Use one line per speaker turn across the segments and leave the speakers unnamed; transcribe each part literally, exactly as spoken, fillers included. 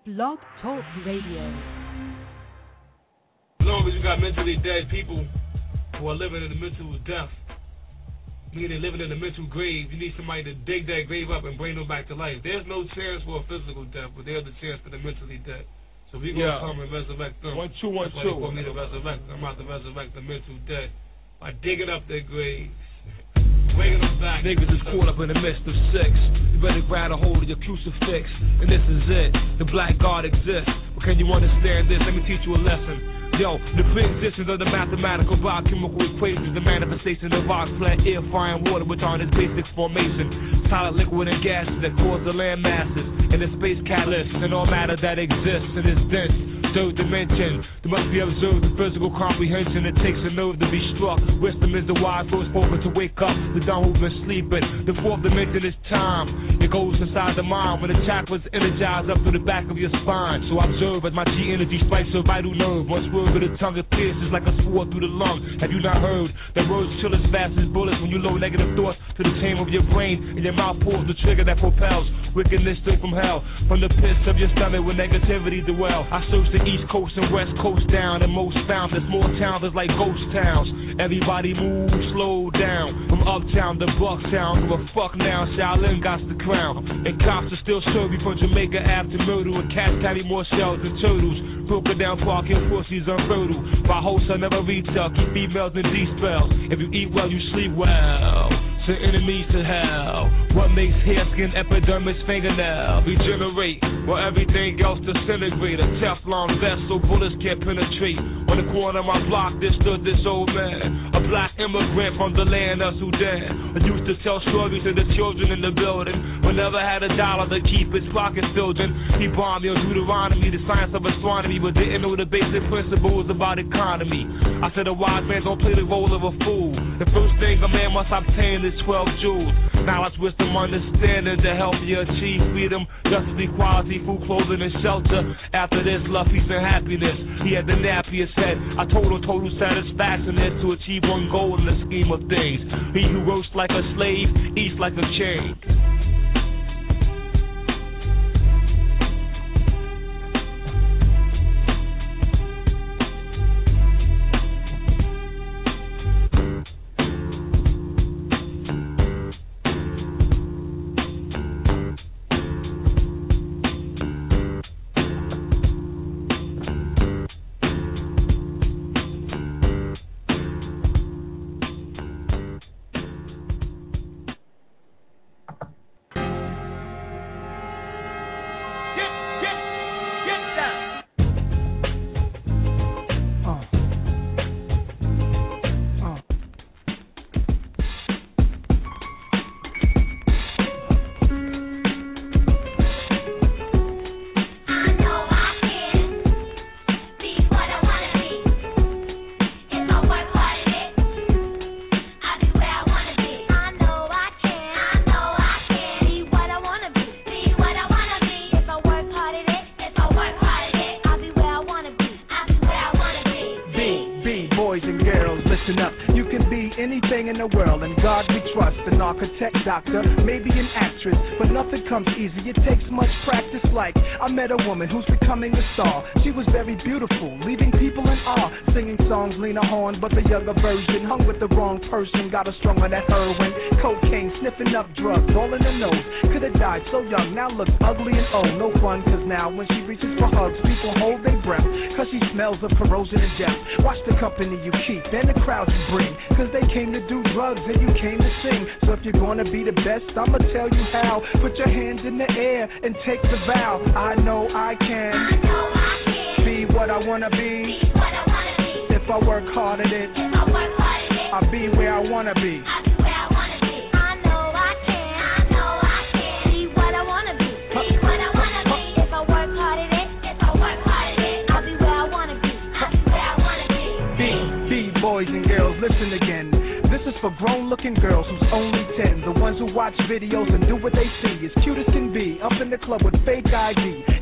Blog Talk Radio.
As long as you got mentally dead people who are living in the mental death, meaning living in the mental grave, you need somebody to dig that grave up and bring them back to life. There's no chance for a physical death, but there's a chance for the mentally dead. So we're going to yeah. come and resurrect them.
One, two, one,
That's
two.
That's why me to resurrect. I'm about to resurrect the mental dead by digging up their graves. Bringing them back.
Niggas is caught up in the midst of sex. You better grab a hold of your crucifix. And this is it. The black God exists. But can you understand this? Let me teach you a lesson. Yo, the pre-existence of the mathematical biochemical equations, the manifestation of rocks, plant, air, fire, and water, which are in its basic formation. Solid, liquid, and gases that cause the land masses, and the space catalyst, and all matter that exists in this dense third dimension. There must be observed the physical comprehension. It takes a nerve to be struck. Wisdom is the wise first spoken to wake up the dumb who've been sleeping. The fourth dimension is time. It goes inside the mind when the chakras energize up to the back of your spine. So I observe as my G energy strikes a vital nerve. One swerve of the tongue, it pierces like a sword through the lung. Have you not heard that words chill as fast as bullets when you load negative thoughts to the chamber of your brain, and your mouth pulls the trigger that propels wickedness straight from hell, from the pits of your stomach where negativity dwell. I search the East Coast and West Coast down, and most found that small towns is like ghost towns. Everybody move, slow down, from uptown to Bucktown. Give a fuck now, Shaolin got the crown, and cops are still serving from Jamaica after murder, and cats carry more shells than turtles. Broken down park and pussies unfertile. My hosts I never retell, keep females in D-spells. If you eat well, you sleep well. Send enemies to hell. What makes hair, skin, epidermis, fingernail regenerate while everything else disintegrate? A Teflon vest so bullets can't penetrate. On the corner of my block, there stood this old man, a black immigrant from the land of Sudan. I used to tell stories to the children in the building, but never had a dollar to keep his pockets filled in. He bombed me on Deuteronomy, the science of astronomy, but didn't know the basic principles about economy. I said a wise man don't play the role of a fool. The first thing a man must obtain is twelve jewels. Knowledge, wisdom, understanding to help you achieve freedom, justice, equality, food, clothing, and shelter. After this, love, peace, and happiness. He had the nappiest head. I told him total satisfaction is to achieve one goal in the scheme of things. He who roasts like a slave, eats like a king.
Doctor, maybe an actress, but nothing comes easy. It takes much practice. Like I met a woman who's becoming a star. She was very beautiful, leaving people in awe. Singing songs, Lena Horne, but the younger version. Hung with the wrong person, got her strung on that heroin, cocaine, sniffing up drugs, all in the nose. Could have died so young, now looks ugly and old. No fun, cause now when she reaches for hugs, people hold their breath, cause she smells of corrosion and death. Watch the company you keep and the crowd you bring, cause they came to do drugs and you came to sing. So if you're gonna be the best, I'ma tell you how. Put your hands in the air and take the vow. I know I can,
I know I can.
Be what I wanna be.
Be what I wanna be.
If I work hard at it,
if I work hard at it,
I'll be where I wanna be.
I'll be where I wanna be. I know I can, I know I can. Be what I wanna be. Be what I wanna be. If I work hard at it, if I work hard at it, I'll be where I wanna be. I'll be where I wanna be.
B, B, boys and girls, listen again. This is for grown-looking girls who's only ten. The ones who watch videos and do what they see. As cute as can be, up in the club with fake I D.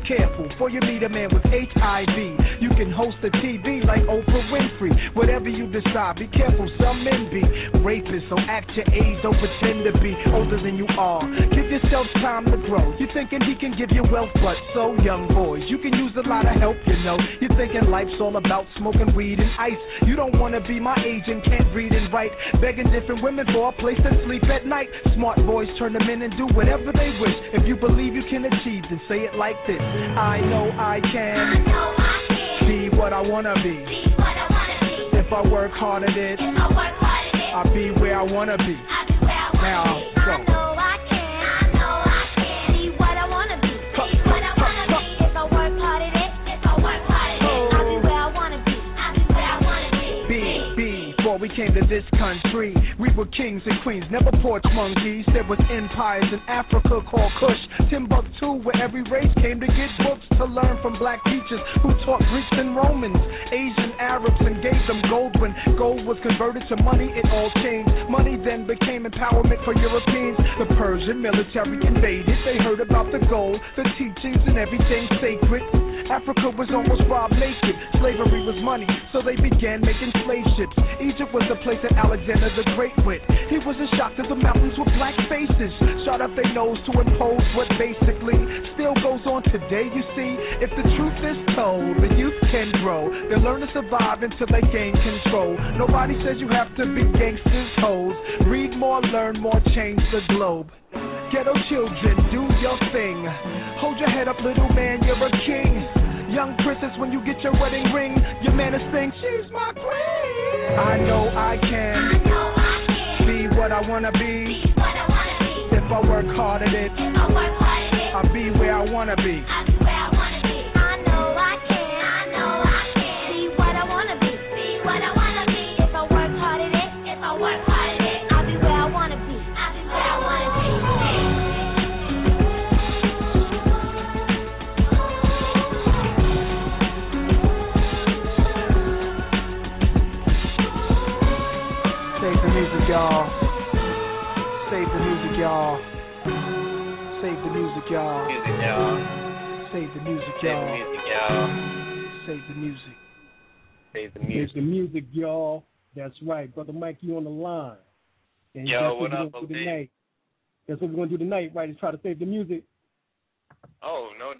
careful, for you meet a man with H I V. You can host a T V like Oprah Winfrey. Whatever you decide, be careful, some men be rapists, so act your age, don't pretend to be older than you are. Give yourself time to grow. You're thinking he can give you wealth, but so young boys, you can use a lot of help, you know. You're thinking life's all about smoking weed and ice. You don't want to be my age and can't read and write, begging different women for a place to sleep at night. Smart boys turn them in and do whatever they wish. If you believe you can achieve, then say it like this: I know I can,
I know I can
be what I wanna be.
be what I wanna be.
If I work hard at it,
If I work hard at it,
I'll be where I wanna be.
I'll be where I wanna
Now,
be.
go.
I know I can, I know I can be what I wanna be. Be what I wanna be. If I work hard at it, if I work hard at it, I'll be where I wanna be. I'll be where I wanna be.
Be, be, before we came to this country, we were kings and queens, never porch monkeys. There was empires in Africa called Kush, Timbuktu, where every race came to get books to learn from black teachers who taught Greeks and Romans, Asian Arabs, and gave them gold. When gold was converted to money, it all changed. Money then became empowerment for Europeans. The Persian military invaded. They heard about the gold, the teachings, and everything sacred. Africa was almost robbed naked. Slavery was money, so they began making slave ships. Egypt was the place that Alexander the Great went. He was a shock to the mountains with black faces, shot up their nose to impose what basically still goes on today. You see, if the truth is told, the youth can grow. They'll learn to survive until they gain control. Nobody says you have to be gangsters, hoes. Read more, learn more, change the globe. Ghetto children, do your thing. Hold your head up, little man, you're a king. Young princess, when you get your wedding ring, your man is saying, she's my queen. I know I can,
I know I can
be what I wanna be.
be what I wanna be.
If I work hard at it,
If I work hard at it,
I'll be where I wanna be.
I'll be where I wanna be. I know I can, I know I can be what I wanna be. Be what I wanna be. If I work hard at it, if I work hard at it, I'll be where I wanna be. I'll be where I wanna be.
Save the music, y'all. Save the music, y'all. Save the music, y'all.
Music, y'all.
Save the music,
Save the
y'all.
music, y'all.
Save the music.
Save the
It's
music.
the music, y'all. That's right. Brother Mike, you on the line. And
Yo,
that's
what
we're
up,
gonna
O
do
D?
tonight. That's what we're going to do tonight, right, is try to save the music.
Oh, no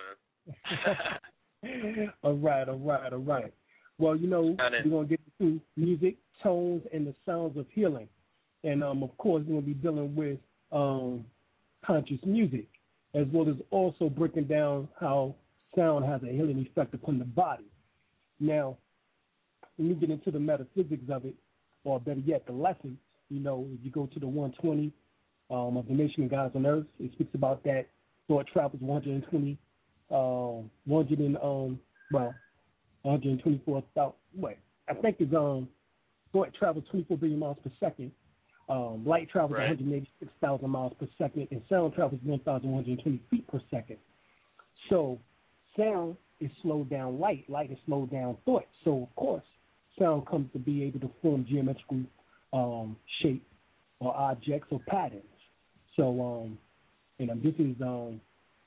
doubt, man.
all right, all right, all right. Well, you know,
Got it.
we're going to get into music, tones, and the sounds of healing. And, um, of course, we're going to be dealing with um, conscious music, as well as also breaking down how sound has a healing effect upon the body. Now, when you get into the metaphysics of it, or better yet, the lessons, you know, if you go to the one twenty um, of the Nation of Gods on Earth, it speaks about that thought travels one hundred twenty, um, one hundred and, um, well, one hundred twenty-four thousand, wait, I think it's, um, thought travels twenty-four billion miles per second, um, light travels
Right.
one hundred eighty-six thousand miles per second, and sound travels one thousand one hundred twenty feet per second. So, sound is slowed down light, light is slowed down thought. So, of course, sound comes to be able to form geometrical um, shape or objects or patterns. So, um, you know, this is um,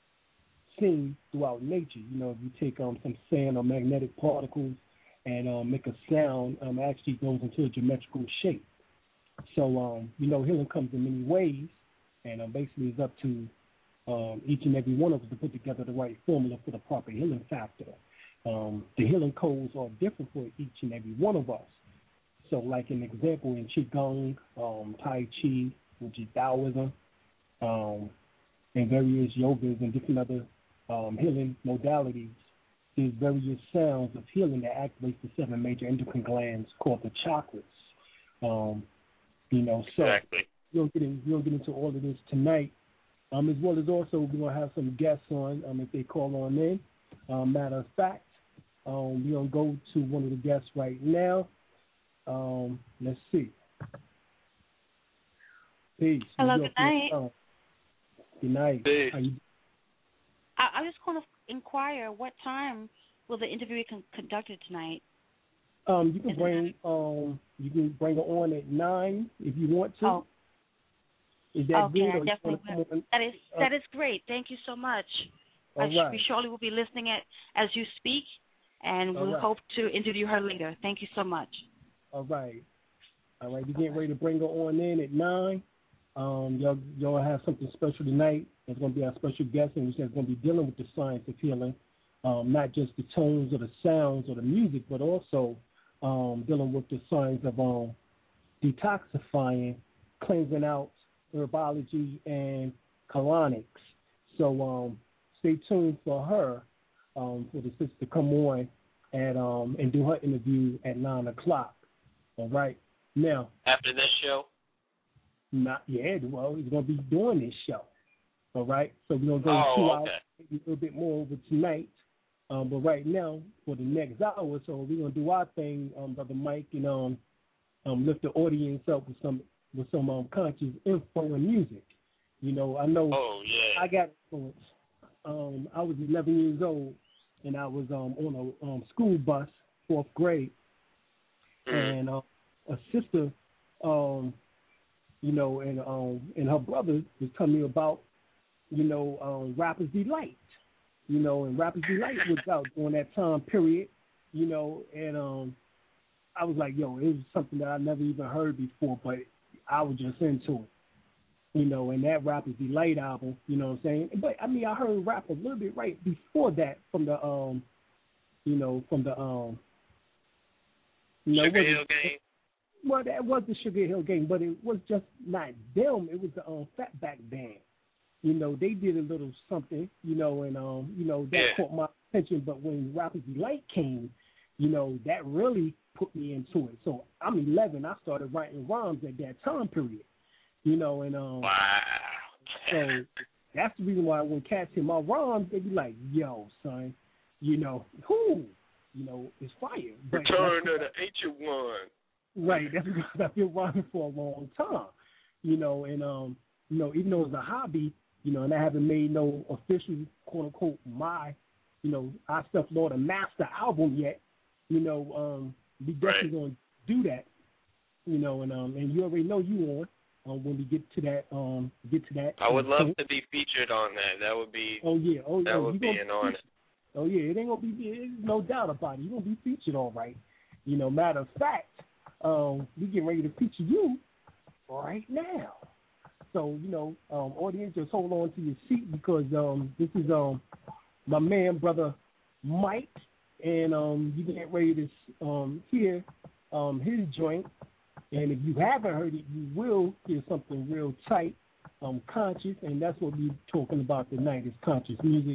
seen throughout nature. You know, if you take um, some sand or magnetic particles and um, make a sound, um, it actually goes into a geometrical shape. So, um, you know, healing comes in many ways, and um, basically it's up to um, each and every one of us to put together the right formula for the proper healing factor. Um, the healing codes are different for each and every one of us. So, like an example in Qigong, um, Tai Chi, which is Taoism, um, and various yogas and different other um, healing modalities, there's various sounds of healing that activates the seven major endocrine glands called the chakras. Um, you know, so
Exactly.
we'll get in, we'll get into all of this tonight, um, as well as also we're gonna have some guests on um, if they call on in. Um, matter of fact, um, we're gonna go to one of the guests right now. Um, let's see. Peace.
Hello,
You
good
up here?
night.
Uh, Good night.
Peace.
How you
I, I just want to inquire, what time will the interview be con- conducted tonight?
Um, you can bring um, you can bring her on at nine if you want to.
Oh,
Is that
okay,
good?
I
Or you
definitely
wanna
will.
come on-
That is
uh,
that is great. Thank you so much. I
All
sh-
right.
we surely will be listening at as you speak, and
All
we'll
right.
hope to interview her later. Thank you so much.
All right. All right. We're getting ready to bring her on in at nine. Um, y'all, y'all have something special tonight. It's going to be our special guest, and we're going to be dealing with the science of healing, um, not just the tones or the sounds or the music, but also um, dealing with the science of um, detoxifying, cleansing out, herbology, and colonics. So um, stay tuned for her, um, for the sister to come on and um, and do her interview at nine o'clock. All right. Now,
after this show?
Not yet. Well, he's going to be doing this show. All right. So we're going to go
oh,
two
okay.
hours, maybe a little bit more over tonight. Um, but right now, for the next hour or so, we're going to do our thing, um, Brother Mike, and um, um, lift the audience up with some with some um, conscious info and music. You know, I know
oh, yeah.
I got influence. Um, I was eleven years old, and I was um, on a um, school bus, fourth grade,
mm.
and uh, a sister, um, you know, and um, and her brother was telling me about, you know, um, Rapper's Delight. You know, and Rapper's Delight was out during that time period, you know, and um, I was like, yo, it was something that I never even heard before, but I was just into it, you know, and that Rapper's Delight album, you know what I'm saying? But, I mean, I heard rap a little bit right before that from the, um, you know, from the, um, you know,
Sugar Hill Gang?
Well, that was the Sugar Hill Gang, but it was just not them. It was the um, Fatback Band. You know, they did a little something, you know, and, um, you know, that
yeah.
caught my attention. But when Rapper's Delight came, you know, that really put me into it. So I'm eleven. I started writing rhymes at that time period, you know, and um,
wow.
So that's the reason why when cats hear my rhymes, they be like, yo, son, you know, who, you know, it's fire. But
Return of the Ancient One.
Right. That's because I've been rhyming for a long time, you know, and, um, you know, even though it's a hobby, you know, and I haven't made no official, quote unquote, my, you know, I Stuff Lord a master album yet, you know, um, we definitely
right.
going to do that, you know, and um, and you already know you on um, when we get to that, um, get to that.
I would love
point.
to be featured on that. That would be.
Oh yeah, oh yeah,
that would be an honor.
Oh yeah, it ain't gonna be, there's no doubt about it. You're gonna be featured all right. You know, matter of fact, um, we get ready to feature you right now. So, you know, um, audience, just hold on to your seat because um, this is um, my man, Brother Mike, and um, you get ready to um, hear um, his joint. And if you haven't heard it, you will hear something real tight, um, conscious, and that's what we're talking about tonight is conscious music,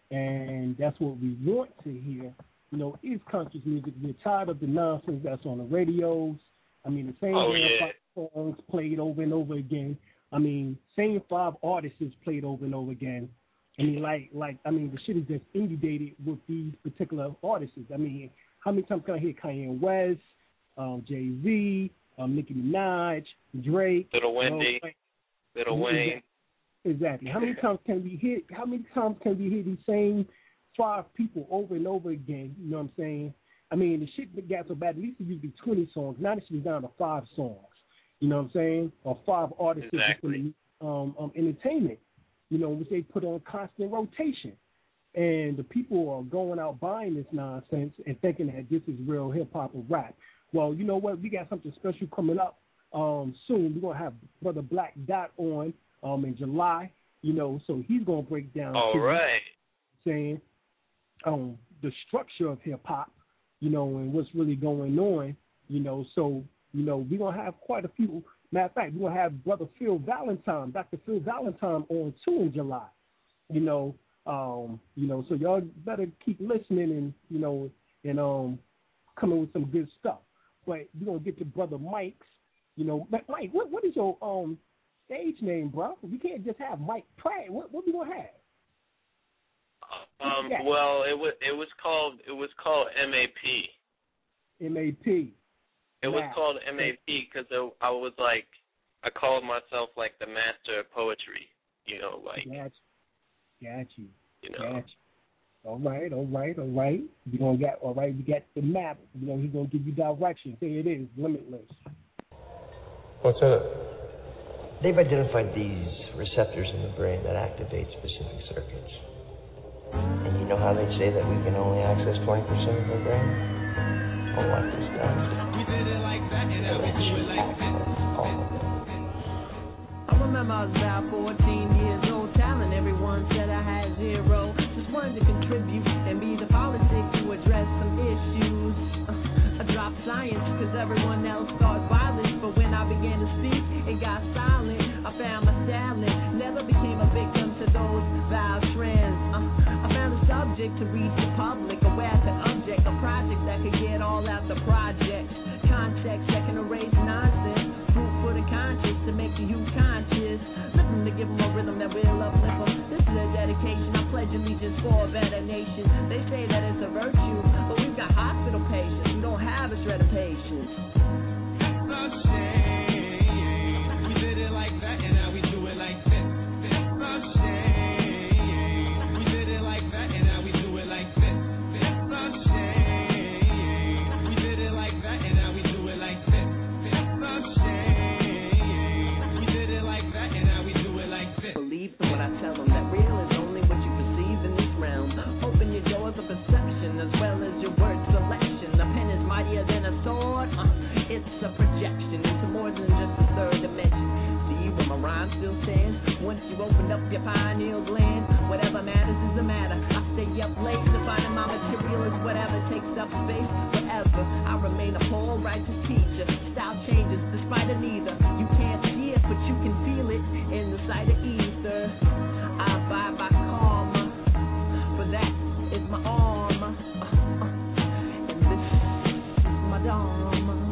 and that's what we want to hear, you know, is conscious music. We're tired of the nonsense that's on the radios. I mean, the same
oh, yeah.
songs played over and over again. I mean, same five artists is played over and over again. I mean, like, like I mean, the shit is just inundated with these particular artists. I mean, how many times can I hear Kanye West, um, Jay-Z, um, Nicki Minaj, Drake,
Little Wendy,
you know,
Little Wayne?
Exactly. How many times can we hear? How many times can we hear these same five people over and over again? You know what I'm saying? I mean, the shit that got so bad. At least it used to be twenty songs. Now it should be down to five songs. You know what I'm saying? Or five artists
exactly.
for um, um, entertainment, you know, which they put on constant rotation. And the people are going out buying this nonsense and thinking that this is real hip-hop or rap. Well, you know what? We got something special coming up um, soon. We're going to have Brother Black Dot on um, in July, you know, so he's going to break down
All right.
saying um, the structure of hip-hop, you know, and what's really going on, you know, so you know, we're going to have quite a few. Matter of fact, we're going to have Brother Phil Valentine, Doctor Phil Valentine on too in July. You know, um, you know, so y'all better keep listening and, you know, and um, coming with some good stuff. But we're going to get to Brother Mike's, you know. Mike, what what is your um stage name, bro? We can't just have Mike Pratt. What what we going to have?
Um, well, it was it was called it was called M A P.
M A P.
It was wow. called M A P because I was like, I called myself like the master of poetry, you know, like.
Got you. Got you.
You know.
Got you. All right, all right, all right. We're going to get, all right, we got the map. You know, he's going to give you directions. There it is, Limitless.
What's in it? They've identified these receptors in the brain that activate specific circuits.
know how they say that we can only access twenty percent of our brain? All life is done.
We did it like that, and now we do it like this.
All of it.
I remember I was about fourteen years old, telling everyone said I had zero. Just wanted to contribute and be the politics to address some issues. Uh, I dropped science because everyone else thought violence, but when I began to speak, it got silent. I found my talent, never became a victim to those vile trends. Uh, I found a subject to reach the public, aware to object, a project that could get all out the project. Context that can erase nonsense, food for the conscious to make the youth conscious. Listen to give them a rhythm that will uplift them. This is a dedication, I pledge allegiance for a better nation. They say that it's a virtue, but we've got hospital patients who don't have a shred of patience. It's a shame, we did it like that and now we do it like this. It's a shame, we did it like that and now we do it like this. It's a shame, we did it like that and now we do it like this. It's a shame, we did it like that and now we do it like this. Believe in what I tell them, that real is only what you perceive in this realm. Open your doors of perception as well as your word selection. The pen is mightier than a sword. Uh, it's a projection into more than just a third dimension. See where my rhyme still stands. Once you open up your pineal gland, whatever matters is a matter. I stay up late to find my material is whatever takes up space. Whatever, I remain a poor righteous teacher. Style changes despite of neither. You can't see it, but you can feel it in the sight of ether. I abide by karma, for that is my arm, uh, uh, and this is my dharma.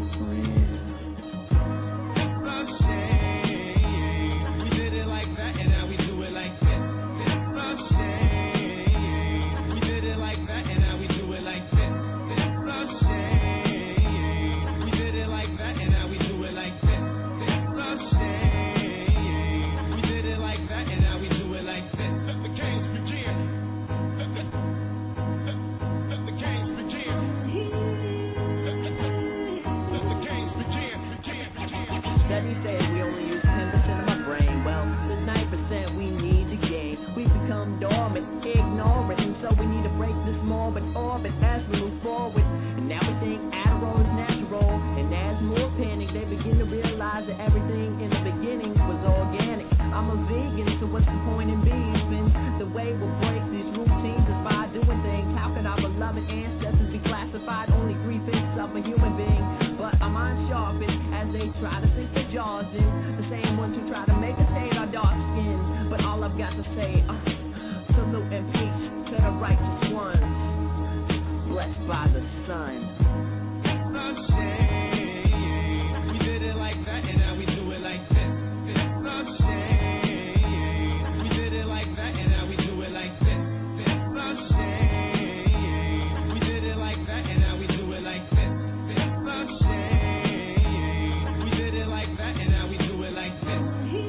It's a shame, we did it like that and now we do it like this. It's a shame, we did it like that and now we do it like this. It's a shame, we did it like that and now we do it like this. It's a shame, we did it like that and now we do it like this. Let the games begin. Let the, let the games begin. Let the, let the games begin. Begin, begin. Studies say we only use ten percent of my brain. Well, the nine percent we need to gain. We become dormant, ignorant, and so we need to break this morbid orbit as we move forward. And now we think Adderall is natural, and as more panic, they begin to realize that everything in the beginning was organic. I'm a vegan, so what's the point in beefing? The way we'll break these routines is by doing things. How could our beloved ancestors be classified only three-fifths of a human being? But our minds sharpen as they try to sink their jaws in. The same ones who try to make us hate our dark skin. But all I've got to say, uh, salute and peace to the righteous ones, blessed by the sun. It's a shame, we did it like that and now we do it like this. It's a shame, we did it like that and now we do it like this. It's a shame, we did it like that and now we do it like this. It's a shame, we did it like that and now we do it like this.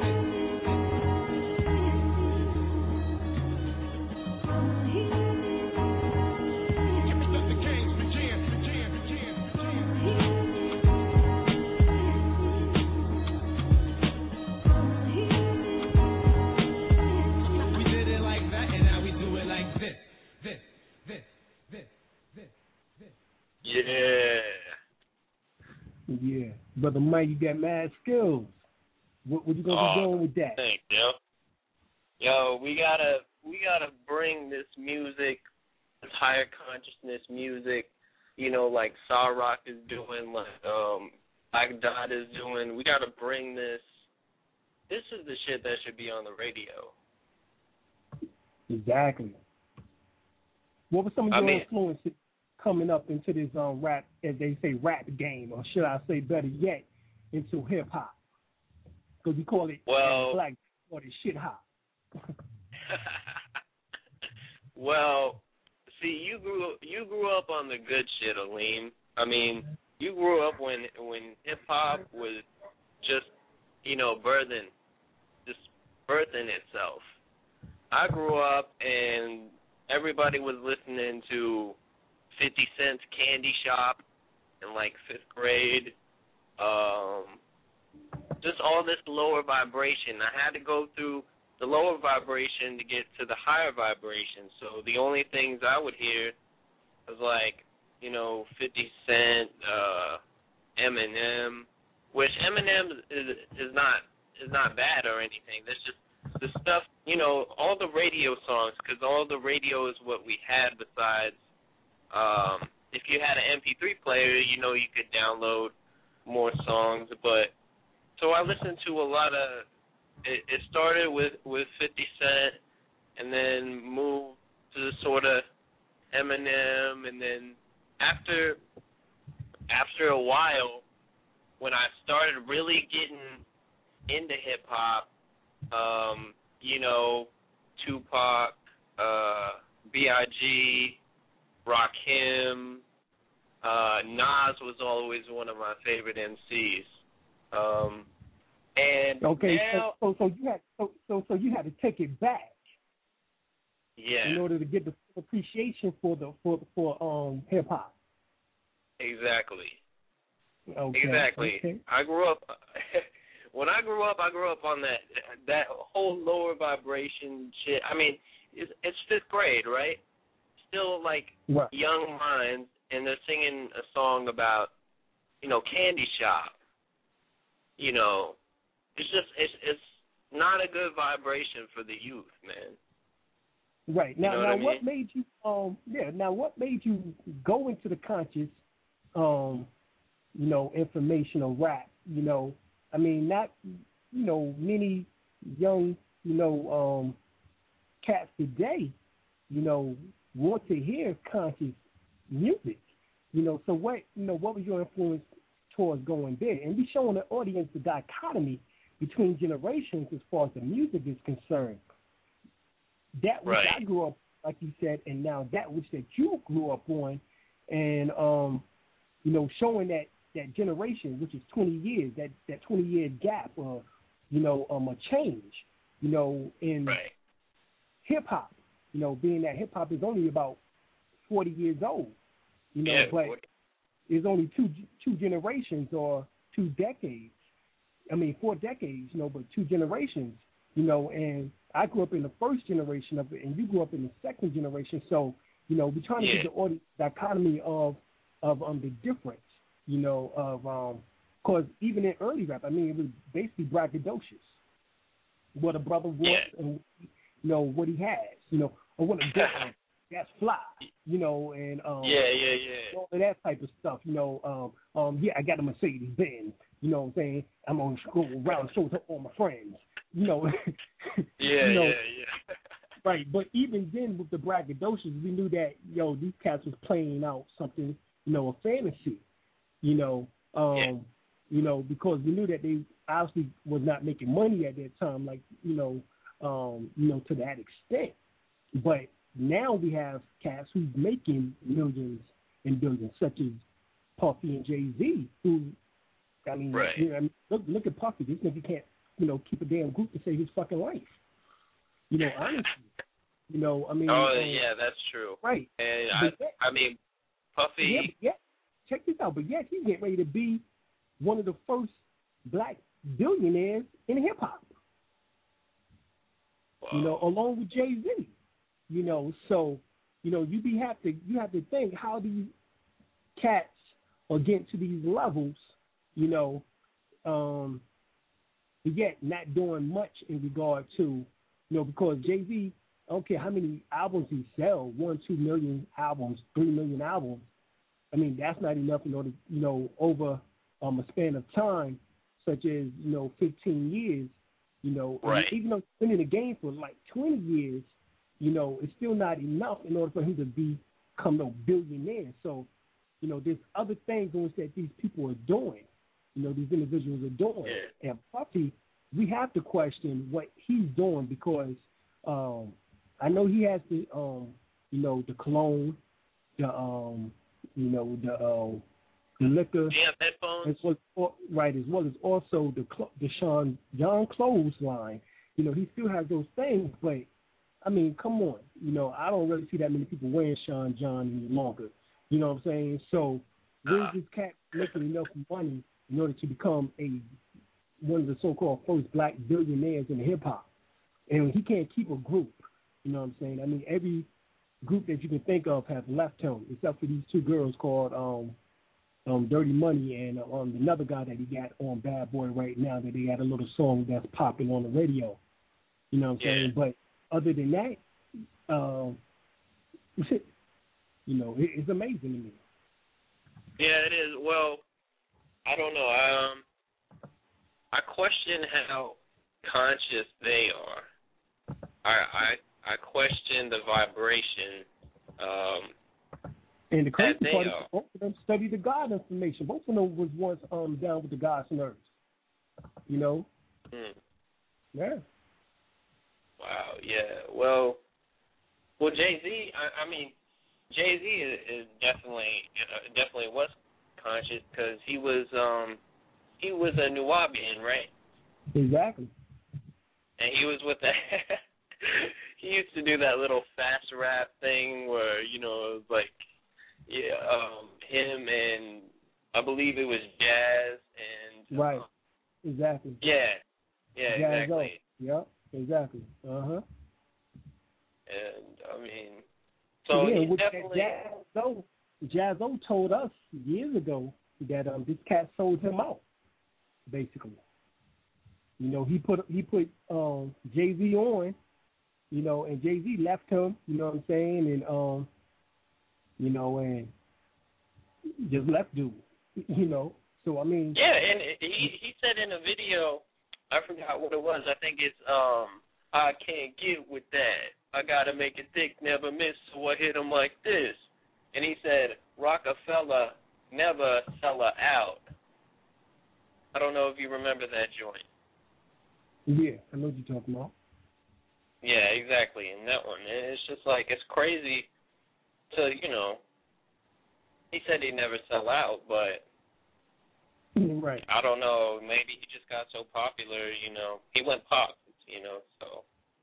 Let the games begin, begin, begin, begin. We did it like that and now we do it like this, this, this, this, this, this.
Yeah.
Yeah. Brother Mike, you got mad skills. What, what you going to
Oh,
be doing with that?
Thanks, yo. Yo, we gotta we gotta bring this music, this higher consciousness music, you know, like Saw Rock is doing, like um Black Dot is doing. We gotta bring this. This is the shit that should be on the radio.
Exactly. What was some of
I
your
mean-
influences coming up into this um rap, as they say, rap game, or should I say, better yet, into hip hop? Because we call it
Well-
uh, black or the shit hop.
Well, see, you grew you grew up on the good shit, Aleem. I mean, you grew up when when hip hop was just, you know, birthing, just birthing itself. I grew up and everybody was listening to fifty Cent's Candy Shop in like fifth grade. Um, just all this lower vibration. I had to go through the lower vibration to get to the higher vibration. So the only things I would hear was like, you know, fifty Cent, uh, Eminem, which Eminem is is not is not bad or anything. That's just the stuff, you know, all the radio songs, because all the radio is what we had besides, um, if you had an M P three player, you know, you could download more songs. But so I listened to a lot of, it, it started with, with fifty Cent and then moved to sort of Eminem, and then after after a while, when I started really getting into hip hop, um, you know, Tupac, uh, B I G, Rakim, uh, Nas was always one of my favorite M Cs. Um, and
okay,
now,
so, so so you had so, so so you had to take it back.
Yeah.
In order to get the appreciation for the for for um hip hop.
Exactly.
Okay.
Exactly.
Okay.
I grew up when I grew up. I grew up on that that whole lower vibration shit. I mean, it's, it's fifth grade, right? Still like
right.
young minds, and they're singing a song about, you know, candy shop. You know, it's just it's it's not a good vibration for the youth, man.
Right. Now,
you know
now,
what, I mean?
what made you? Um, yeah. Now, what made you go into the conscious, um, you know, informational rap? You know, I mean, not, you know, many young, you know, um, cats today, you know, want to hear conscious music. You know, so what? You know, what was your influence towards going there? And be showing the audience the dichotomy between generations as far as the music is concerned. That which
right.
I grew up, like you said, and now that which that you grew up on, and um, you know, showing that, that generation, which is twenty years, that, that twenty year gap, or you know, um, a change, you know, in
right.
hip hop, you know, being that hip hop is only about forty years old, you know,
yeah,
but
forty.
It's only two two generations or two decades. I mean, four decades, you know, but two generations, you know, and I grew up in the first generation of it, and you grew up in the second generation. So, you know, we're trying to
yeah.
get the audience dichotomy of of um the difference, you know, of um, because even in early rap, I mean, it was basically braggadocious. What a brother wants,
yeah.
and you know what he has, you know, or what a girl that's fly, you know, and um,
yeah, yeah, yeah,
all of that type of stuff, you know. Um, um, yeah, I got a Mercedes Benz, you know what I'm saying? I'm gonna go around and show it to all my friends. You know,
yeah,
you know,
yeah, yeah.
Right, but even then with the braggadocious, we knew that, yo, these cats was playing out something, you know, a fantasy, you know, um,
yeah.
you know, because we knew that they obviously was not making money at that time, like, you know, um, you know, to that extent. But now we have cats who's making millions and billions, such as Puffy and Jay-Z, who, I mean,
right.
you know, I mean, look, look at Puffy. This nigga can't, you know, keep a damn group to save his fucking life. You know, honestly. You know, I mean.
Oh,
um,
yeah, that's true.
Right.
And
But
I,
yet-
I mean, Puffy.
Yeah, but yet, check this out. But yet he's getting ready to be one of the first black billionaires in hip hop.
Wow.
You know, along with Jay-Z. You know, so, you know, you be have to you have to think how these cats are getting to these levels, you know, um, but yet not doing much in regard to, you know, because Jay-Z, I don't care how many albums he sell, one, two million albums, three million albums. I mean, that's not enough in order, you know, over um, a span of time, such as, you know, fifteen years, you know,
Right.
and even though he's been in the game for like twenty years, you know, it's still not enough in order for him to become a billionaire. So, you know, there's other things on which that these people are doing, you know, these individuals are doing.
Yeah.
And Puffy, we have to question what he's doing because um, I know he has the, um, you know, the cologne, the, um, you know, the uh, the liquor.
Yeah, headphones.
As well, right, as well as also the the Sean John Clothes line. You know, he still has those things, but I mean, come on. You know, I don't really see that many people wearing Sean John any longer. You know what I'm saying? So, where's
Uh,
this cat making enough money in order to become a one of the so-called first black billionaires in hip hop? and he can't keep a group. You know what I'm saying? I mean, every group that you can think of has left him, except for these two girls called um, um, Dirty Money and um, another guy that he got on Bad Boy right now that they got a little song that's popping on the radio. You know what I'm
yeah.
saying? But other than that, um, you know, it, it's amazing to me.
Yeah, it is. Well, I don't know. Um, I question how conscious they are. I I, I question the vibration. Um,
and the crazy
that
part is
are.
both of them study the God information. Both of them was once um down with the God's nerves. You know?
Hmm.
Yeah.
Wow. Yeah. Well. Well, Jay-Z. I, I mean, Jay-Z is, is definitely uh, definitely was conscious because he was um he was a Nubian, right?
Exactly.
And he was with that. He used to do that little fast rap thing where you know it was like yeah um him and I believe it was Jazz and
right.
Um,
exactly.
Yeah. Yeah.
Jazz
exactly.
Yep. Exactly. Uh huh.
And I mean, so
yeah,
he's
which
definitely.
Jazzo, Jazzo told us years ago that um this cat sold him out, basically. You know, he put he put um Jay-Z on, you know, and Jay-Z left him, you know what I'm saying, and um, you know, and just left dude, you know. So I mean.
Yeah, and he he said in a video, I forgot what it was. I think it's um I can't get with that. I gotta make it thick, never miss, so I hit him like this. And he said, Rockefeller never sell her out. I don't know if you remember that joint.
Yeah, I know what you're talking about.
Yeah, exactly. And that one, it's just like, it's crazy to, you know, he said he'd never sell out, but
right.
I don't know, maybe he just got so popular, you know, he went pop, you know, so.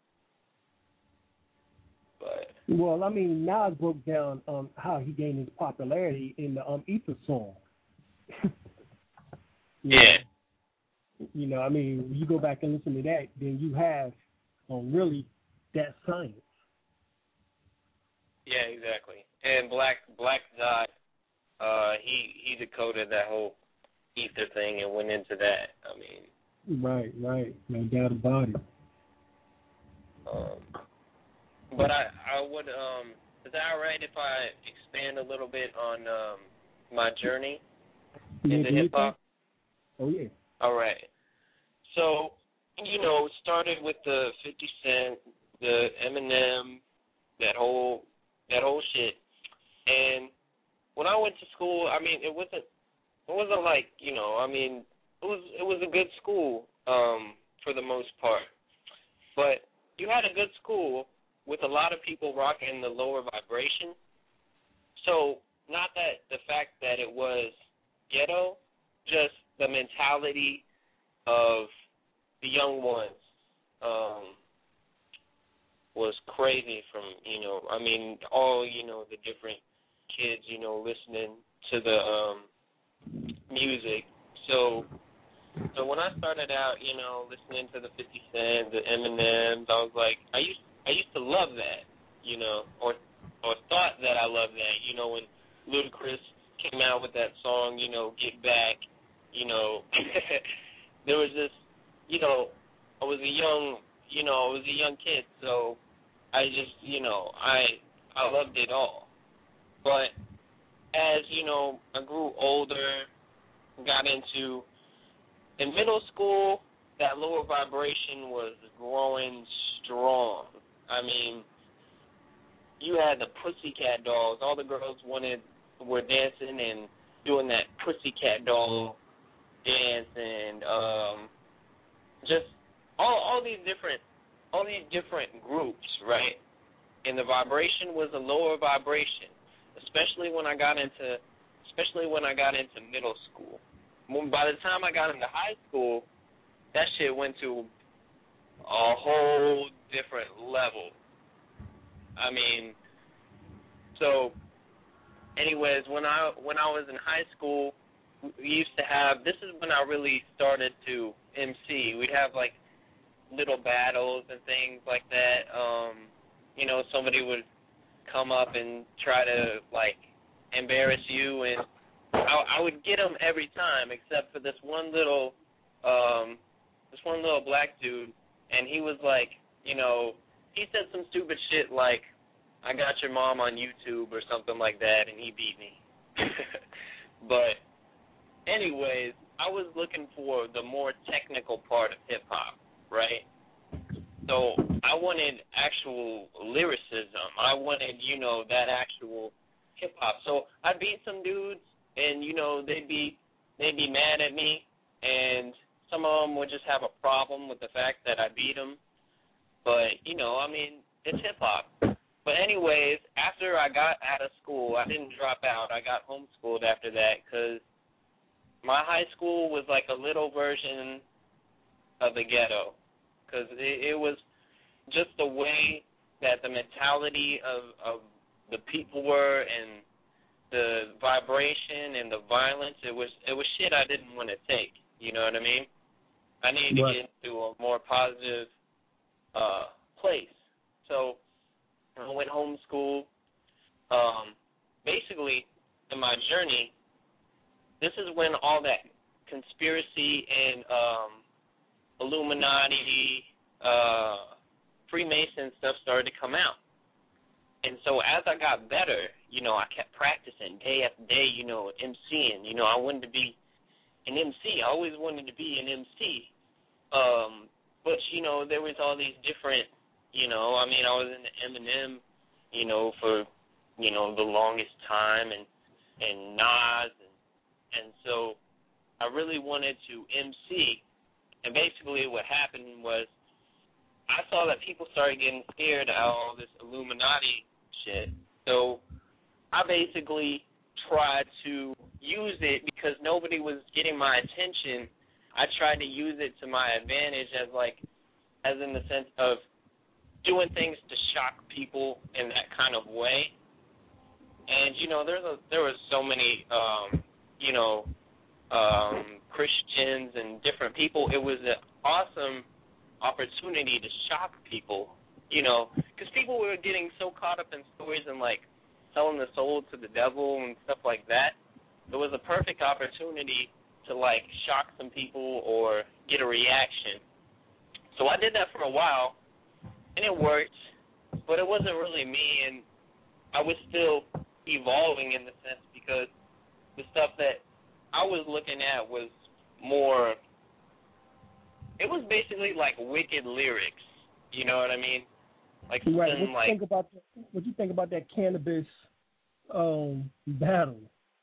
But.
Well, I mean, Nas broke down um, how he gained his popularity in the um, Ether song.
yeah.
Know, you know, I mean, when you go back and listen to that, then you have um, really that science.
Yeah, exactly. And Black Black Dot, uh, he he decoded that whole Ether thing and went into that. I mean.
Right, right. No doubt about it.
Um. But I, I would, um, is that all right if I expand a little bit on um, my journey into hip-hop?
Oh, yeah.
All right. So, you know, it started with the fifty Cent, the Eminem, that whole, that whole shit. And when I went to school, I mean, it wasn't, it wasn't like, you know, I mean, it was, it was a good school um, for the most part. But you had a good school with a lot of people rocking the lower vibration. So not that the fact that it was ghetto, just the mentality of the young ones um, was crazy from, you know, I mean, all, you know, the different kids, you know, listening to the um, music. So so when I started out, you know, listening to the fifty Cent, the Eminems, I was like, I used I used to love that, you know, or or thought that I loved that, you know, when Ludacris came out with that song, you know, Get Back, you know, there was this, you know, I was a young, you know, I was a young kid, so I just, you know, I I loved it all. But as, you know, I grew older, got into, in middle school, that lower vibration was growing strong. I mean, you had the Pussycat Dolls. All the girls wanted were dancing and doing that Pussycat Doll dance, and um, just all all these different all these different groups, right? And the vibration was a lower vibration, especially when I got into especially when I got into middle school. When, by the time I got into high school, that shit went to a whole different level. I mean, so, anyways, when I when I was in high school, we used to have, this is when I really started to M C. We'd have, like, little battles and things like that. Um, you know, somebody would come up and try to, like, embarrass you, and I, I would get them every time, except for this one little, um, this one little black dude, and he was like, you know, he said some stupid shit like, I got your mom on YouTube or something like that, and he beat me. But anyways, I was looking for the more technical part of hip-hop, right? So I wanted actual lyricism. I wanted, you know, that actual hip-hop. So I beat some dudes, and, you know, they'd be, they'd be mad at me, and some of them would just have a problem with the fact that I beat them. But, you know, I mean, it's hip-hop. But anyways, after I got out of school, I didn't drop out. I got homeschooled after that because my high school was like a little version of the ghetto, because it, it was just the way that the mentality of, of the people were and the vibration and the violence. It was it was shit I didn't want to take. You know what I mean? I needed
Right.
to get into a more positive uh, place. So I went homeschool. Um, basically, in my journey, this is when all that conspiracy and um, Illuminati, uh, Freemason stuff started to come out. And so as I got better, you know, I kept practicing day after day, you know, MCing. You know, I wanted to be an M C. I always wanted to be an M C. Um, but, you know, there was all these different, you know, I mean, I was in the Eminem, you know, for, you know, the longest time, and, and Nas, and, and so I really wanted to M C. And basically what happened was I saw that people started getting scared of all this Illuminati shit. So I basically tried to use it because nobody was getting my attention. I tried to use it to my advantage as like, as in the sense of doing things to shock people in that kind of way. And, you know, there's a, there was so many, um, you know, um, Christians and different people. It was an awesome opportunity to shock people, you know, because people were getting so caught up in stories and, like, selling the soul to the devil and stuff like that. It was a perfect opportunity to, like, shock some people or get a reaction. So I did that for a while, and it worked, but it wasn't really me, and I was still evolving in the sense because the stuff that I was looking at was more, it was basically like wicked lyrics, you know what I mean? Like something
right. What you
like,
think about the, what you think about that cannabis um, battle?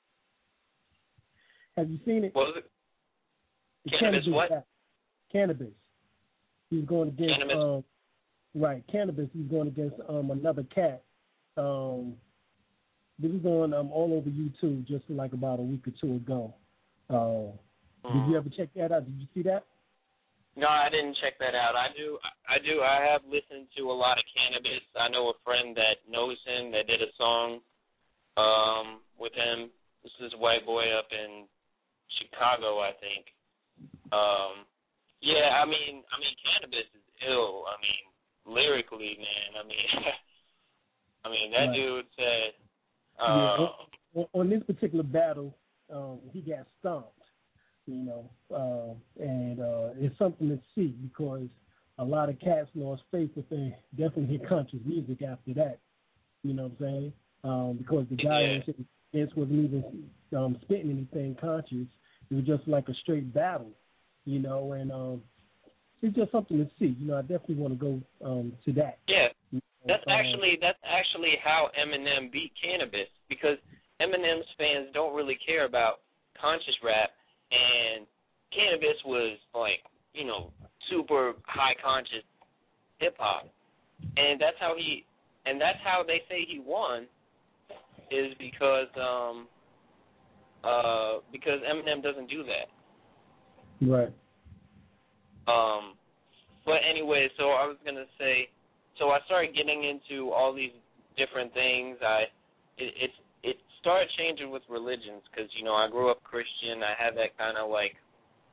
Have you seen it?
What was it?
The
Cannabis what?
Battle. Cannabis. He's going against
Cannabis.
Um, right, cannabis. He's going against um, another cat. Um, this was on um, all over YouTube just like about a week or two ago. Uh,
Mm.
Did you ever check that out? Did you see that?
No, I didn't check that out. I do, I do. I have listened to a lot of Cannabis. I know a friend that knows him that did a song um, with him. This is a white boy up in Chicago, I think. Um, yeah, I mean, I mean, Cannabis is ill. I mean, lyrically, man. I mean, I mean that
right.
dude said. Uh,
yeah, on, on this particular battle, um, he got stomped. You know, uh, and uh, it's something to see because a lot of cats lost faith, but they definitely hit conscious music after that. You know what I'm saying? Um, because the guy
yeah.
wasn't even um, spitting anything conscious. It was just like a straight battle, you know, and um, it's just something to see. You know, I definitely want to go um, to that.
Yeah,
you know,
that's
um,
actually that's actually how Eminem beat Cannabis, because Eminem's fans don't really care about conscious rap. And Cannabis was like, you know, super high conscious hip hop, and that's how he, and that's how they say he won, is because um, uh, because Eminem doesn't do that.
Right.
Um, but anyway, so I was gonna say, so I started getting into all these different things. I, it, it's. It started changing with religions because, you know, I grew up Christian. I had that kind of, like,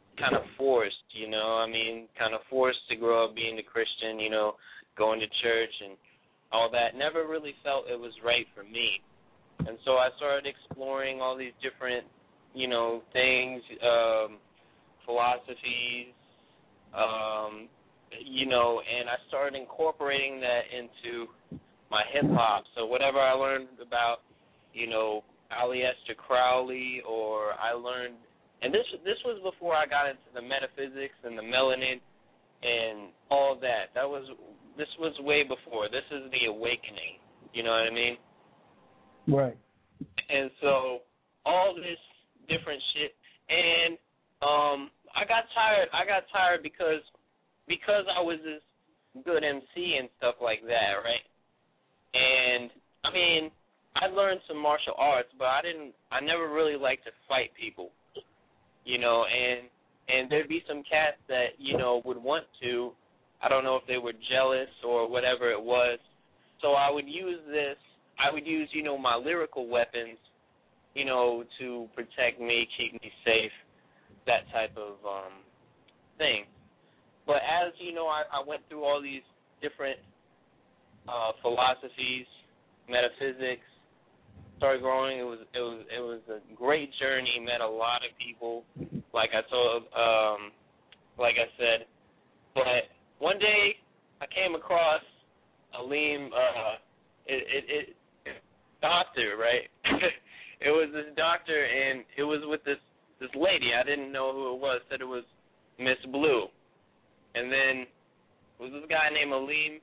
kind of forced, you know. I mean, kind of forced to grow up being a Christian, you know, going to church and all that. Never really felt it was right for me. And so I started exploring all these different, you know, things, um, philosophies, um, you know, and I started incorporating that into my hip-hop. So whatever I learned about, you know, Aleister Crowley, or I learned, and this this was before I got into the metaphysics and the melanin and all that. That was, this was way before. This is the awakening, you know what I mean?
Right.
And so all this different shit, and um, I got tired. I got tired because because I was this good M C and stuff like that, right? And I mean, I learned some martial arts, but I didn't. I never really liked to fight people, you know. And and there'd be some cats that you know would want to. I don't know if they were jealous or whatever it was. So I would use this. I would use, you know, my lyrical weapons, you know, to protect me, keep me safe, that type of um, thing. But as, you know, I, I went through all these different uh, philosophies, metaphysics, started growing. It was it was it was a great journey. Met a lot of people, like I told, um, like I said. But one day I came across Aleem. Uh, it, it, it doctor, right? It was this doctor, and it was with this this lady. I didn't know who it was. Said it was Miss Blue, and then it was this guy named Aleem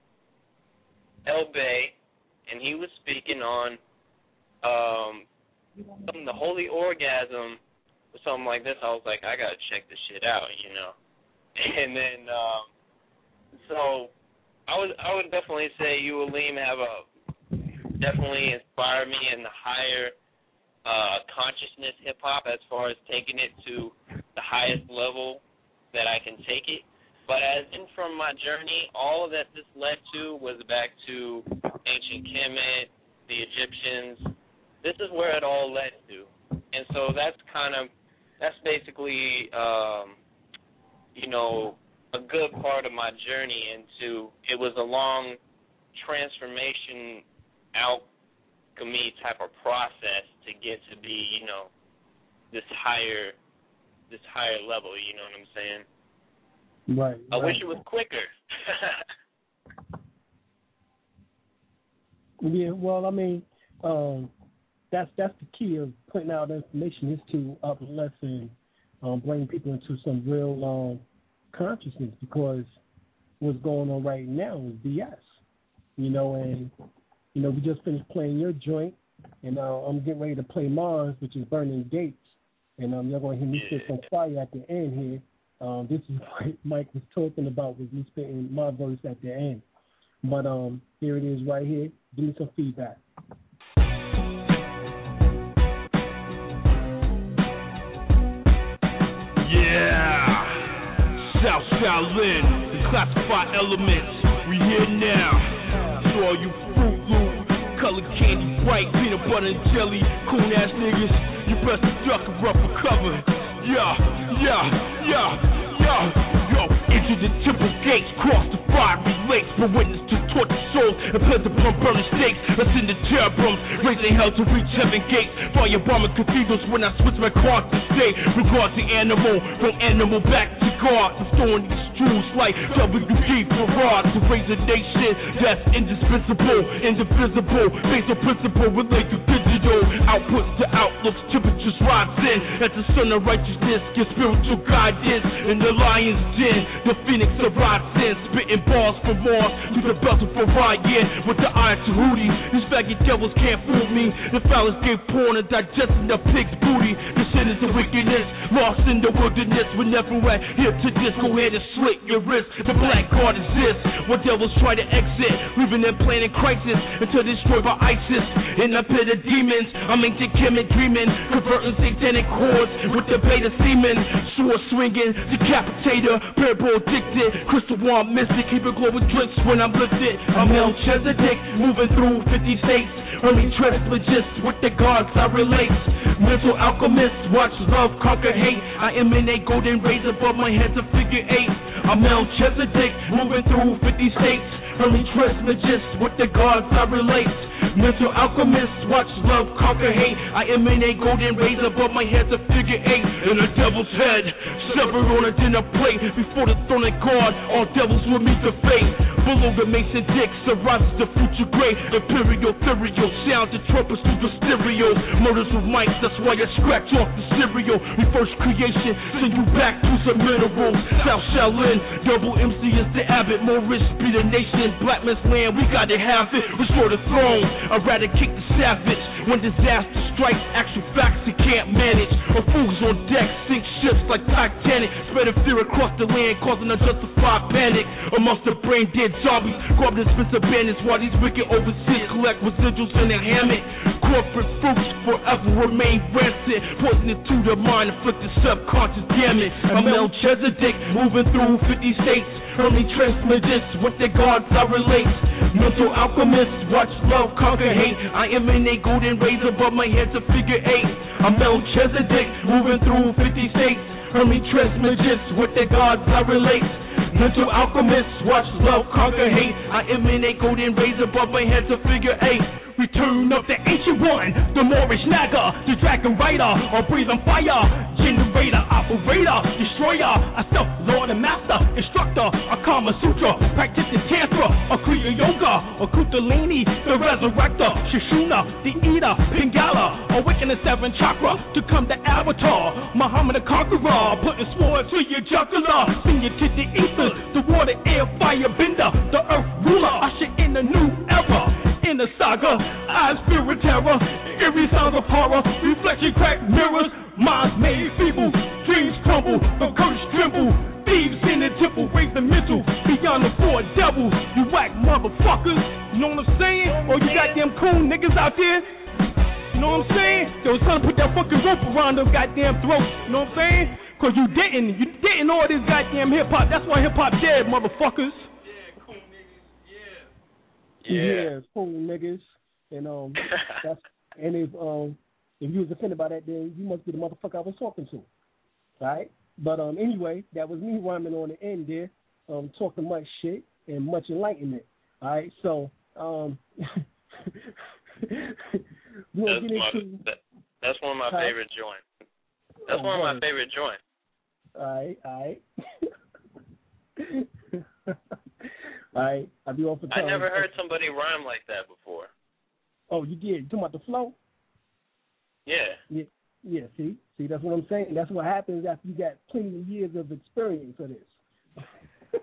El-Bey, and he was speaking on um something, the holy orgasm or something like this. I was like, I gotta check this shit out, you know. And then um, so I would I would definitely say you, Aleem, have a definitely inspired me in the higher uh, consciousness hip-hop as far as taking it to the highest level that I can take it. But as in from my journey, all that this led to was back to ancient Kemet, the Egyptians. This is where it all led to. And so that's kind of, that's basically, um, you know, a good part of my journey into, it was a long transformation alchemy type of process to get to be, you know, this higher, this higher level. You know what I'm saying?
Right.
I
right.
wish it was quicker.
Yeah. Well, I mean, um, that's that's the key of putting out information is to uplift and um, bring people into some real um, consciousness, because what's going on right now is B S. You know, and you know, we just finished playing your joint, and uh, I'm getting ready to play Mars, which is Burning Gates. And um, you're going to hear me spit some fire at the end here. Um, this is what Mike was talking about, was me spitting my verse at the end. But um, here it is right here. Give me some feedback.
Yeah! South Shaolin, the classified elements. We here now. So all you Fruit Loop, colored candy, bright peanut butter and jelly, coon ass niggas, you best duck and run for cover. Yeah, yeah, yeah, yeah. Yo, into the temple gates, cross the fiery lakes, but witness to tortured souls and pledge upon burning stakes. Ascend the cherubims, raising hell to reach heaven gates. Fire bombing cathedrals when I switch my car to stay. Regard the animal, from animal back to God. Restoring these truths like W D Farad to raise a nation that's indispensable, indivisible, based on principle, relate to digital outputs to outlooks, temperatures rising as the sun of righteousness gets spiritual guidance in the lion's den. The phoenix arises, spitting balls from Mars to the belt of Orion with the iron Tahuti. These faggot devils can't fool me. The phallus gave porn and digesting the pig's booty. The sin is the wickedness, lost in the wilderness. We're never at here to this. Go ahead and slit your wrist. The black god exists. What devils try to exit, leaving them planning crisis until destroyed by ISIS. In the pit of demons, I'm ancient Kemet dreaming, converting satanic chords with the beta semen. Sword swinging, decapitator, parable addicted, crystal wand mystic, keep it glowing drinks when I'm lifted. I'm Melchizedek, moving through fifty states, Only transmogist with the gods I relate. Mental alchemist, watch love conquer hate. I emanate golden rays above my head to figure eight. I'm Melchizedek, moving through fifty states. Only transmogist with the gods I relate. Mental alchemist, watch love conquer hate. I emanate golden rays above my head to figure eight. In a devil's head, severed on a dinner plate. Before the throne of God, all devils will meet the fate. Below the Mason Dicks, arises the future great. Imperial, ethereal, sounds and trumpets through the stereo. Murders with mics, that's why I scratch off the cereal. Reverse creation, send you back to some minerals. South Shaolin, double M C is the abbot. More rich be the nation. Black man's land, we gotta have it. Restore the throne, eradicate the savage. When disaster strikes, actual facts he can't manage. A fool's on deck, sink ships like Titanic. Spreading fear across the land, causing unjustified panic. Amongst the brain dead zombies, grab the expensive bandits while these wicked overseas collect residuals in their hammock. Corporate fruits forever remain rancid, poisoning to the mind, inflicting subconscious damage. I'm Melchizedek, moving through fifty states. Only transmogist with the gods I relate. Mental alchemist, watch love conquer hate. I emanate golden rays above my head to figure eight. I'm Melchizedek, moving through fifty states. Only transmogist with the gods I relate. Mental alchemist, watch love conquer hate. I emanate golden rays above my head to figure eight. Return of the ancient one, the Moorish Naga, the dragon rider, or breathe on fire, generator, operator, destroyer, a self lord and master, instructor, a Kama Sutra, practicing tantra, a Kriya yoga, a Kundalini, the resurrector, Shishuna, the eater, Pingala, awaken the seven chakra to come the avatar, Muhammad the conqueror, putting sword to your jugular, sing you to the ether, the water, air, fire bender, the earth ruler, usher in a new era. In the saga, eyes filled with terror, eerie sounds of horror, reflection cracked mirrors, minds made feeble, dreams crumble, the curse tremble, thieves in the temple, raise the mental, beyond the four devils, you whack motherfuckers, you know what I'm saying? Or you got them cool niggas out there, you know what I'm saying? Yo, son, put that fucking rope around those goddamn throats, you know what I'm saying? Cause you didn't, you didn't all this goddamn hip hop, that's why hip hop dead, motherfuckers.
Yeah, yeah, cool niggas, and um, that's and if um, if you was offended by that, then you must be the motherfucker I was talking to, all right? But um, anyway, that was me rhyming on the end there, um, talking much shit and much enlightenment, all right? So um, we'll
that's,
get
my,
into,
that, that's one of my
huh?
favorite joints. That's oh, one of my favorite joints.
All right, all right. All right, I'll be off for time.
I never heard somebody rhyme like that before.
Oh, you did? You talking about the flow?
Yeah.
Yeah, yeah. See, see, that's what I'm saying. That's what happens after you got plenty of years of experience of this.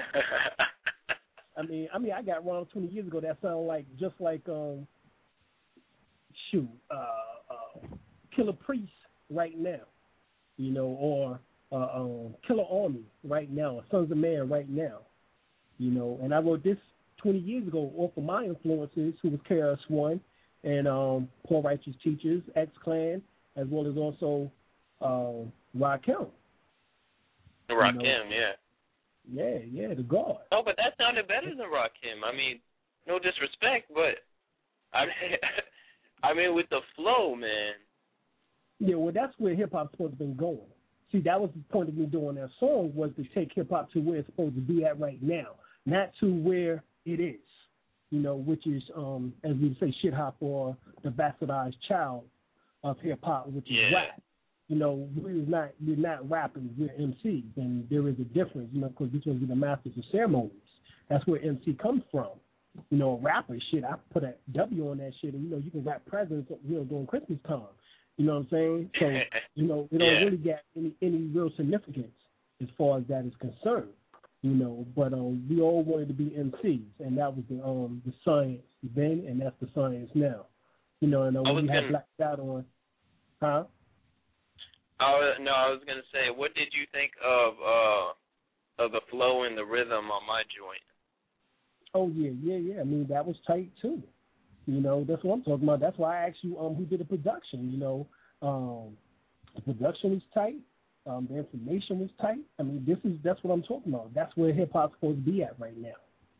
I mean, I mean, I got around twenty years ago that sounded like just like um, shoot, uh, uh, Killer Priest right now, you know, or uh, um, Killer Army right now, or Sons of Man right now. You know, and I wrote this twenty years ago off of my influences, who was K R S One and um, Poor Righteous Teachers, X-Clan, as well as also uh, Rakim.
Rakim,
you know?
yeah.
Yeah, yeah, the God.
Oh, but that sounded better than Rakim. I mean, no disrespect, but I mean, I mean with the flow, man.
Yeah, well, that's where hip-hop's supposed to be going. See, that was the point of me doing that song, was to take hip-hop to where it's supposed to be at right now, not to where it is, you know, which is, um, as we say, shit-hop, or the bastardized child of hip-hop, which is
yeah.
rap. You know, we're not, we're not rappers, we're M Cs, and there is a difference, you know, because we're supposed to be the masters of ceremonies. That's where M C comes from. You know, rapper shit, I put a W on that shit, and, you know, you can rap presents, you know, during Christmas time. You know what I'm saying? So, you know, it don't
yeah.
really get any, any real significance as far as that is concerned, you know. But um, we all wanted to be M Cs, and that was the um the science then, and that's the science now. You know, and uh, when we
gonna,
had Black Dot on, huh?
I was, no, I was going to say, what did you think of uh of the flow and the rhythm on my joint?
Oh, yeah, yeah, yeah. I mean, that was tight, too. You know, that's what I'm talking about. That's why I asked you um, who did the production. You know, um, the production was tight. Um, the information was tight. I mean, this is that's what I'm talking about. That's where hip hop's supposed to be at right now.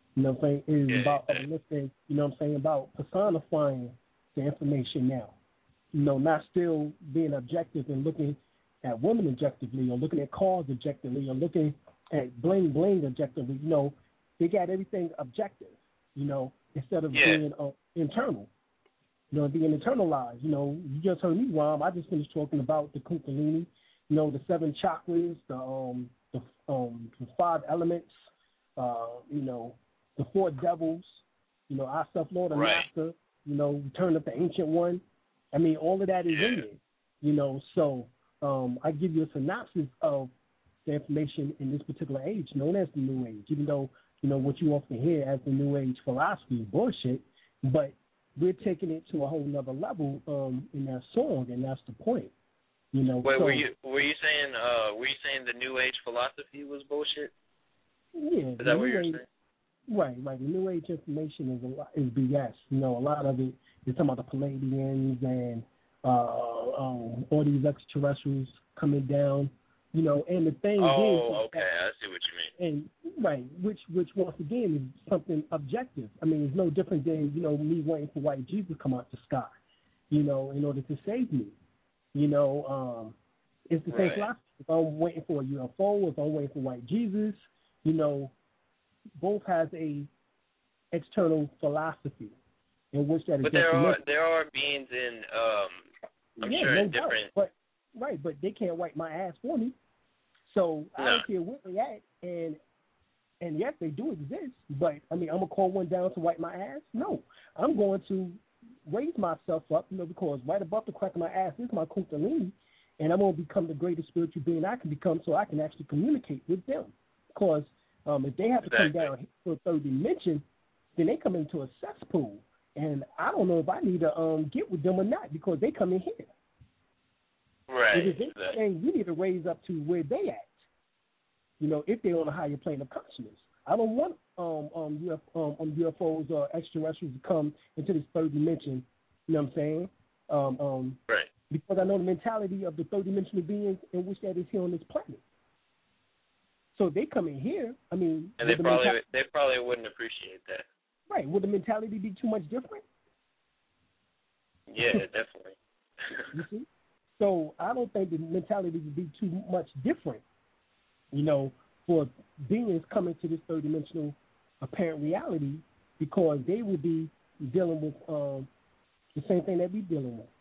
You know what I'm saying? Is
Yeah,
about
exactly.
uplifting, you know what I'm saying, about personifying the information now. You know, not still being objective and looking at women objectively or looking at cars objectively or looking at bling bling objectively. You know, they got everything objective, you know, instead of
Yeah.
being uh, internal. You know, being internalized. You know, you just heard me, Rom. I just finished talking about the Kundalini, you know, the seven chakras, the um the um the five elements, uh, you know, the four devils, you know, our self Lord and
Right.
Master, you know, Return of the Ancient One. I mean, all of that is
Yeah.
in there, you know. So um, I give you a synopsis of the information in this particular age, known as the New Age, even though, you know, what you often hear as the New Age philosophy is bullshit, but we're taking it to a whole nother level um, in that song, and that's the point, you know.
Wait,
so,
were you were you saying uh were you saying the New Age philosophy was bullshit?
Yeah.
Is
the
that what
New
you're
Age,
saying?
Right, right. The New Age information is a lot, is B S. You know, a lot of it is talking about the Palladians and uh, um, all these extraterrestrials coming down. You know, and the thing
Oh,
is,
okay, I see what you mean.
and right, which which once again is something objective. I mean, it's no different than, you know, me waiting for white Jesus to come out the sky, you know, in order to save me. You know, um, it's the same
Right.
philosophy. If I'm waiting for a U F O, if I'm waiting for white Jesus, you know, both has a external philosophy in which that is.
But there are
definition.
there are beings in um I'm
yeah,
sure
no
in
doubt.
different
But right, but they can't wipe my ass for me. So I
No.
don't care where they at, and and yes, they do exist. But I mean, I'm gonna call one down to wipe my ass. No, I'm going to raise myself up, you know, because right above the crack of my ass is my Kundalini, and I'm gonna become the greatest spiritual being I can become, so I can actually communicate with them. Because um, if they have to
Exactly.
come down to a third dimension, then they come into a cesspool, and I don't know if I need to um get with them or not because they come in here.
Right.
If it's
exactly.
anything, you need to raise up to where they at. You know, if they're on a higher plane of consciousness. I don't want um um, U F, um, um U F Os or extraterrestrials to come into this third dimension. You know what I'm saying? Um, um,
Right.
Because I know the mentality of the third dimensional beings in which that is here on this planet. So if they come in here, I mean,
And they
would the
probably
mentality,
they probably wouldn't appreciate that.
right? Would the mentality be too much different?
Yeah, definitely.
You see? So I don't think the mentality would be too much different, you know, for beings coming to this third dimensional apparent reality, because they would be dealing with um, the same thing that we're dealing with.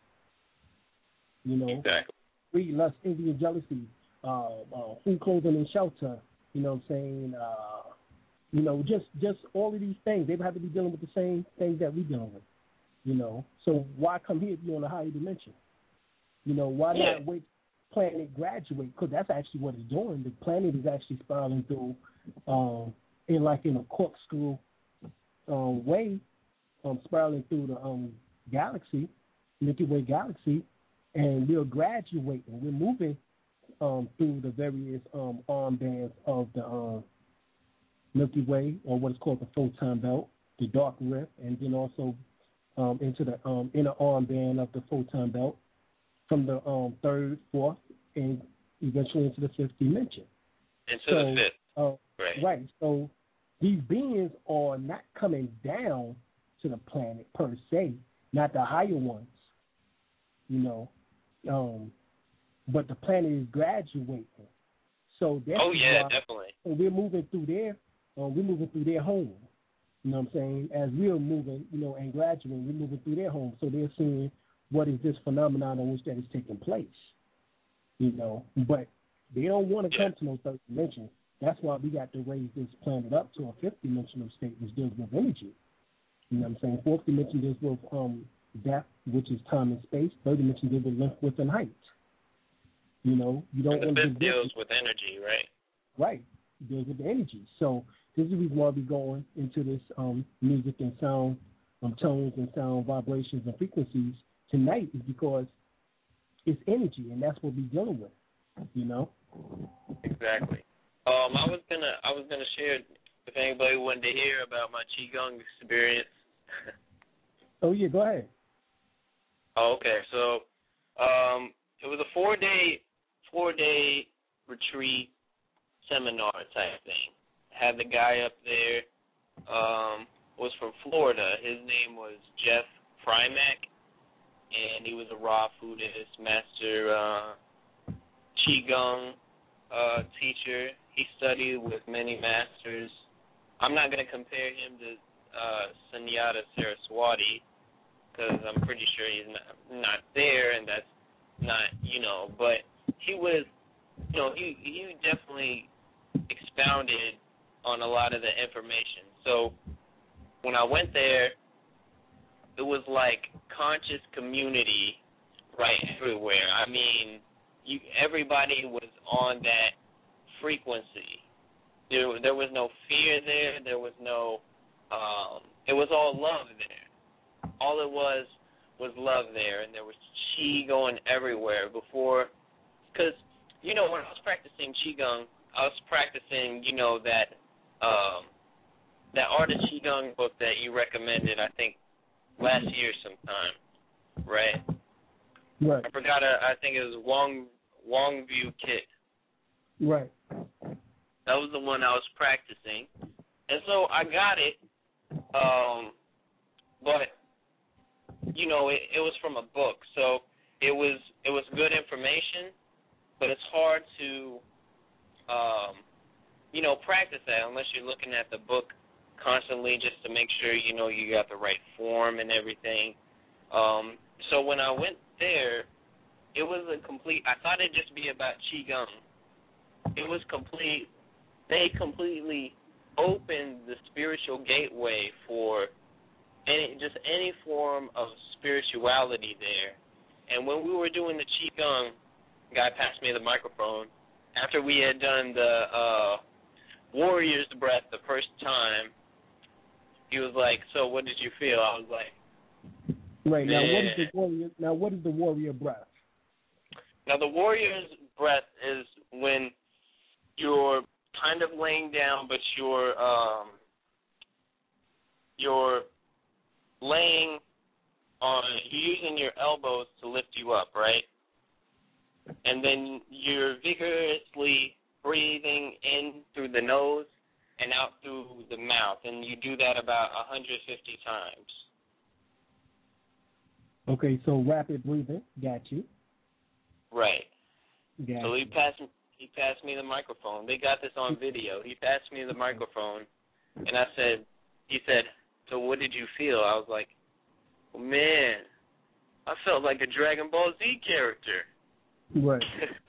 You know,
Exactly.
greed, lust, envy, and jealousy, uh, uh, food, clothing, and shelter. You know what I'm saying? Uh, you know, just just all of these things. They would have to be dealing with the same things that we're dealing with. You know, so why come here if you're on a higher dimension? You know, why
Yeah.
not wait planet graduate? Because that's actually what it's doing. The planet is actually spiraling through, um, in like in a corkscrew um, way, um, spiraling through the um, galaxy, Milky Way galaxy, and we're graduating. We're moving um, through the various um, armbands of the um, Milky Way, or what is called the photon belt, the dark rift, and then also um, into the um, inner armband of the photon belt, from the um, third, fourth, and eventually into the fifth dimension.
Into
so,
the fifth.
Uh,
right.
Right. So these beings are not coming down to the planet per se, not the higher ones, you know, um, but the planet is graduating. So that's
Oh yeah,
why,
definitely.
and we're moving through their, uh, we're moving through their home. You know what I'm saying? As we're moving, you know, and graduating, we're moving through their home. So they're seeing what is this phenomenon in which that is taking place, you know. But they don't want to
Yeah.
come to no third dimension. That's why we got to raise this planet up to a fifth dimensional state, which deals with energy. You know what I'm saying? Fourth dimension deals with um, depth, which is time and space. Third dimension deals with length, width, and height. You know, you don't
And the
want to
fifth deals with energy, right?
Right. It deals with the energy. So this is the reason why we're going into this um, music and sound, um, tones and sound vibrations and frequencies tonight, is because it's energy, and that's what we're dealing with, you know?
Exactly. Um, I was gonna I was gonna share if anybody wanted to hear about my qigong experience.
Oh yeah, go ahead.
Oh, okay. So, um, it was a four day four day retreat seminar type thing. Had the guy up there um, was from Florida. His name was Jeff Primack, and he was a raw foodist, master uh, Qigong uh, teacher. He studied with many masters. I'm not going to compare him to uh, Sunyata Saraswati because I'm pretty sure he's not, not there, and that's not, you know, but he was, you know, he, he definitely expounded on a lot of the information. So when I went there, it was like conscious community right everywhere. I mean, you, everybody was on that frequency. There, there was no fear there. There was no, um, it was all love there. All it was was love there, and there was Qi going everywhere before, because, you know, when I was practicing Qigong, I was practicing, you know, that, um, that Art of Qigong book that you recommended, I think, last year sometime, right?
Right.
I forgot, uh, I think it was Wong, Wong View Kit.
Right.
That was the one I was practicing. And so I got it, um, but, you know, it, it was from a book. So it was it was good information, but it's hard to, um, you know, practice that unless you're looking at the book constantly just to make sure, you know, you got the right form and everything. Um, so when I went there, it was a complete, I thought it'd just be about Qigong. It was complete, they completely opened the spiritual gateway for any, just any form of spirituality there. And when we were doing the Qigong, guy passed me the microphone. After we had done the uh, warrior's breath the first time, he was like, "So what did you feel?" I was like,
right. Now
man.
what is the warrior? Now what is the warrior breath?
Now the warrior's breath is when you're kind of laying down, but you're um, you're laying on, you're using your elbows to lift you up, right? And then you're vigorously breathing in through the nose and out through the mouth, and you do that about one hundred fifty times.
Okay, so rapid breathing. Got you.
Right.
Got
so
you.
he passed he passed me the microphone. They got this on video. He passed me the microphone, and I said, he said, "So what did you feel?" I was like, well, man, I felt like a Dragon Ball Z character.
Right.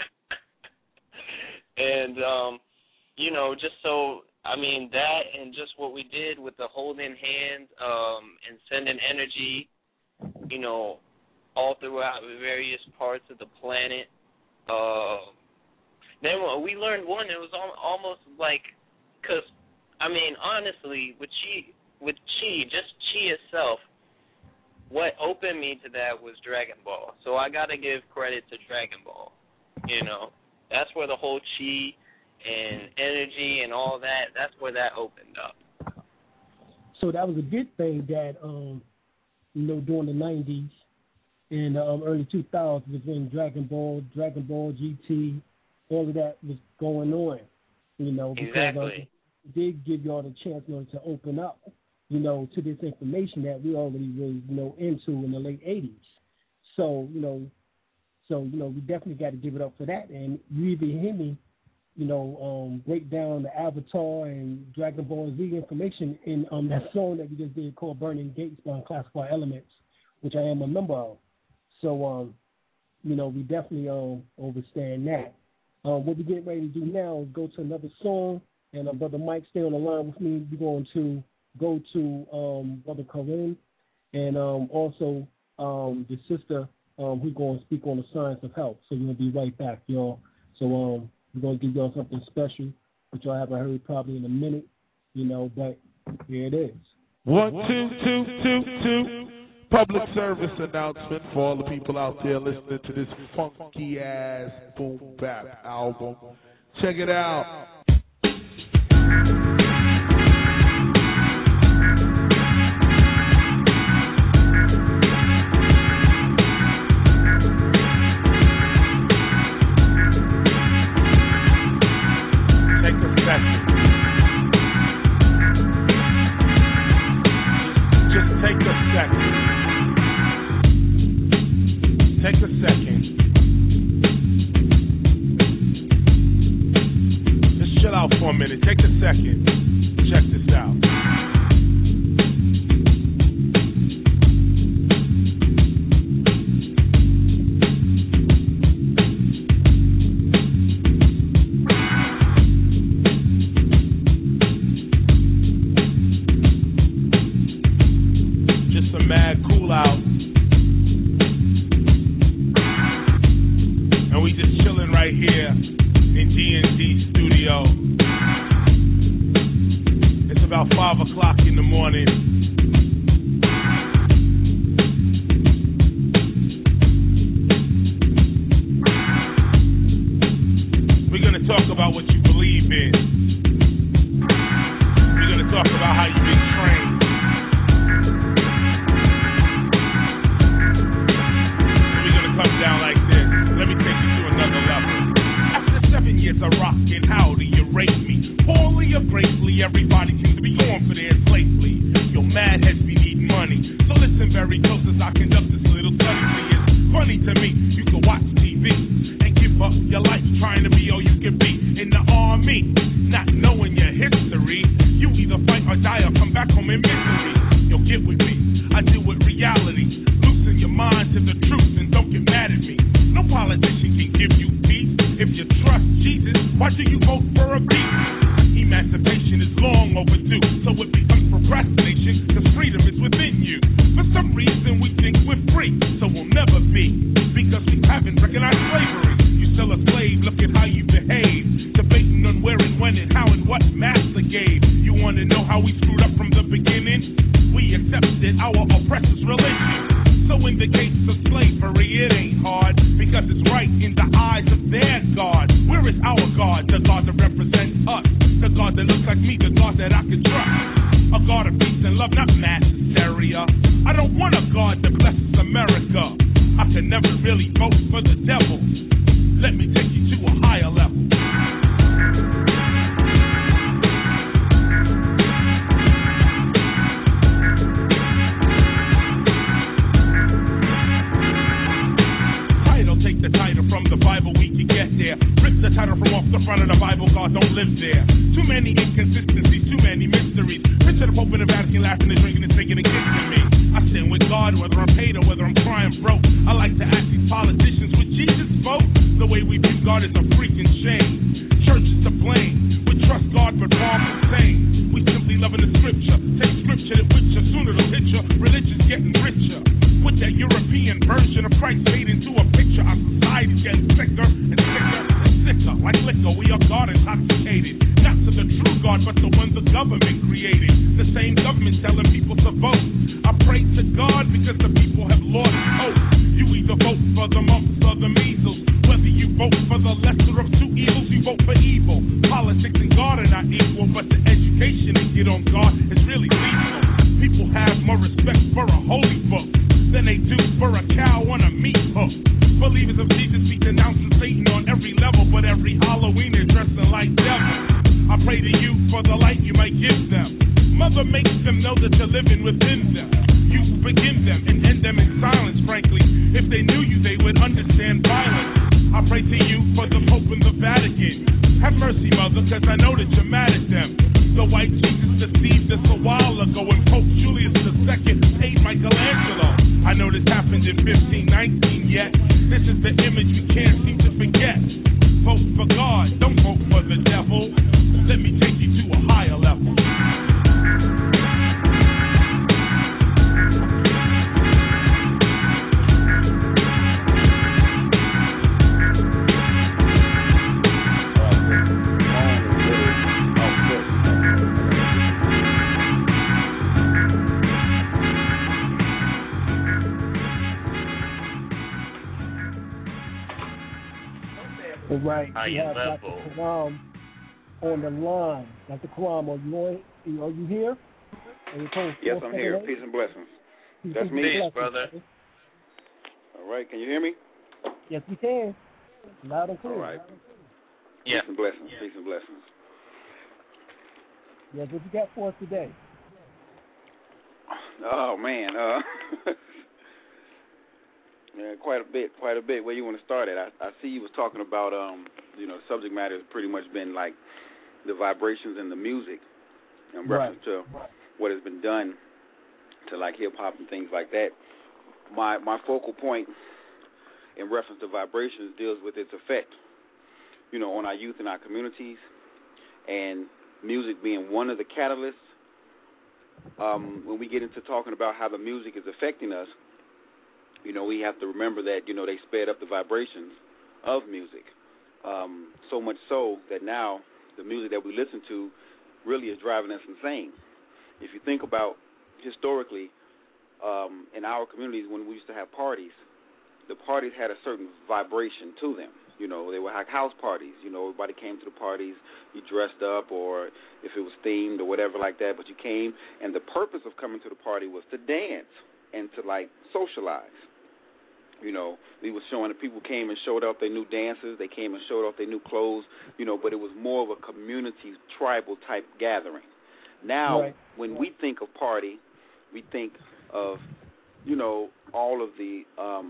And, um, you know, just so, I mean, that and just what we did with the holding hands um, and sending energy, you know, all throughout various parts of the planet. Uh, then we learned one, it was al- almost like, because, I mean, honestly, with Chi, with Chi, just Chi itself, what opened me to that was Dragon Ball. So I got to give credit to Dragon Ball. You know, that's where the whole Chi and energy and all that, that's where that opened up.
So that was a good thing that, um, you know, during the nineties and um, early two thousands was when Dragon Ball, Dragon Ball G T, all of that was going on, you know, because
exactly.
uh, it did give y'all the chance, you know, to open up, you know, to this information that we already was, you know, into in the late eighties. So, you know, so, you know, we definitely got to give it up for that. And you even hear me, you know, um, break down the Avatar and Dragon Ball Z information in um, that song that we just did called Burning Gates by Unclassified Elements, which I am a member of. So, um, you know, we definitely um, understand that. Um, what we're getting ready to do now is go to another song. And uh, Brother Mike, stay on the line with me. We're going to go to um, Brother Kareem and um, also um, the sister um, who's going to speak on the science of health. So we're going to be right back, y'all. So um, we're going to give y'all something special, which y'all haven't heard probably in a minute, you know, but here it is.
One, two, two, two, two. Public service announcement for all the people out there listening to this funky-ass boom bap album. Check it out. funny to me. You can watch T V and give up your life trying to be all you can be in the army, not knowing your history. You either fight or die or come back home in misery. Yo, get with me, I deal with reality. Loosen your mind to the truth and don't get mad at me. No politician can give you peace. If you trust Jesus, why do you vote for a beast? Emancipation is long overdue, so it becomes procrastination, because freedom is within you. For some reason we think we're free, so we'll never be, because we haven't recognized slavery. You still a slave, look at how you behave, debating on where and when and how and what master gave. You want to know how we screwed up from the beginning? We accepted our oppressor's religion. So in the case of slavery, it ain't hard, because it's right in the eyes of their God. Where is our God, the God that represents us? The God that looks like me, the God that I can trust. A God of peace and love, not mass hysteria. I don't want a God that blesses America. I can never really vote for the devil. Let me take you to a higher level. Take the title from the Bible, we can get there. Rip the title from off the front of the Bible, God don't live there. Too many inconsistencies, too many mysteries. Picture the Pope in the Vatican laughing and drinking and singing and kissing me. I stand with God, whether I'm paid or whether I'm crying broke. I like to ask these politicians, would Jesus vote? The way we view God is a freaking shame. Church is to blame. We trust God but wrong and sane. We simply loving the scripture. Take scripture that with you, sooner it'll hit you. Religion's getting richer. With that European version of Christ made into a picture, our society's getting sicker and sicker and sicker. Like liquor, we are God intoxicated. Not to the true God, but the one the government created. The same government telling people to vote. I pray to God because the people have lost hope. You either vote for the mumps or the measles. Whether you vote for the lesser of two evils, you vote for evil. Politics and God are not equal, but the education they get on God is really lethal. People have more respect for a holy book than they do for a cow on a meat hook. Believers of Jesus be denouncing Satan on every level, but every Halloween they're dressing like devils. I pray to you for the light you might give them. Mother makes them know that you're living within them. You forgive them and end them in silence, frankly. If they knew you, they would understand violence. I pray to you for the Pope and the Vatican. Have mercy, Mother, because I know that you're mad at them. The white Jesus deceived us a while ago, and Pope Julius the Second paid Michelangelo. I know this happened in fifteen nineteen, yet this is the image we can't seem to forget. Vote for God, don't vote for the devil. Let me take you to a higher level.
All right,
Higher
we have
level.
Doctor Karam on the line. Doctor Karam, are you on? Are you here? Are you
yes, I'm here. Peace and blessings.
Peace
That's
and
me,
blessings,
brother.
All right, can you hear me?
Yes, we can. Loud and clear.
All right.
Yeah.
Peace and blessings. Peace and blessings.
Yes, what you got for us today?
Oh man, uh, yeah, quite a bit, quite a bit. Where you want to start at? I, I see you was talking about, um, you know, the subject matter has pretty much been like the vibrations in the music, in reference
right.
to what has been done to like hip hop and things like that. My my focal point in reference to vibrations deals with its effect, you know, on our youth and our communities, and music being one of the catalysts. Um, when we get into talking about how the music is affecting us, you know, we have to remember that, you know, they sped up the vibrations of music, um, so much so that now the music that we listen to really is driving us insane. If you think about historically, um, in our communities when we used to have parties, the parties had a certain vibration to them. You know, they were like house parties. You know, everybody came to the parties, you dressed up, or if it was themed or whatever like that, but you came, and the purpose of coming to the party was to dance and to, like, socialize. You know, we were showing that people came and showed off their new dances, they came and showed off their new clothes, you know, but it was more of a community, tribal-type gathering. Now,
right.
when we think of party, we think of, you know, all of the um,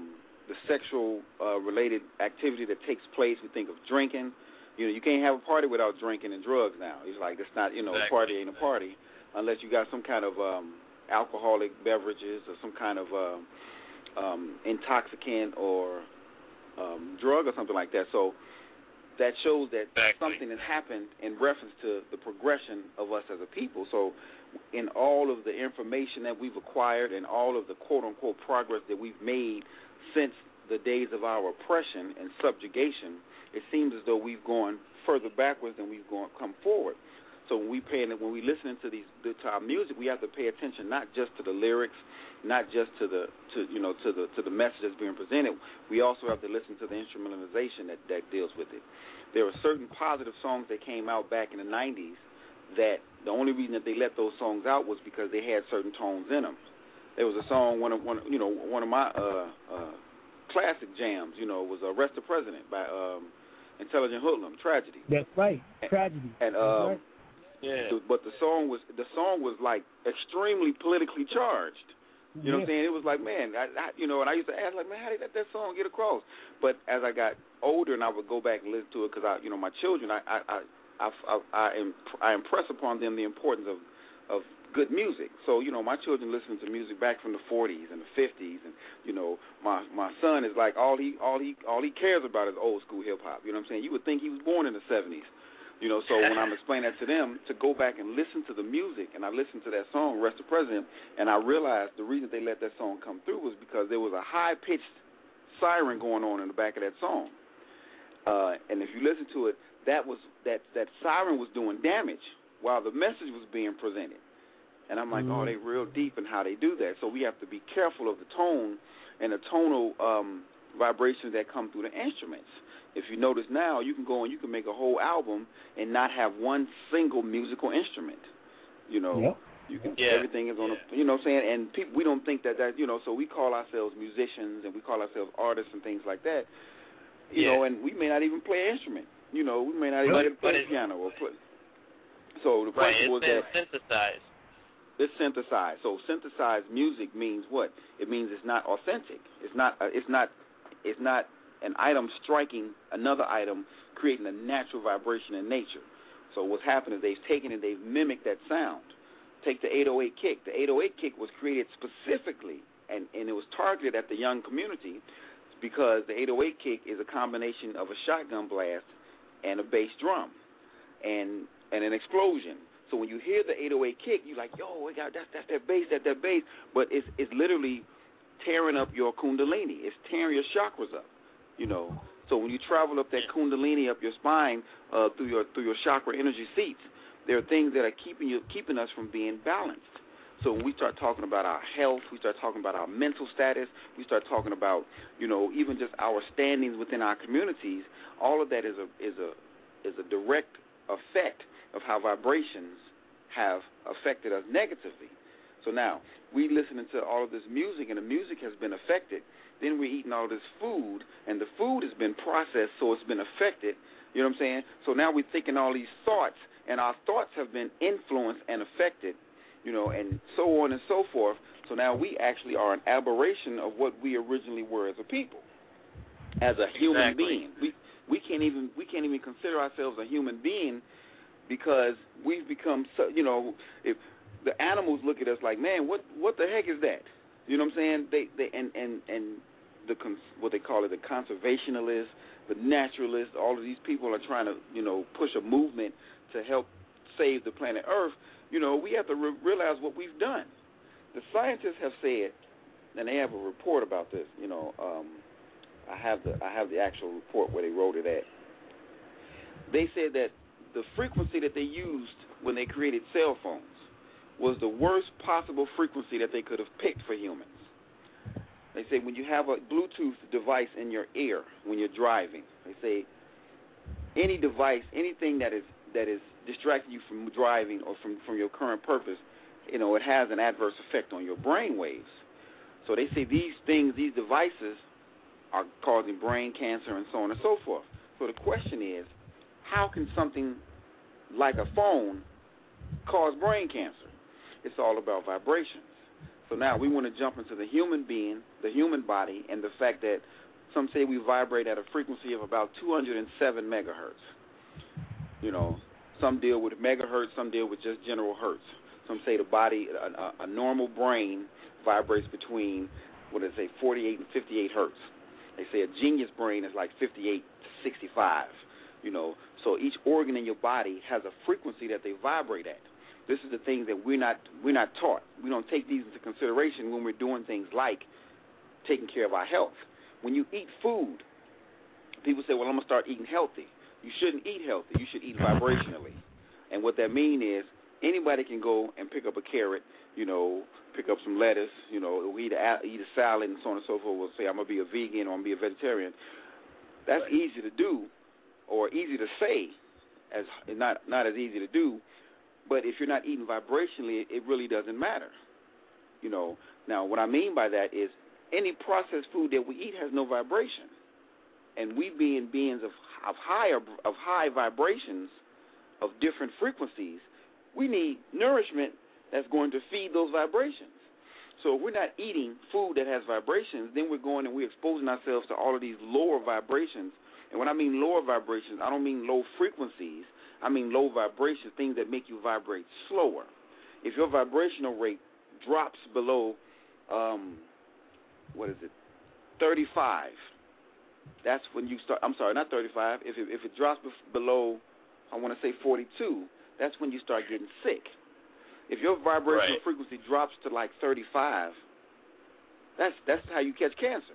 the sexual uh, related activity that takes place. We think of drinking. You know, you can't have a party without drinking and drugs now. It's like it's not, you know,
exactly.
a party ain't a party unless you got some kind of um, alcoholic beverages or some kind of uh, um, intoxicant or um, drug or something like that. So that shows that
exactly.
something has happened in reference to the progression of us as a people. So in all of the information that we've acquired and all of the quote-unquote progress that we've made since the days of our oppression and subjugation, it seems as though we've gone further backwards than we've gone come forward. So when we pay, when we listening to these to our music, we have to pay attention not just to the lyrics, not just to the to you know to the to the message that's being presented. We also have to listen to the instrumentalization that, that deals with it. There are certain positive songs that came out back in the nineties that the only reason that they let those songs out was because they had certain tones in them. There was a song, one of one you know one of my uh, uh, classic jams, you know, was "Arrest the President" by um, Intelligent Hoodlum, Tragedy.
That's right, Tragedy.
And um,
right.
yeah,
but the song was the song was like extremely politically charged. You know
yeah.
what I'm saying? It was like, man, I, I you know, and I used to ask, like, man, how did that, that song get across? But as I got older and I would go back and listen to it, because I, you know, my children, I, I, I, I, I, I, imp- I impress upon them the importance of, of good music. So, you know, my children listen to music back from the forties and the fifties, and you know, my my son is like all he all he all he cares about is old school hip hop. You know what I'm saying? You would think he was born in the seventies. You know, so when I'm explaining that to them, to go back and listen to the music, and I listened to that song, Arrest the President, and I realized the reason they let that song come through was because there was a high-pitched siren going on in the back of that song. Uh, and if you listen to it, that was that, that siren was doing damage while the message was being presented. And I'm like, mm-hmm. oh, they real deep in how they do that. So we have to be careful of the tone and the tonal um, vibrations that come through the instruments. If you notice now, you can go and you can make a whole album and not have one single musical instrument. You know,
yep.
you can
yeah.
everything is on
yeah.
a, you know what I'm saying? And people, we don't think that that, you know, so we call ourselves musicians and we call ourselves artists and things like that. You
yeah.
know, and we may not even play an instrument. You know, we may not even
but,
play
but
piano or play. So the
right,
question was
been
that
synthesized.
It's synthesized. So synthesized music means what? It means it's not authentic. It's not. Uh, it's not. It's not an item striking another item, creating a natural vibration in nature. So what's happened is they've taken and they've mimicked that sound. Take the eight oh eight kick. The eight oh eight kick was created specifically, and, and it was targeted at the young community because the eight oh eight kick is a combination of a shotgun blast and a bass drum and and an explosion. So when you hear the eight oh eight kick, you're like, yo, we got that's, that's that bass, that's that bass. But it's, it's literally tearing up your kundalini. It's tearing your chakras up. You know, so when you travel up that kundalini up your spine uh, through your through your chakra energy seats, there are things that are keeping you keeping us from being balanced. So when we start talking about our health, we start talking about our mental status, we start talking about, you know, even just our standings within our communities. All of that is a is a is a direct effect of how vibrations have affected us negatively. So now we listening to all of this music, and the music has been affected. Then we're eating all this food, and the food has been processed, so it's been affected. You know what I'm saying? So now we're thinking all these thoughts, and our thoughts have been influenced and affected, you know, and so on and so forth. So now we actually are an aberration of what we originally were as a people, as a human
exactly.
being. We we can't even we can't even consider ourselves a human being because we've become so. You know, if the animals look at us like, man, what what the heck is that? You know what I'm saying? They they and and and the what they call it, the conservationists, the naturalists, all of these people are trying to, you know, push a movement to help save the planet Earth. You know, we have to re- realize what we've done. The scientists have said, and they have a report about this. You know, um, I have the I have the actual report where they wrote it at. They said that the frequency that they used when they created cell phones was the worst possible frequency that they could have picked for humans. They say when you have a Bluetooth device in your ear when you're driving, they say any device, anything that is that is distracting you from driving or from, from your current purpose, you know, it has an adverse effect on your brain waves. So they say these things, these devices are causing brain cancer and so on and so forth. So the question is, how can something like a phone cause brain cancer? It's all about vibrations. So now we want to jump into the human being, the human body, and the fact that some say we vibrate at a frequency of about two hundred seven megahertz. You know, some deal with megahertz, some deal with just general hertz. Some say the body, a, a normal brain vibrates between, what did they say, forty-eight and fifty-eight hertz. They say a genius brain is like fifty-eight to sixty-five, you know. So each organ in your body has a frequency that they vibrate at. This is the thing that we're not we're not taught. We don't take these into consideration when we're doing things like taking care of our health. When you eat food, people say, well, I'm going to start eating healthy. You shouldn't eat healthy. You should eat vibrationally. And what that means is anybody can go and pick up a carrot, you know, pick up some lettuce, you know, eat a, eat a salad and so on and so forth. Will say, I'm going to be a vegan or I'm going to be a vegetarian. That's right. Easy to do or easy to say, as not not as easy to do. But if you're not eating vibrationally, it really doesn't matter. You know, now what I mean by that is any processed food that we eat has no vibration. And we being beings of of higher of high vibrations, of different frequencies, we need nourishment that's going to feed those vibrations. So if we're not eating food that has vibrations, then we're going and we're exposing ourselves to all of these lower vibrations. And when I mean lower vibrations, I don't mean low frequencies. I mean low vibrations, things that make you vibrate slower. If your vibrational rate drops below, um, what is it, thirty-five, that's when you start, I'm sorry, not thirty-five. If it, if it drops below, I want to say forty-two, that's when you start getting sick. If your vibrational right. frequency drops to like thirty-five, that's that's how you catch cancer.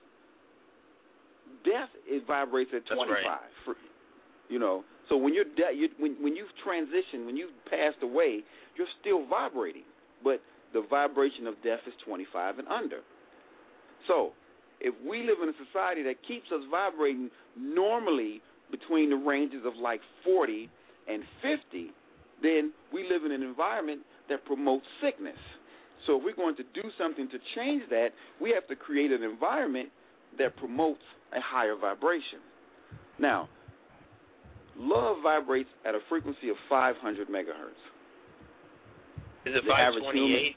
Death, it vibrates at twenty-five. Right. You know, so when you're de- you, when when you've transitioned, when you've passed away, you're still vibrating, but the vibration of death is twenty-five and under. So if we live in a society that keeps us vibrating normally between the ranges of like forty and fifty, then we live in an environment that promotes sickness. So if we're going to do something to change that, we have to create an environment that promotes a higher vibration. Now, love vibrates at a frequency of five hundred megahertz.
Is it five twenty-eight?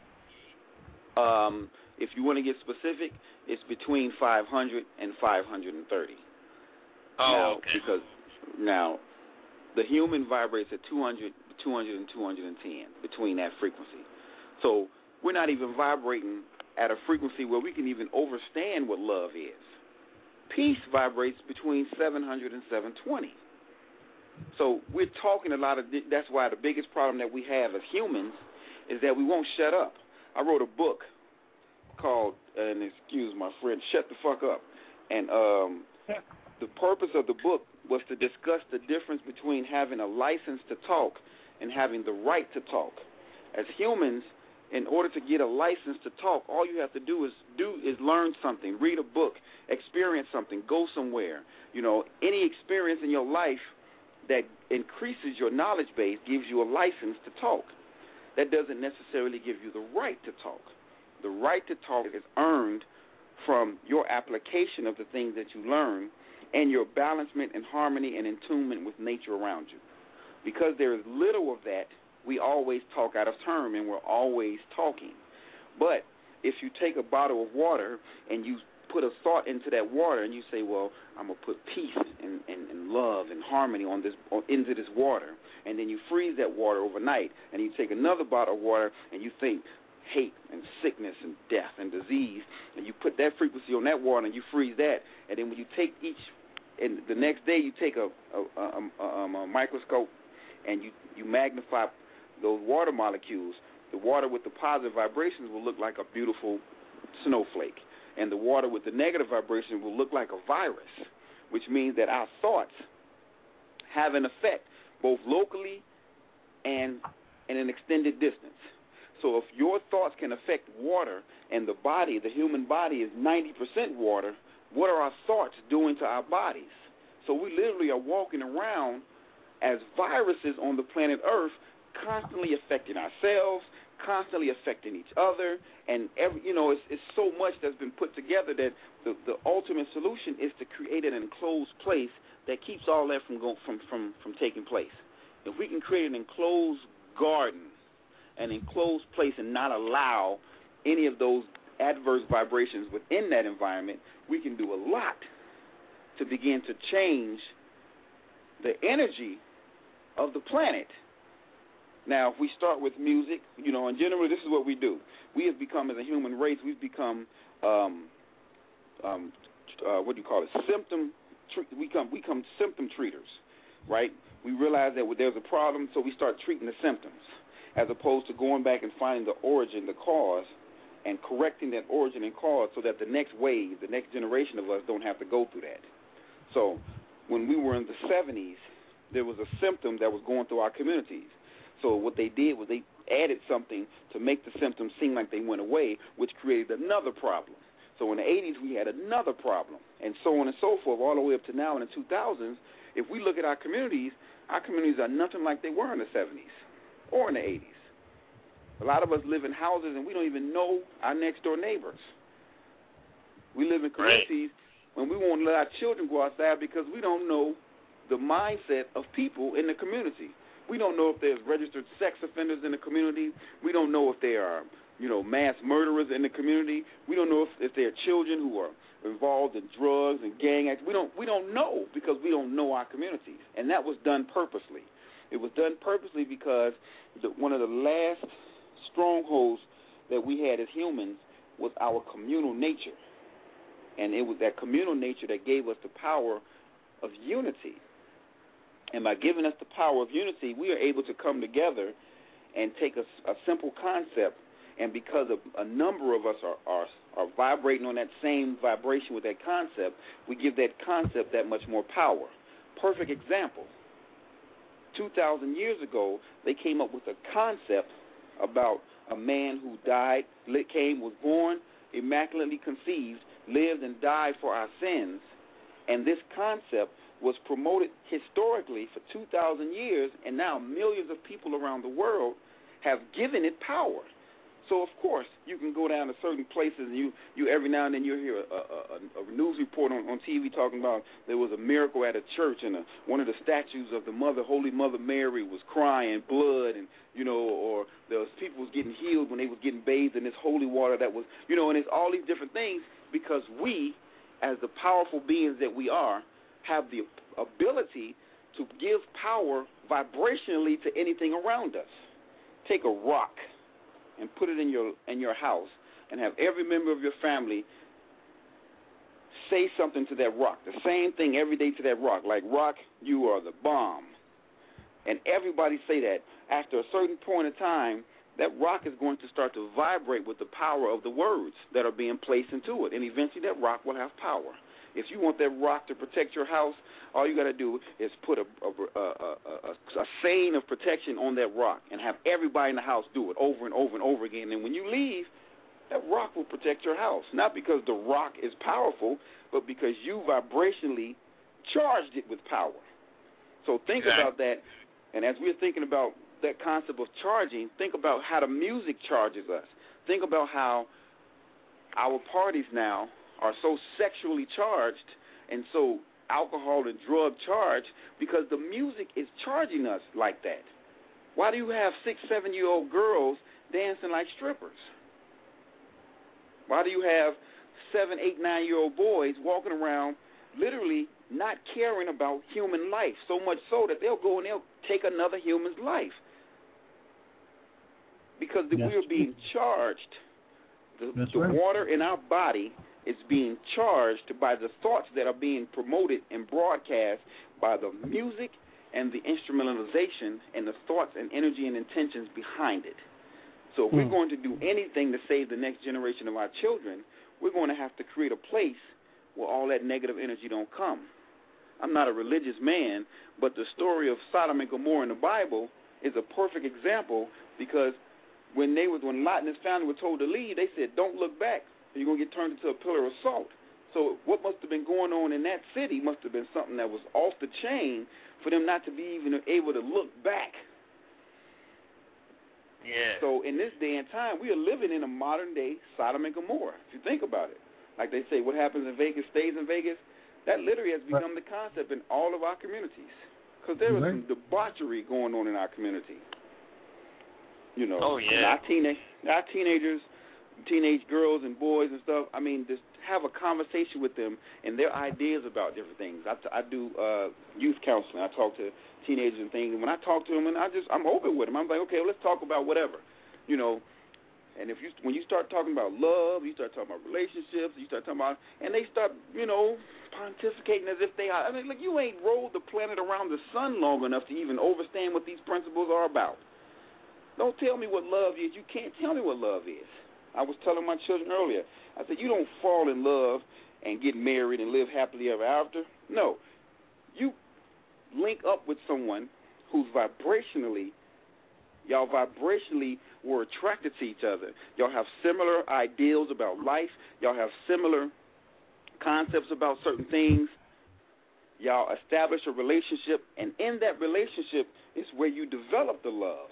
Um, if you want to get specific, it's between five hundred and five hundred thirty.
Oh,
now,
okay.
Because now the human vibrates at two hundred, two hundred, and two hundred ten, between that frequency. So we're not even vibrating at a frequency where we can even understand what love is. Peace vibrates between seven hundred and seven twenty. So we're talking a lot of, that's why the biggest problem that we have as humans is that we won't shut up. I wrote a book called, and excuse my friend, Shut the Fuck Up. And um, the purpose of the book was to discuss the difference between having a license to talk and having the right to talk. As humans, in order to get a license to talk, all you have to do is do is learn something, read a book, experience something, go somewhere. You know, any experience in your life that increases your knowledge base gives you a license to talk. That doesn't necessarily give you the right to talk. The right to talk is earned from your application of the things that you learn and your balancement and harmony and attunement with nature around you. Because there is little of that, we always talk out of term and we're always talking. But if you take a bottle of water and you put a thought into that water and you say, well, I'm going to put peace and, and, and love and harmony on this on, into this water, and then you freeze that water overnight, and you take another bottle of water and you think hate and sickness and death and disease, and you put that frequency on that water and you freeze that, and then when you take each, and the next day you take a, a, a, a, a microscope and you, you magnify those water molecules, the water with the positive vibrations will look like a beautiful snowflake, and the water with the negative vibration will look like a virus, which means that our thoughts have an effect both locally and in an extended distance. So if your thoughts can affect water, and the body, the human body is ninety percent water, what are our thoughts doing to our bodies? So we literally are walking around as viruses on the planet Earth, constantly affecting ourselves, constantly affecting each other, and every, you know, it's, it's so much that's been put together that the, the ultimate solution is to create an enclosed place that keeps all that from going from, from, from taking place. If we can create an enclosed garden, an enclosed place, and not allow any of those adverse vibrations within that environment, we can do a lot to begin to change the energy of the planet. Now, if we start with music, you know, in general, this is what we do. We have become, as a human race, we've become, um, um, uh, what do you call it, symptom, we become, we become symptom treaters, right? We realize that there's a problem, so we start treating the symptoms, as opposed to going back and finding the origin, the cause, and correcting that origin and cause so that the next wave, the next generation of us don't have to go through that. So when we were in the seventies, there was a symptom that was going through our communities. So what they did was they added something to make the symptoms seem like they went away, which created another problem. So in the eighties, we had another problem, and so on and so forth, all the way up to now in the two thousands. If we look at our communities, our communities are nothing like they were in the seventies or in the eighties. A lot of us live in houses, and we don't even know our next-door neighbors. We live in communities when we won't let our children go outside because we don't know the mindset of people in the community. We don't know if there's registered sex offenders in the community. We don't know if there are, you know, mass murderers in the community. We don't know if, if there are children who are involved in drugs and gang acts. We don't we don't know because we don't know our communities. And that was done purposely. It was done purposely because the, one of the last strongholds that we had as humans was our communal nature. And it was that communal nature that gave us the power of unity. And by giving us the power of unity, we are able to come together and take a, a simple concept, and because of a number of us are, are, are vibrating on that same vibration with that concept, we give that concept that much more power. Perfect example. two thousand years ago, they came up with a concept about a man who died, came, was born, immaculately conceived, lived and died for our sins, and this concept was promoted historically for two thousand years, and now millions of people around the world have given it power. So, of course, you can go down to certain places, and you, you every now and then you'll hear a, a, a news report on, on T V talking about there was a miracle at a church, and a, one of the statues of the Mother, Holy Mother Mary, was crying blood, and, you know, or there was people was getting healed when they was getting bathed in this holy water that was, you know, and it's all these different things because we, as the powerful beings that we are, have the ability to give power vibrationally to anything around us. Take a rock and put it in your in your house and have every member of your family say something to that rock, the same thing every day to that rock, like, rock, you are the bomb. And everybody say that. After a certain point of time, that rock is going to start to vibrate with the power of the words that are being placed into it, and eventually that rock will have power. If you want that rock to protect your house, all you got to do is put a, a, a, a, a saying of protection on that rock and have everybody in the house do it over and over and over again. And when you leave, that rock will protect your house, not because the rock is powerful, but because you vibrationally charged it with power. So think exactly. about that. And as we're thinking about that concept of charging, think about how the music charges us. Think about how our parties now are so sexually charged and so alcohol and drug charged because the music is charging us like that. Why do you have six, seven-year-old girls dancing like strippers? Why do you have seven, eight, nine-year-old boys walking around literally not caring about human life, so much so that they'll go and they'll take another human's life? Because we are being charged. The, the right. water in our body is being charged by the thoughts that are being promoted and broadcast by the music and the instrumentalization and the thoughts and energy and intentions behind it. So if mm. we're going to do anything to save the next generation of our children, we're going to have to create a place where all that negative energy don't come. I'm not a religious man, but the story of Sodom and Gomorrah in the Bible is a perfect example because when they was when Lot and his family were told to leave, they said, don't look back. You're going to get turned into a pillar of salt. So what must have been going on in that city must have been something that was off the chain for them not to be even able to look back.
Yeah.
So in this day and time, we are living in a modern-day Sodom and Gomorrah, if you think about it. Like they say, what happens in Vegas stays in Vegas. That literally has become the concept in all of our communities because there is right. some debauchery going on in our community. You know,
oh, yeah.
our, teenage, our teenagers teenage girls and boys and stuff, I mean, just have a conversation with them and their ideas about different things. I, I do uh, youth counseling. I talk to teenagers and things, and when I talk to them, and I just I'm open with them. I'm like, okay, well, let's talk about whatever, you know. And if you when you start talking about love, you start talking about relationships, you start talking about, and they start, you know, pontificating as if they are. I mean, like, you ain't rolled the planet around the sun long enough to even understand what these principles are about. Don't tell me what love is. You can't tell me what love is. I was telling my children earlier, I said, you don't fall in love and get married and live happily ever after. No. You link up with someone who's vibrationally, y'all vibrationally were attracted to each other. Y'all have similar ideals about life. Y'all have similar concepts about certain things. Y'all establish a relationship, and in that relationship is where you develop the love.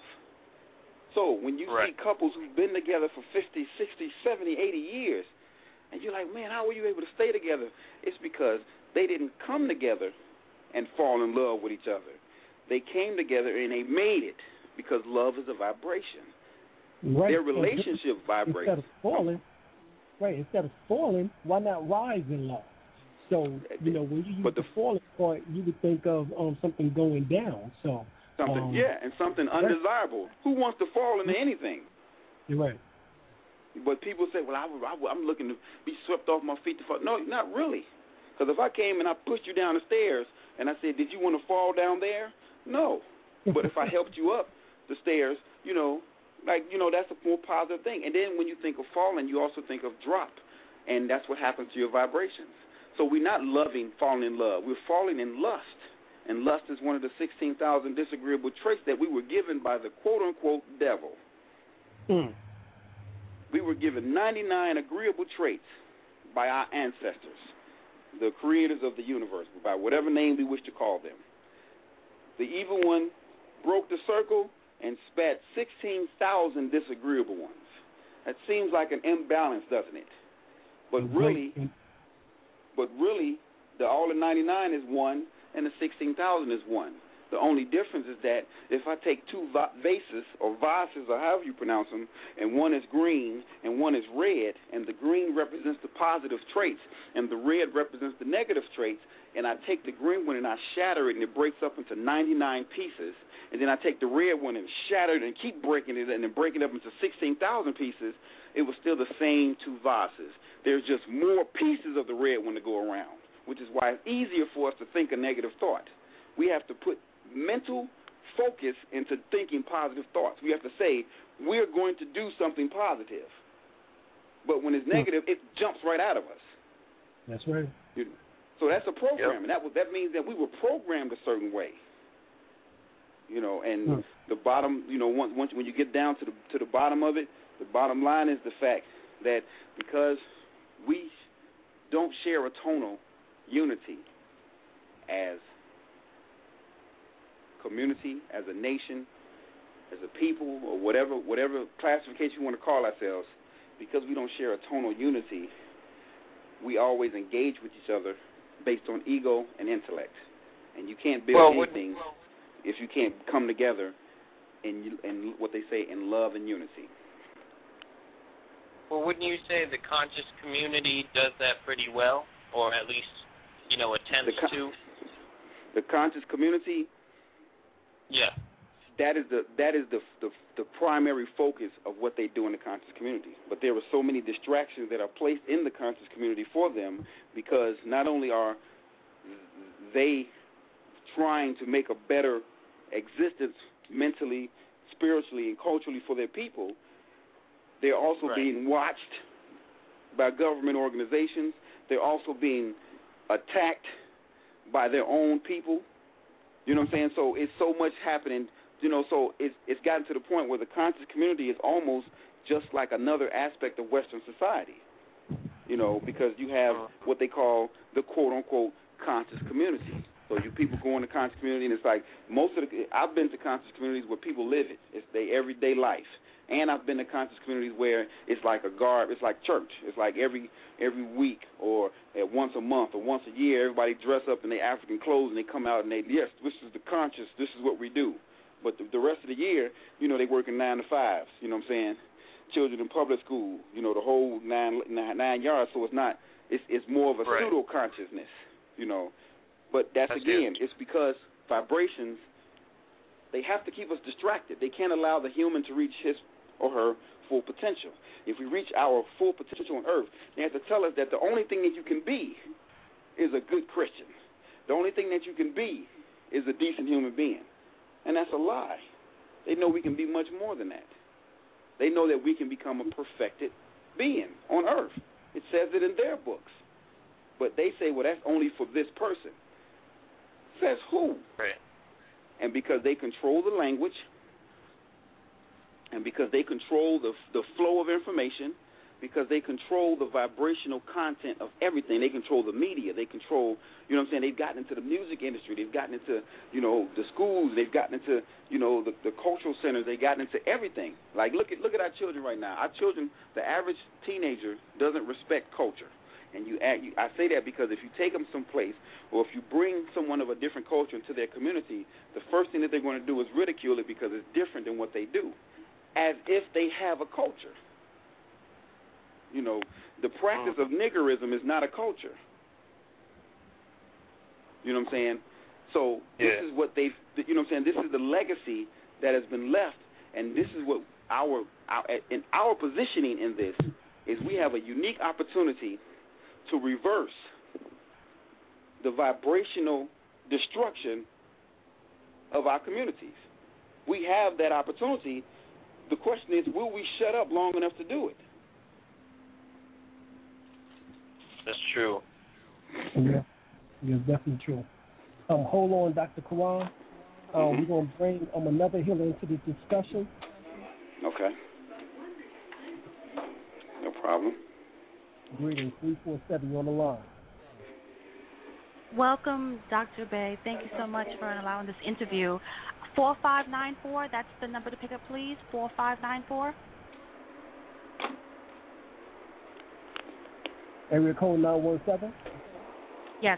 So when you right. see couples who've been together for fifty, sixty, seventy, eighty years, and you're like, man, how were you able to stay together? It's because they didn't come together and fall in love with each other. They came together and they made it because love is a vibration.
Right.
Their relationship vibrates.
Instead of falling, right, instead of falling, why not rise in love? So, you know, when you use
but
the, the falling part, you would think of um, something going down. So
Something,
um,
yeah, and something undesirable. Who wants to fall into anything?
You're right.
But people say, well, I, I, I'm looking to be swept off my feet to fall. No, not really. Because if I came and I pushed you down the stairs and I said, did you want to fall down there? No. But if I helped you up the stairs, you know, like, you know, that's a more positive thing. And then when you think of falling, you also think of drop. And that's what happens to your vibrations. So we're not loving, falling in love. We're falling in lust. And lust is one of the sixteen thousand disagreeable traits that we were given by the quote-unquote devil.
Mm.
We were given ninety-nine agreeable traits by our ancestors, the creators of the universe, by whatever name we wish to call them. The evil one broke the circle and spat sixteen thousand disagreeable ones. That seems like an imbalance, doesn't it? But really, but really, the all the ninety-nine is one, and the sixteen thousand is one. The only difference is that if I take two vases, or vases, or however you pronounce them, and one is green and one is red, and the green represents the positive traits, and the red represents the negative traits, and I take the green one and I shatter it, and it breaks up into ninety-nine pieces, and then I take the red one and shatter it and keep breaking it, and then break it up into sixteen thousand pieces, it was still the same two vases. There's just more pieces of the red one to go around, which is why it's easier for us to think a negative thought. We have to put mental focus into thinking positive thoughts. We have to say, we're going to do something positive. But when it's negative, it jumps right out of us.
That's right.
So that's a program, yep. and that was, that means that we were programmed a certain way. You know, and hmm. the bottom, you know, once, once when you get down to the to the bottom of it, the bottom line is the fact that because we don't share a tonal unity as community, as a nation, as a people, or whatever whatever classification you want to call ourselves, because we don't share a tonal unity, we always engage with each other based on ego and intellect. And you can't build well, anything what, if you can't come together in, in what they say in love and unity.
Well, wouldn't you say the conscious community does that pretty well, or at least, you know, attempts
the con-
to?
The conscious community.
Yeah.
That is the that is the, the the primary focus of what they do in the conscious community. But there are so many distractions that are placed in the conscious community for them, because not only are they trying to make a better existence mentally, spiritually, and culturally for their people, they're also right. being watched by government organizations. They're also being attacked by their own people. You know what I'm saying? So it's so much happening. You know, so it's it's gotten to the point where the conscious community is almost just like another aspect of Western society. You know, because you have what they call the quote-unquote conscious community. So you people go in the conscious community, and it's like most of the – I've been to conscious communities where people live it. It's their everyday life. And I've been to conscious communities where it's like a garb. It's like church. It's like every every week or at once a month or once a year, everybody dress up in their African clothes and they come out and they, yes, this is the conscious, this is what we do. But the, the rest of the year, you know, they working nine to fives, you know what I'm saying? children in public school, you know, the whole nine nine, nine yards. So it's not. It's it's more of a
right.
pseudo consciousness, you know. But that's,
that's
again,
it.
it's because vibrations. They have to keep us distracted. They can't allow the human to reach his or her full potential. If we reach our full potential on earth, they have to tell us that the only thing that you can be is a good Christian. The only thing that you can be is a decent human being. And that's a lie. They know we can be much more than that. They know that we can become a perfected being on earth. It says it in their books. But they say, well, that's only for this person. Says who?
Right.
And because they control the language, and because they control the the flow of information, because they control the vibrational content of everything, they control the media, they control, you know what I'm saying, they've gotten into the music industry, they've gotten into, you know, the schools, they've gotten into, you know, the, the cultural centers, they've gotten into everything. Like, look at look at our children right now. Our children, the average teenager doesn't respect culture. And you, add, you, I say that because if you take them someplace, or if you bring someone of a different culture into their community, the first thing that they're going to do is ridicule it because it's different than what they do, as if they have a culture. You know, the practice of niggerism is not a culture. You know what I'm saying? So this
yeah.
is what they've, you know what I'm saying, this is the legacy that has been left, and this is what our, our in our positioning in this is we have a unique opportunity to reverse the vibrational destruction of our communities. We have that opportunity. The question is, will we shut up long enough to do it?
That's true.
Yeah, yeah, definitely true. Um, hold on, Doctor Quran. Um,
mm-hmm.
We're going to bring um, another healer into the discussion.
Okay. No problem.
Greetings, three four seven, you're on the line.
Welcome, Doctor Bey. Thank you so much for allowing this interview. four five nine four, that's the number to pick up, please. four five nine four.
Area code nine one seven?
Yes.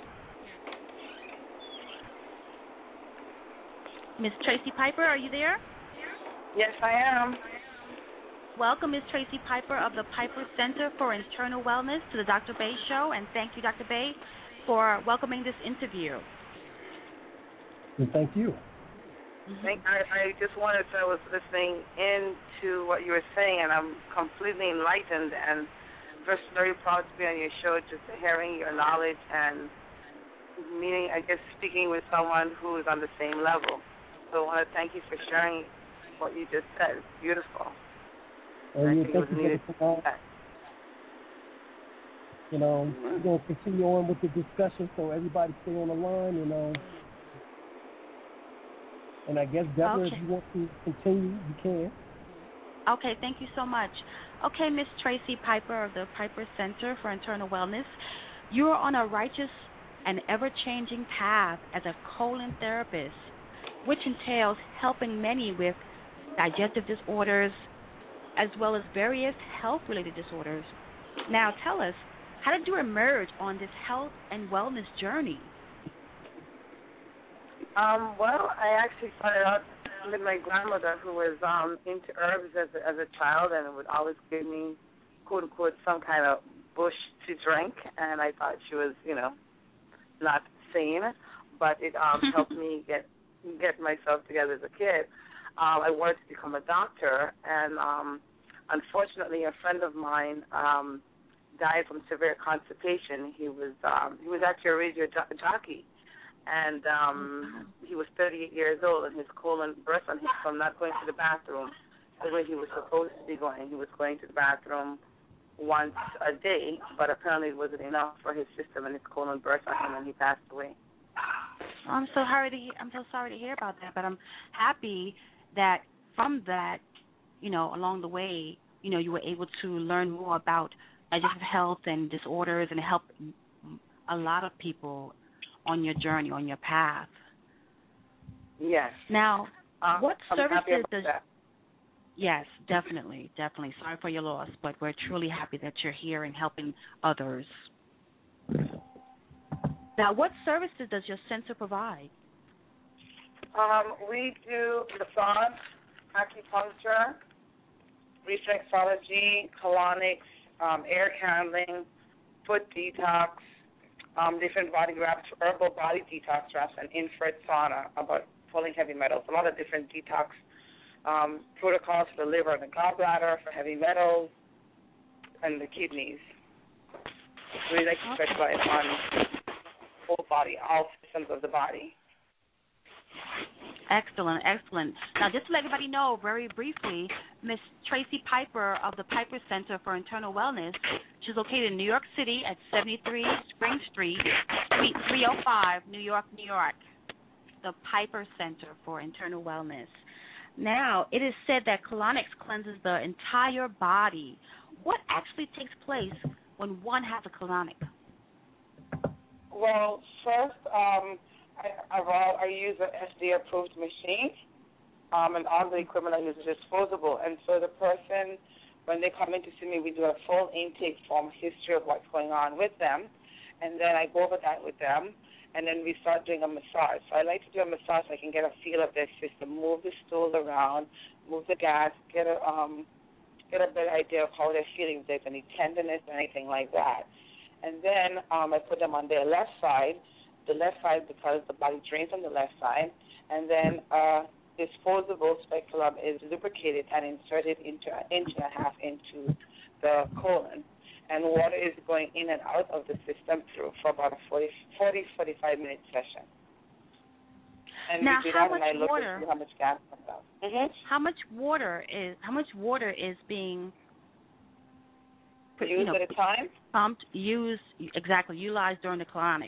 Miss Tracy Piper, are you there?
Yes, I am.
Welcome, Miz Tracy Piper of the Piper Center for Internal Wellness to the Doctor Bey Show, and thank you, Doctor Bey, for welcoming this interview.
And thank you.
Thank, I, I just wanted to, I was listening into what you were saying, and I'm completely enlightened and just very proud to be on your show, just hearing your knowledge and meaning, I guess, speaking with someone who is on the same level. So I want to thank you for sharing what you just said. It's beautiful.
Oh, yeah, thank you for that. You know, we're going to continue on with the discussion, so everybody stay on the line, you know. And I guess, Deborah,
okay.
if you want to continue, you can.
Okay, thank you so much. Okay, Miss Tracy Piper of the Piper Center for Internal Wellness, you are on a righteous and ever-changing path as a colon therapist, which entails helping many with digestive disorders, as well as various health-related disorders. Now, tell us, how did you emerge on this health and wellness journey?
Um, well, I actually started out with my grandmother, who was um, into herbs as a, as a child, and would always give me, quote unquote, some kind of bush to drink. And I thought she was, you know, not sane, but it um, helped me get get myself together as a kid. Um, I wanted to become a doctor, and um, unfortunately, a friend of mine um, died from severe constipation. He was um, he was actually a radio jo- jockey, and um, he was thirty-eight years old, and his colon burst on him from not going to the bathroom the way he was supposed to be going. He was going to the bathroom once a day, but apparently it wasn't enough for his system, and his colon burst on him, and he passed away.
I'm so sorry to hear, I'm so sorry to hear about that, but I'm happy that from that, you know, along the way, you know, you were able to learn more about digestive health and disorders and help a lot of people on your journey, on your path.
Yes.
Now,
uh,
what
I'm
services does...
That.
Yes, definitely, definitely. Sorry for your loss, but we're truly happy that you're here and helping others. Now, what services does your center provide?
Um, we do massage, acupuncture, reflexology, colonics, um, air handling, foot detox, um, different body wraps, herbal body detox wraps, and infrared sauna about pulling heavy metals. A lot of different detox um, protocols for the liver and the gallbladder, for heavy metals, and the kidneys. We like to specialize on whole body, all systems of the body.
Excellent, excellent. Now, just to let everybody know very briefly, Miss Tracy Piper of the Piper Center for Internal Wellness, she's located in New York City at seventy-three Spring Street, Suite three oh five, New York, New York, the Piper Center for Internal Wellness. Now, it is said that colonics cleanses the entire body. What actually takes place when one has a colonic?
Well, first, um, I, I've all, I use an F D A-approved machine, um, and all the equipment I use is disposable. And so the person, when they come in to see me, we do a full intake form, history of what's going on with them, and then I go over that with them, and then we start doing a massage. So I like to do a massage so I can get a feel of their system, move the stool around, move the gas, get a um, get a better idea of how they're feeling, if there's any tenderness or anything like that. And then um, I put them on their left side, the left side because the body drains on the left side, and then uh, disposable speculum is lubricated and inserted into an inch and a half into the colon. And water is going in and out of the system through for about a forty, forty, forty-five minute session. And
now,
we do
how
that
much
and I look
water?
and see how much gas comes out. Mm-hmm.
How much water is how much water is being put,
used
you know,
at a time?
Pumped, used exactly, utilized during the colonic?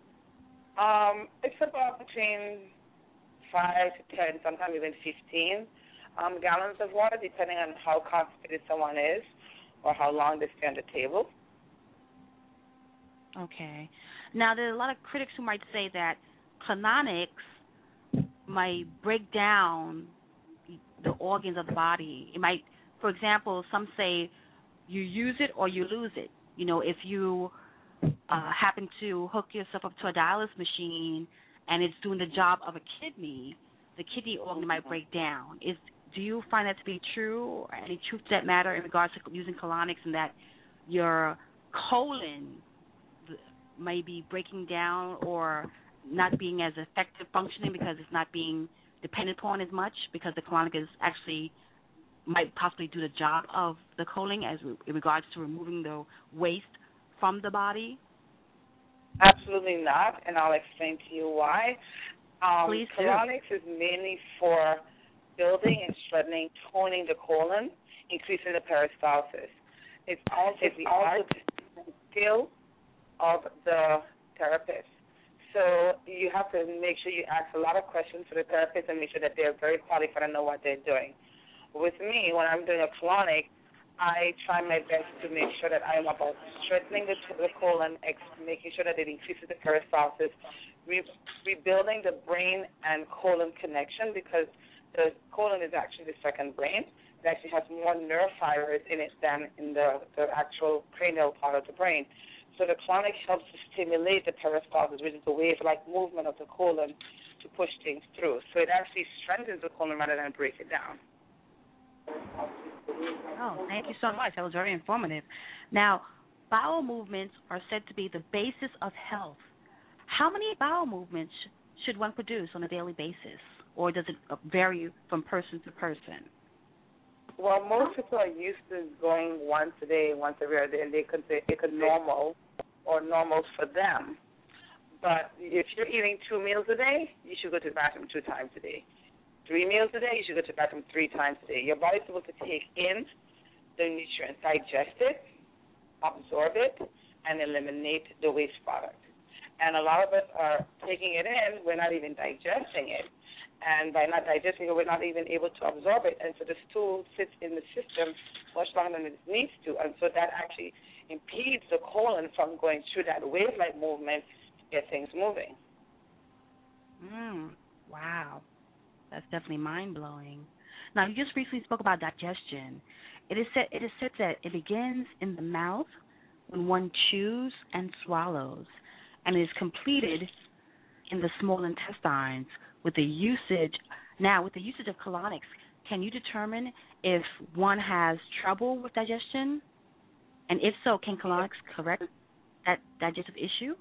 Um, it's about between five to ten, sometimes even fifteen um, gallons of water, depending on how constipated someone is or how long they stay on the table.
Okay. Now, there are a lot of critics who might say that colonics might break down the organs of the body. It might, for example, some say you use it or you lose it. You know, if you uh, happen to hook yourself up to a dialysis machine and it's doing the job of a kidney, the kidney organ might break down. Is do you find that to be true, or any truth to that matter in regards to using colonics, and that your colon may be breaking down or not being as effective functioning because it's not being depended upon as much, because the colonic is actually might possibly do the job of the colon as in regards to removing the waste from the body?
Absolutely not, and I'll explain to you why. Um,
Please do.
Colonics is mainly for building and strengthening, toning the colon, increasing the peristalsis. It's also it's the art and skill of the therapist. So you have to make sure you ask a lot of questions to the therapist and make sure that they're very qualified and know what they're doing. With me, when I'm doing a colonic, I try my best to make sure that I'm about strengthening the, the colon, ex- making sure that it increases the peristalsis, re- rebuilding the brain and colon connection, because the colon is actually the second brain. It actually has more nerve fibers in it than in the, the actual cranial part of the brain. So the colonic helps to stimulate the peristalsis, which is the wave-like movement of the colon to push things through. So it actually strengthens the colon rather than break it down.
Oh, thank you so much. That was very informative. Now, bowel movements are said to be the basis of health. How many bowel movements should one produce on a daily basis, or does it vary from person to person?
Well, most people are used to going once a day, once every other day, and they consider it normal or normal for them. But if you're eating two meals a day, you should go to the bathroom two times a day. Three meals a day, you should go to the bathroom three times a day. Your body's supposed to take in the nutrients, digest it, absorb it, and eliminate the waste product. And a lot of us are taking it in, we're not even digesting it. And by not digesting it, we're not even able to absorb it. And so the stool sits in the system much longer than it needs to. And so that actually impedes the colon from going through that wave-like movement to get things moving.
Mm, wow. That's definitely mind-blowing. Now, you just recently spoke about digestion. It is said, it is said that it begins in the mouth when one chews and swallows, and it is completed in the small intestines with the usage. Now, with the usage of colonics, can you determine if one has trouble with digestion? And if so, can colonics correct that digestive issue?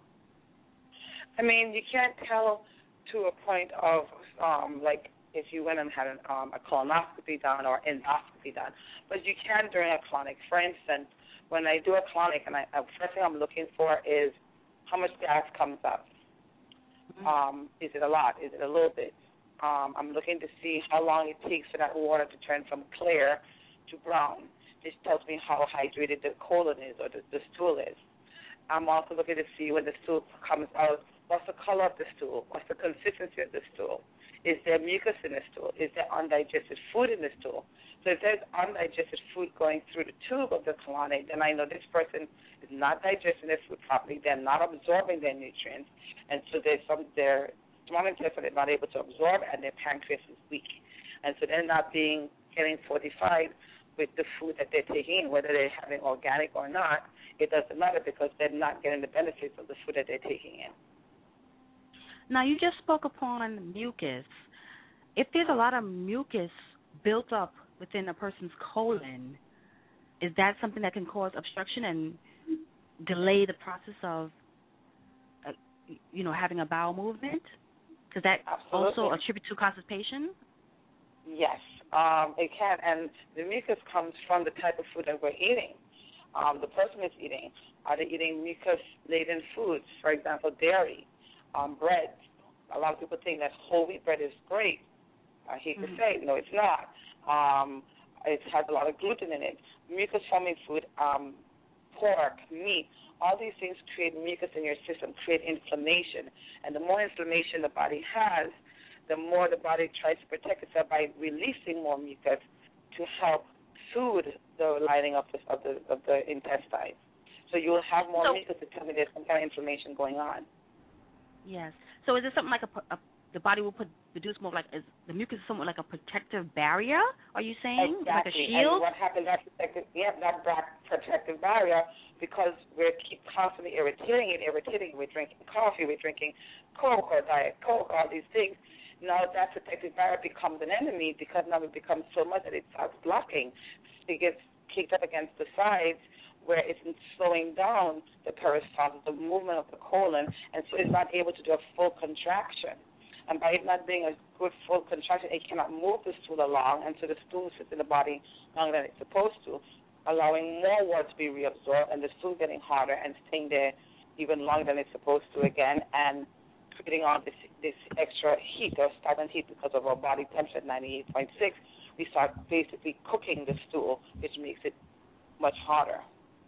I mean, you can't tell to a point of, um, like, if you went and had an, um, a colonoscopy done or endoscopy done, but you can during a colonic. For instance, when I do a colonic, and I, uh, first thing I'm looking for is how much gas comes up. Mm-hmm. Um, is it a lot? Is it a little bit? Um, I'm looking to see how long it takes for that water to turn from clear to brown. This tells me how hydrated the colon is or the, the stool is. I'm also looking to see when the stool comes out, what's the color of the stool? What's the consistency of the stool? Is there mucus in the stool? Is there undigested food in the stool? So if there's undigested food going through the tube of the colonic, then I know this person is not digesting their food properly. They're not absorbing their nutrients, and so there's some their small intestine is not able to absorb, and their pancreas is weak, and so they're not being getting fortified with the food that they're taking in, whether they're having organic or not. It doesn't matter because they're not getting the benefits of the food that they're taking in.
Now, you just spoke upon mucus. If there's a lot of mucus built up within a person's colon, is that something that can cause obstruction and delay the process of, uh, you know, having a bowel movement? Does that
Absolutely.
also attribute to constipation?
Yes, um, it can. And the mucus comes from the type of food that we're eating. Um, the person is eating. Are they eating mucus-laden foods? For example, dairy, um, bread. A lot of people think that whole wheat bread is great. I hate mm-hmm. to say it. No, it's not. Um, it has a lot of gluten in it. Mucus-forming food, um, pork, meat, all these things create mucus in your system, create inflammation. And the more inflammation the body has, the more the body tries to protect itself by releasing more mucus to help soothe the lining of the, of the, of the intestine. So you will have more so, mucus to tell me there's some kind of inflammation going on.
Yes. So is it something like a, a the body will put, produce more like, is the mucus is somewhat like a protective barrier, are you saying?
Exactly.
Like a shield?
And what happens, that protective, yeah, that protective barrier, because we keep constantly irritating it, irritating it. We're drinking coffee, we're drinking Coke or Diet Coke, all these things. Now that protective barrier becomes an enemy because now it becomes so much that it starts blocking. It gets kicked up against the sides where it's slowing down the peristalsis, the movement of the colon, and so it's not able to do a full contraction. And by it not being a good full contraction, it cannot move the stool along, and so the stool sits in the body longer than it's supposed to, allowing more water to be reabsorbed, and the stool getting harder and staying there even longer than it's supposed to again, and creating all this this extra heat or stagnant heat because of our body temperature at ninety-eight point six. We start basically cooking the stool, which makes it much harder.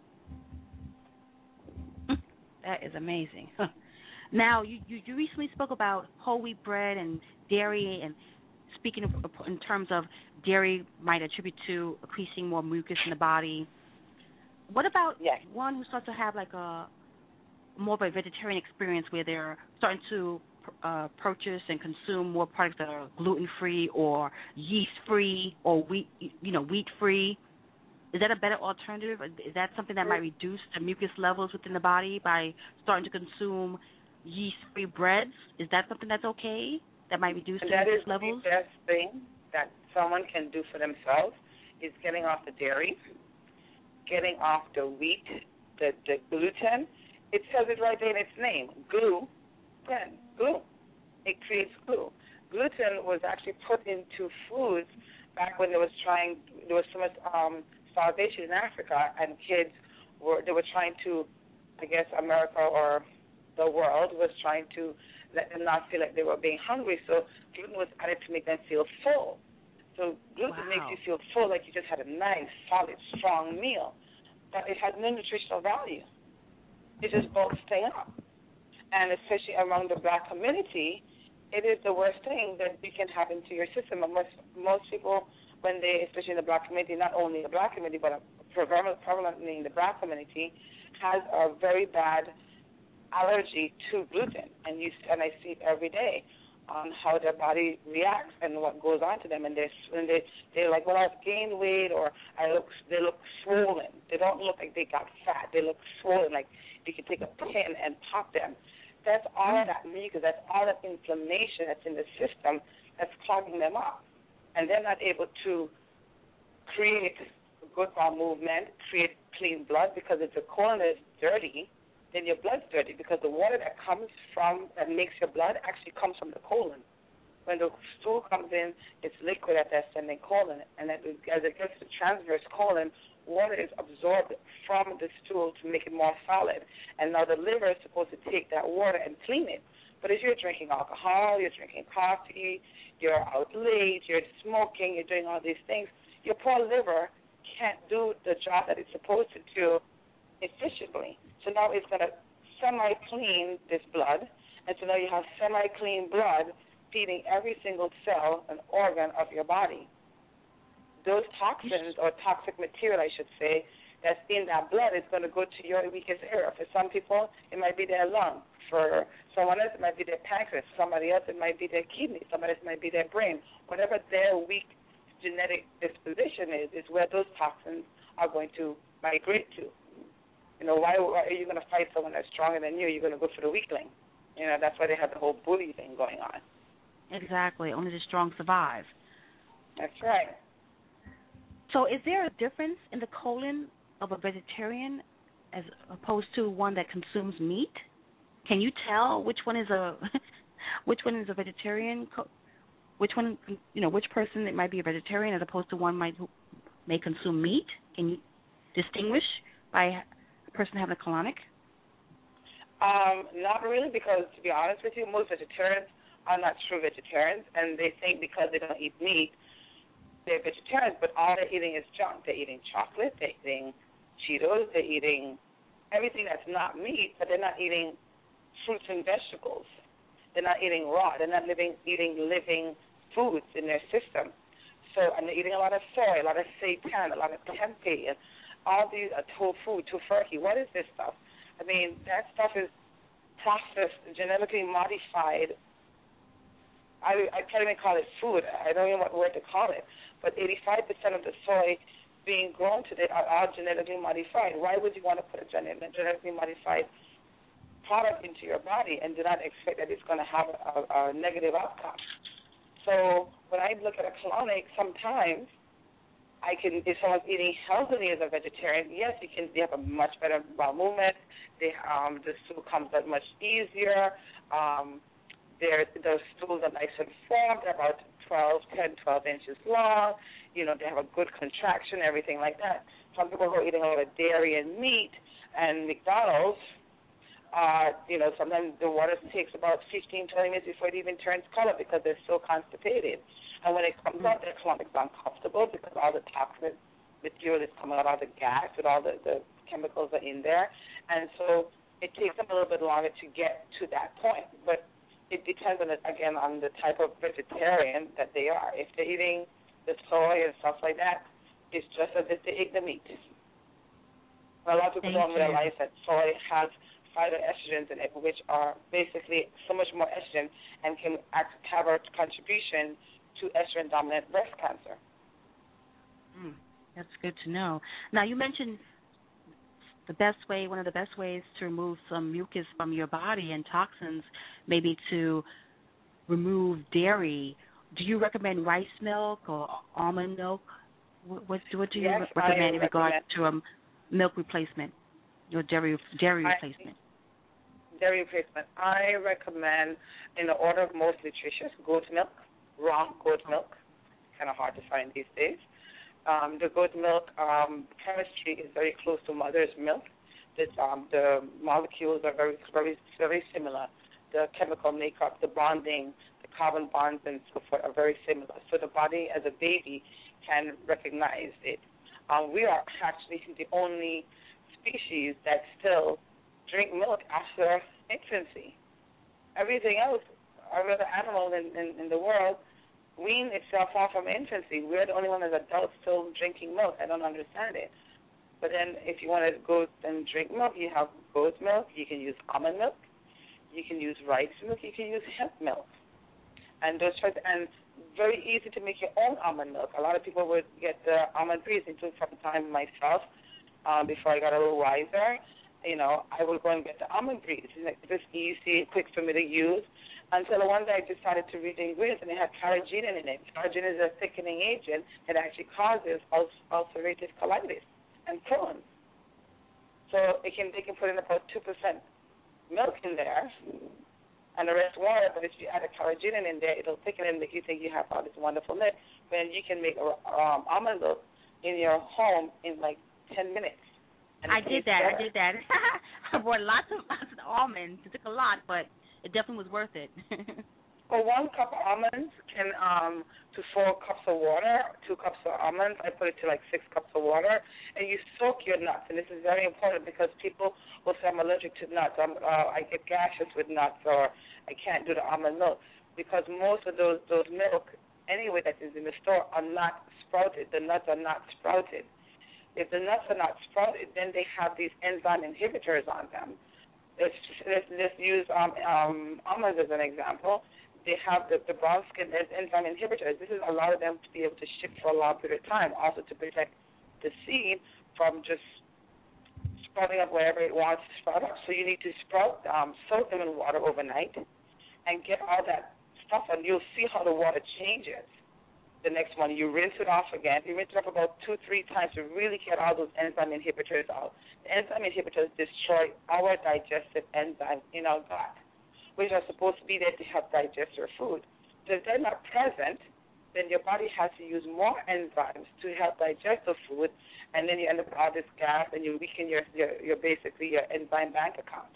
That is amazing. Now, you, you, you recently spoke about whole wheat bread and dairy, and speaking of, in terms of dairy might attribute to increasing more mucus in the body. What about
yes.
one who starts to have like a more of a vegetarian experience where they're starting to uh, purchase and consume more products that are gluten-free or yeast-free or wheat, you know, wheat-free? Is that a better alternative? Is that something that might reduce the mucus levels within the body by starting to consume yeast-free breads? Is that something that's okay? That might reduce the
mucus
levels?
That is the best thing that someone can do for themselves is getting off the dairy, getting off the wheat, the, the gluten. It says it right there in its name, glue. Then glue. It creates glue. Gluten was actually put into foods back when there was trying. There was so much um, starvation in Africa, and kids were they were trying to, I guess, America or the world was trying to let them not feel like they were being hungry. So gluten was added to make them feel full. So gluten
wow.
makes you feel full, like you just had a nice, solid, strong meal, but it has no nutritional value. It just bulks things up. And especially among the black community, it is the worst thing that you can happen to your system. And most, most people, when they, especially in the black community, not only the black community, but prevalently in the black community, has a very bad allergy to gluten. And you and I see it every day on how their body reacts and what goes on to them. And they're, and they, they're like, well, I've gained weight, or I look, they look swollen. They don't look like they got fat. They look swollen, like you can take a pin and pop them. That's all of that mucus, that's all that inflammation that's in the system that's clogging them up. and they're not able to create good bowel movement, create clean blood, because if the colon is dirty, then your blood's dirty, because the water that comes from, that makes your blood, actually comes from the colon. When the stool comes in, it's liquid at the ascending colon, and as it gets to the transverse colon, water is absorbed from the stool to make it more solid. And now the liver is supposed to take that water and clean it. But if you're drinking alcohol, you're drinking coffee, you're out late, you're smoking, you're doing all these things, your poor liver can't do the job that it's supposed to do efficiently. So now it's going to semi-clean this blood, and so now you have semi-clean blood feeding every single cell and organ of your body. Those toxins, or toxic material, I should say, that's in that blood is going to go to your weakest area. For some people, it might be their lung. For someone else, it might be their pancreas. Somebody else, it might be their kidney. Somebody else, it might be their brain. Whatever their weak genetic disposition is, is where those toxins are going to migrate to. You know, why, why are you going to fight someone that's stronger than you? You're going to go for the weakling. You know, that's why they have the whole bully thing going on.
Exactly. Only the strong survive.
That's right.
So is there a difference in the colon of a vegetarian as opposed to one that consumes meat? Can you tell which one is a which one is a vegetarian? Which one, you know, which person it might be a vegetarian as opposed to one might who may consume meat? Can you distinguish by a person having a colonic?
Um, not really, because to be honest with you, most vegetarians are not true vegetarians, and they think because they don't eat meat, they're vegetarians, but all they're eating is junk. They're eating chocolate, they're eating Cheetos, they're eating everything that's not meat, but they're not eating fruits and vegetables. They're not eating raw. They're not living, eating living foods in their system. So, and they're eating a lot of soy, a lot of seitan, a lot of tempeh, and all these uh, tofu, tofurkey. What is this stuff? I mean, that stuff is processed, genetically modified. I, I can't even call it food. I don't even know what word to call it. But eighty-five percent of the soy being grown today are all genetically modified. Why would you want to put a genetically modified product into your body and do not expect that it's going to have a, a negative outcome? So when I look at a colonic, sometimes I can, if someone's eating healthily as a vegetarian, yes, you can. They have a much better bowel movement. They, um, the stool comes out much easier. Um, their those stools are nice and formed. They're about twelve, ten, twelve inches long. You know, they have a good contraction, everything like that. Some people who are eating a lot of dairy and meat and McDonald's, uh, you know, sometimes the water takes about fifteen, twenty minutes before it even turns color because they're so constipated. And when it comes out, their colonic is uncomfortable because all the toxic material is coming out, all the gas with all the, the chemicals are in there. And so it takes them a little bit longer to get to that point. But it depends, on the, again, on the type of vegetarian that they are. If they're eating the soy and stuff like that, it's just as if they ate the meat. A lot of people don't realize that soy has phytoestrogens in it, which are basically so much more estrogen and can act, have a contribution to estrogen-dominant breast cancer.
Mm, that's good to know. Now, you mentioned the best way, one of the best ways to remove some mucus from your body and toxins, maybe to remove dairy. Do you recommend rice milk or almond milk? What, what, what do you
yes,
re- recommend
I
in regard
recommend.
to a milk replacement, your dairy dairy
I,
replacement?
Dairy replacement. I recommend, in the order of most nutritious, goat milk, raw goat milk. Kind of hard to find these days. Um, the goat milk um, chemistry is very close to mother's milk. That um, the molecules are very, very, very similar. The chemical makeup, the bonding, the carbon bonds, and so forth are very similar. So the body, as a baby, can recognize it. Um, we are actually the only species that still drink milk after infancy. Everything else, every other animal in, in, in the world, wean itself off from infancy. We're the only one as adults still drinking milk. I don't understand it. But then if you want to go and drink milk, you have goat milk. You can use almond milk. You can use rice milk. You can use hemp milk. And those types, and very easy to make your own almond milk. A lot of people would get the almond breeze, including from time myself, um, before I got a little wiser. You know, I would go and get the almond breeze. It's just easy, quick for me to use. Until one day I decided to read the ingredients, and it had carrageenan in it. Carrageenan is a thickening agent that actually causes ul- ulcerative colitis and Crohn's. So it can they can put in about two percent milk in there, and the rest water. But if you add a carrageenan in there, it'll thicken it and make you think you have all this wonderfulness. Then you can make a, um, almond milk in your home in like ten minutes. And
I did that.
better.
I did that. I bought lots of lots of almonds. It took a lot, but it definitely was worth it.
For one cup of almonds can um to four cups of water, two cups of almonds, I put it to like six cups of water, and you soak your nuts. And this is very important because people will say I'm allergic to nuts. I'm, uh, I get gases with nuts, or I can't do the almond milk because most of those those milk anyway that is in the store are not sprouted. The nuts are not sprouted. If the nuts are not sprouted, then they have these enzyme inhibitors on them. Let's, let's, let's use um, um, almonds as an example. They have the, the brown skin, there's enzyme inhibitors. This is allow them to be able to ship for a long period of time, also to protect the seed from just sprouting up wherever it wants to sprout up. So you need to sprout, um, soak them in water overnight and get all that stuff, and you'll see how the water changes. The next one, you rinse it off again. You rinse it off about two, three times to really get all those enzyme inhibitors out. The enzyme inhibitors destroy our digestive enzymes in our gut, which are supposed to be there to help digest your food. So if they're not present, then your body has to use more enzymes to help digest the food, and then you end up with all this gas, and you weaken your, your, your basically your enzyme bank account.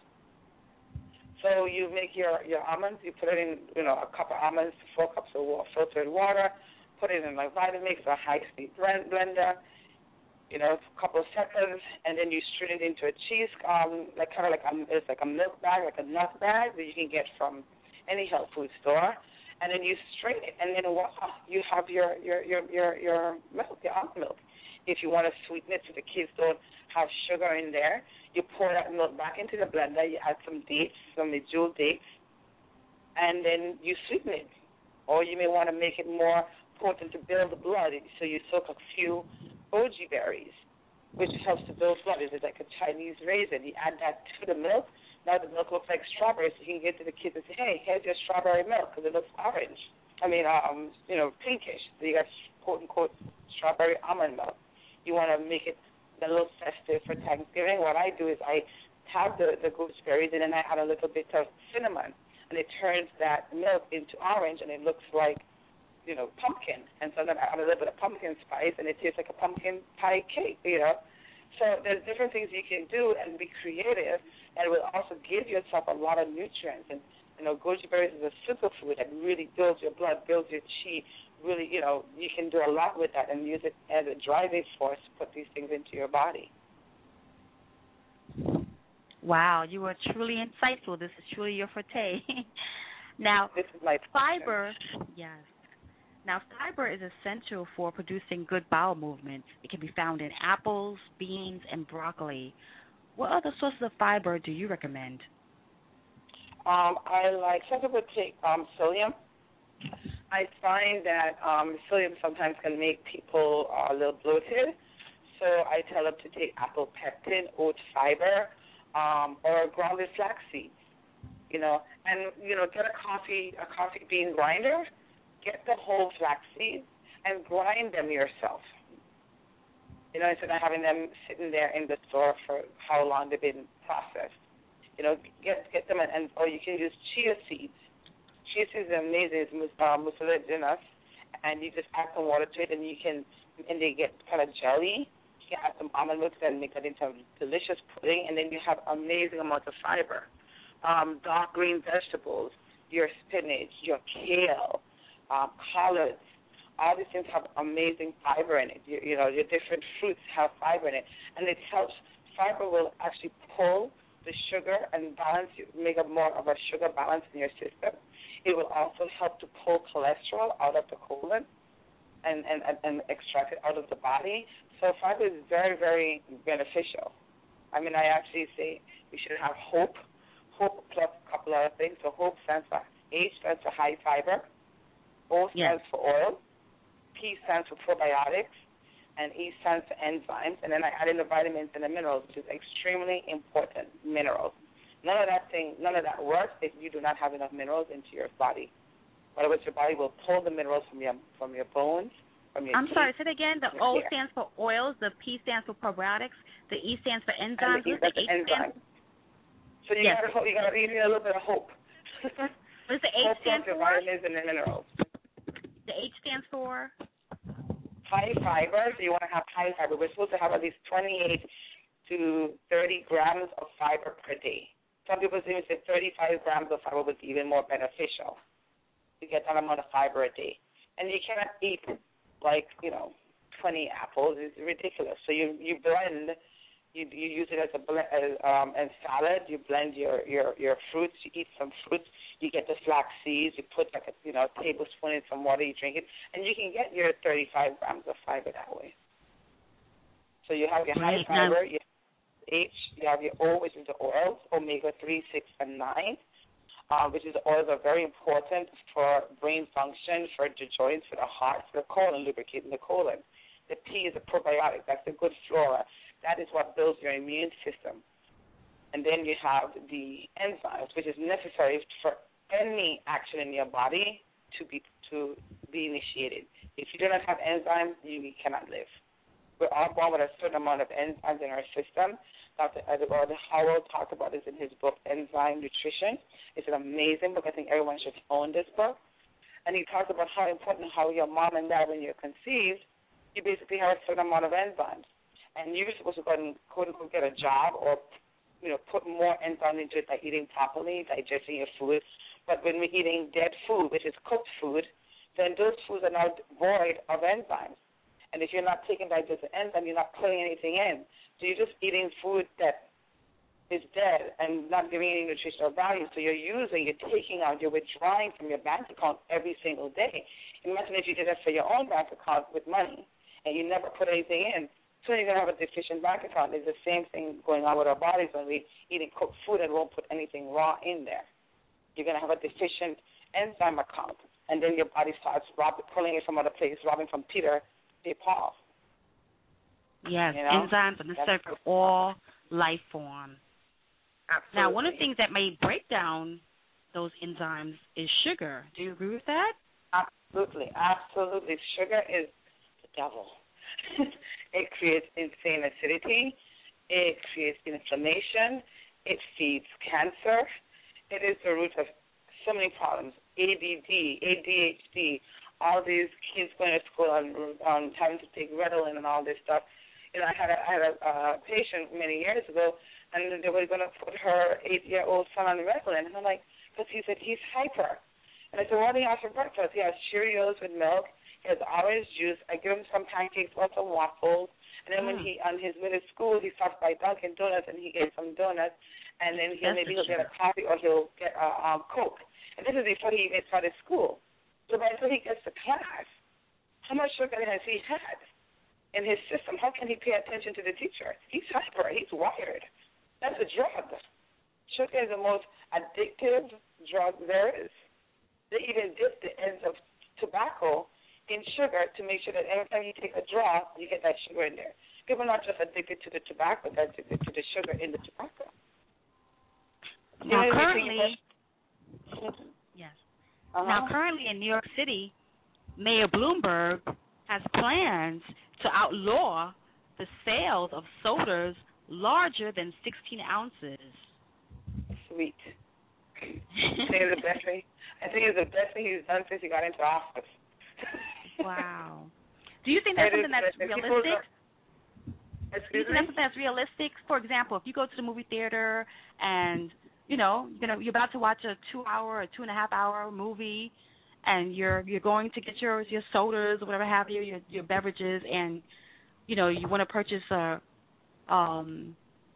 So you make your, your almonds, you put it in, you know, a cup of almonds, four cups of water, filtered water, put it in like Vitamix or a high-speed blender, you know, a couple of seconds, and then you strain it into a cheese, um, like kind of like a, it's like a milk bag, like a nut bag that you can get from any health food store, and then you strain it, and then wow, you have your your your your, your milk, your almond milk. If you want to sweeten it so the kids don't have sugar in there, you pour that milk back into the blender, you add some dates, some jewel dates, and then you sweeten it. Or you may want to make it more potent to build the blood, so you soak a few goji berries, which helps to build blood. It's like a Chinese raisin. You add that to the milk. Now the milk looks like strawberries, so you can get to the kids and say, hey, here's your strawberry milk, because it looks orange. I mean, um, you know, pinkish. So you got quote-unquote strawberry almond milk. You want to make it a little festive for Thanksgiving. What I do is I have the, the gooseberries, and then I add a little bit of cinnamon, and it turns that milk into orange, and it looks like, you know, pumpkin. And so then I add a little bit of pumpkin spice, and it tastes like a pumpkin pie cake, you know. So there's different things you can do and be creative, and it will also give yourself a lot of nutrients. And, you know, goji berries is a superfood that really builds your blood, builds your chi. Really, you know, you can do a lot with that and use it as a driving force to put these things into your body.
Wow, you are truly insightful. This is truly your forte. Now,
this is my
fiber, yes. Now, fiber is essential for producing good bowel movements. It can be found in apples, beans, and broccoli. What other sources of fiber do you recommend?
Um, I like, some people take um, psyllium. I find that um, psyllium sometimes can make people uh, a little bloated, so I tell them to take apple pectin, oat fiber, um, or grounded flax seeds. You know, and you know, get a coffee a coffee bean grinder. Get the whole flax seeds and grind them yourself. You know, instead of having them sitting there in the store for how long they've been processed. You know, get get them, and, and or you can use chia seeds. Chia seeds are amazing. It's uh, mucilaginous, and you just add some water to it, and you can, and they get kind of jelly. You can add some almond milk and make that into a delicious pudding, and then you have amazing amounts of fiber. Um, dark green vegetables, your spinach, your kale, Um, collards, all these things have amazing fiber in it. You, you know, your different fruits have fiber in it, and it helps. Fiber will actually pull the sugar and balance, make a more of a sugar balance in your system. It will also help to pull cholesterol out of the colon and, and, and extract it out of the body. So fiber is very, very beneficial. I mean, I actually say we should have hope, hope plus a couple other things. So hope stands for, H stands for high fiber. O stands yes. for oil, P stands for probiotics, and E stands for enzymes. And then I add in the vitamins and the minerals, which is extremely important, minerals. None of that thing, none of that works if you do not have enough minerals into your body. In other words, your body will pull the minerals from your from your bones, from your
I'm
teeth,
sorry, say it again. The
your
O
hair.
stands for oils, the P stands for probiotics, the E stands for
And
enzymes,
the,
what's the
that's
H
the enzyme.
stand?
So you
Yes.
gotta hope, you gotta you need a little bit of hope.
What does the H
hope
stand
your
for?
vitamins and the minerals.
The H stands for?
High fiber. So you want to have high fiber. We're supposed to have at least twenty-eight to thirty grams of fiber per day. Some people even say thirty-five grams of fiber would be even more beneficial. You get that amount of fiber a day. And you cannot eat, like, you know, twenty apples. It's ridiculous. So you, you blend, you you use it as a blend, as, um, as salad. You blend your, your, your fruits. You eat some fruits. You get the flax seeds. You put, like a, you know, a tablespoon in some water. You drink it. And you can get your thirty-five grams of fiber that way. So you have your high fiber, your H, you have your O, which is the oils, omega three, six, and nine, uh, which is the oils are very important for brain function, for the joints, for the heart, for the colon, lubricating the colon. The P is a probiotic. That's the good flora. That is what builds your immune system. And then you have the enzymes, which is necessary for any action in your body to be to be initiated. If you do not have enzymes, you cannot live. We're all born with a certain amount of enzymes in our system. Doctor Edward Howell talked about this in his book, Enzyme Nutrition. It's an amazing book. I think everyone should own this book. And he talks about how important how your mom and dad, when you're conceived, you basically have a certain amount of enzymes. And you're supposed to go and, quote, unquote, get a job or, you know, put more enzymes into it by eating properly, digesting your food. But when we're eating dead food, which is cooked food, then those foods are now void of enzymes. And if you're not taking digestive enzyme, you're not putting anything in. So you're just eating food that is dead and not giving any nutritional value. So you're using, you're taking out, you're withdrawing from your bank account every single day. Imagine if you did that for your own bank account with money and you never put anything in. Soon you're going to have a deficient bank account. It's the same thing going on with our bodies when we're eating cooked food and won't put anything raw in there. You're going to have a deficient enzyme account. And then your body starts rob, pulling it from other places, robbing from Peter, they Paul.
Yes,
you know?
enzymes are necessary for all life forms.
Absolutely.
Now, one of the things that may break down those enzymes is sugar. Do you agree with that?
Absolutely, absolutely. Sugar is the devil. It creates insane acidity. It creates inflammation. It feeds cancer. It is the root of so many problems. A D D, A D H D, all these kids going to school on, on having to take Ritalin and all this stuff. You know, I had a, I had a uh, patient many years ago, and they were going to put her eight-year-old son on Ritalin. And I'm like, because he said he's hyper. And I said, what do you have for breakfast? He has Cheerios with milk. He has orange juice. I give him some pancakes or some waffles. And then mm. when he on his way to school, he stops by Dunkin' Donuts and he gets some donuts. And then he'll maybe he'll get a coffee or he'll get a um, Coke. And this is before he even started school. So by the time he gets to class, how much sugar has he had in his system? How can he pay attention to the teacher? He's hyper. He's wired. That's a drug. Sugar is the most addictive drug there is. They even dip the ends of tobacco in sugar to make sure that every time you take a draw, you get that sugar in there. People are not just addicted to the tobacco, they're addicted to the sugar in the tobacco.
Now,
you know,
currently, yes.
Uh-huh.
Now, currently in New York City, Mayor Bloomberg has plans to outlaw the sales of sodas larger than sixteen ounces.
Sweet. I think it's the best thing. I think it's the best thing he's done since he got into office.
Wow. Do you think that's something that's realistic? Do you think that's something that's realistic? For example, if you go to the movie theater and you know you're gonna, you're about to watch a two-hour or two and a half hour movie, and you're you're going to get your your sodas or whatever have you, your your beverages, and you know you want to purchase a um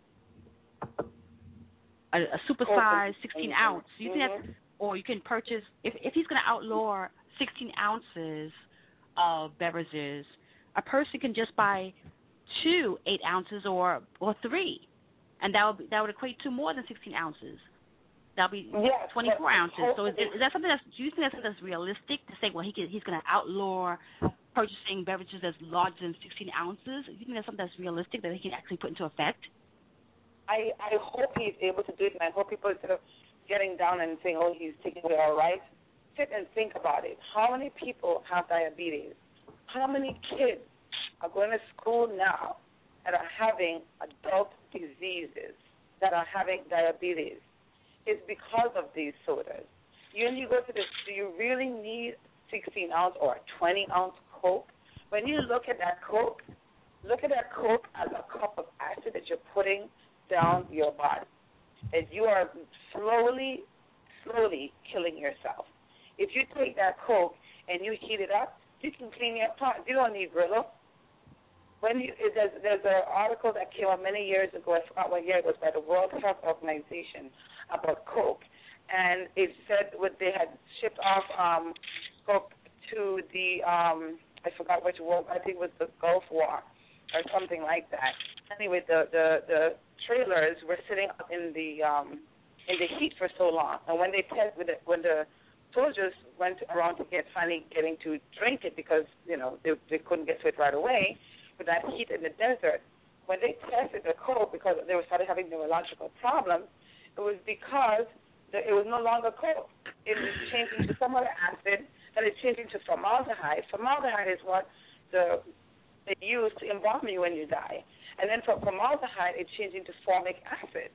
a, a supersized sixteen ounce. Do you think that's, or you can purchase if if he's going to outlaw sixteen ounces of beverages, a person can just buy two eight ounces or or three, and that would that would equate to more than sixteen ounces. That'll be
yes,
twenty-four ounces. So is, is that something that's, do you think that's something that's realistic to say? Well, he can, he's going to outlaw purchasing beverages as larger than sixteen ounces. Do you think that's something that's realistic that he can actually put into effect?
I I hope he's able to do it, and I hope people, instead of getting down and saying, oh, he's taking away our rights, sit and think about it. How many people have diabetes? How many kids are going to school now that are having adult diseases, that are having diabetes? It's because of these sodas. You, when you go to this, do you really need sixteen ounce or twenty ounce Coke? When you look at that Coke, look at that Coke as a cup of acid that you're putting down your body. And you are slowly, slowly killing yourself. If you take that Coke and you heat it up, you can clean your pot. You don't need Brillo. When you, there's, there's an article that came out many years ago, I forgot what year it was, by the World Health Organization about Coke. And it said what they had shipped off um, Coke to the, um, I forgot which war, I think it was the Gulf War or something like that. Anyway, the, the, the trailers were sitting up in the um, in the heat for so long. And when they test, when the, when the soldiers went around to get finally getting to drink it because, you know, they, they couldn't get to it right away with that heat in the desert, when they tested the Coke because they were started having neurological problems, it was because the, it was no longer Coke. It was changing to some other acid, and it's changing to formaldehyde. Formaldehyde is what the they use to embalm you when you die. And then from formaldehyde, it's changing to formic acid.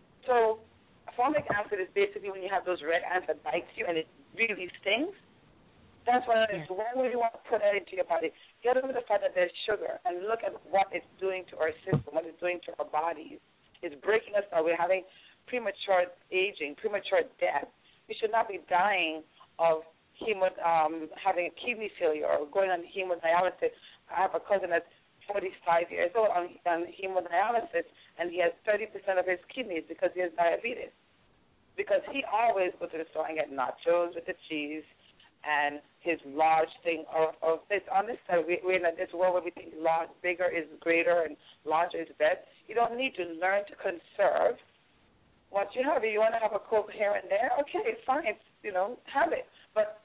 So formic acid is basically when you have those red ants that bites you and it really stings. That's what it is. Why would you want to put that into your body? Get over the fact that there's sugar and look at what it's doing to our system, what it's doing to our bodies. It's breaking us down. We're having premature aging, premature death. We should not be dying of hemo, um, having a kidney failure or going on hemodialysis. I have a cousin that's forty-five years old on, on hemodialysis, and he has thirty percent of his kidneys because he has diabetes. Because he always goes to the store and get nachos with the cheese and his large thing of, of this. Understand, we, we're in this world where we think large, bigger is greater and larger is best. You don't need to learn to conserve what you have. If you want to have a Coke here and there, okay, fine, you know, have it. But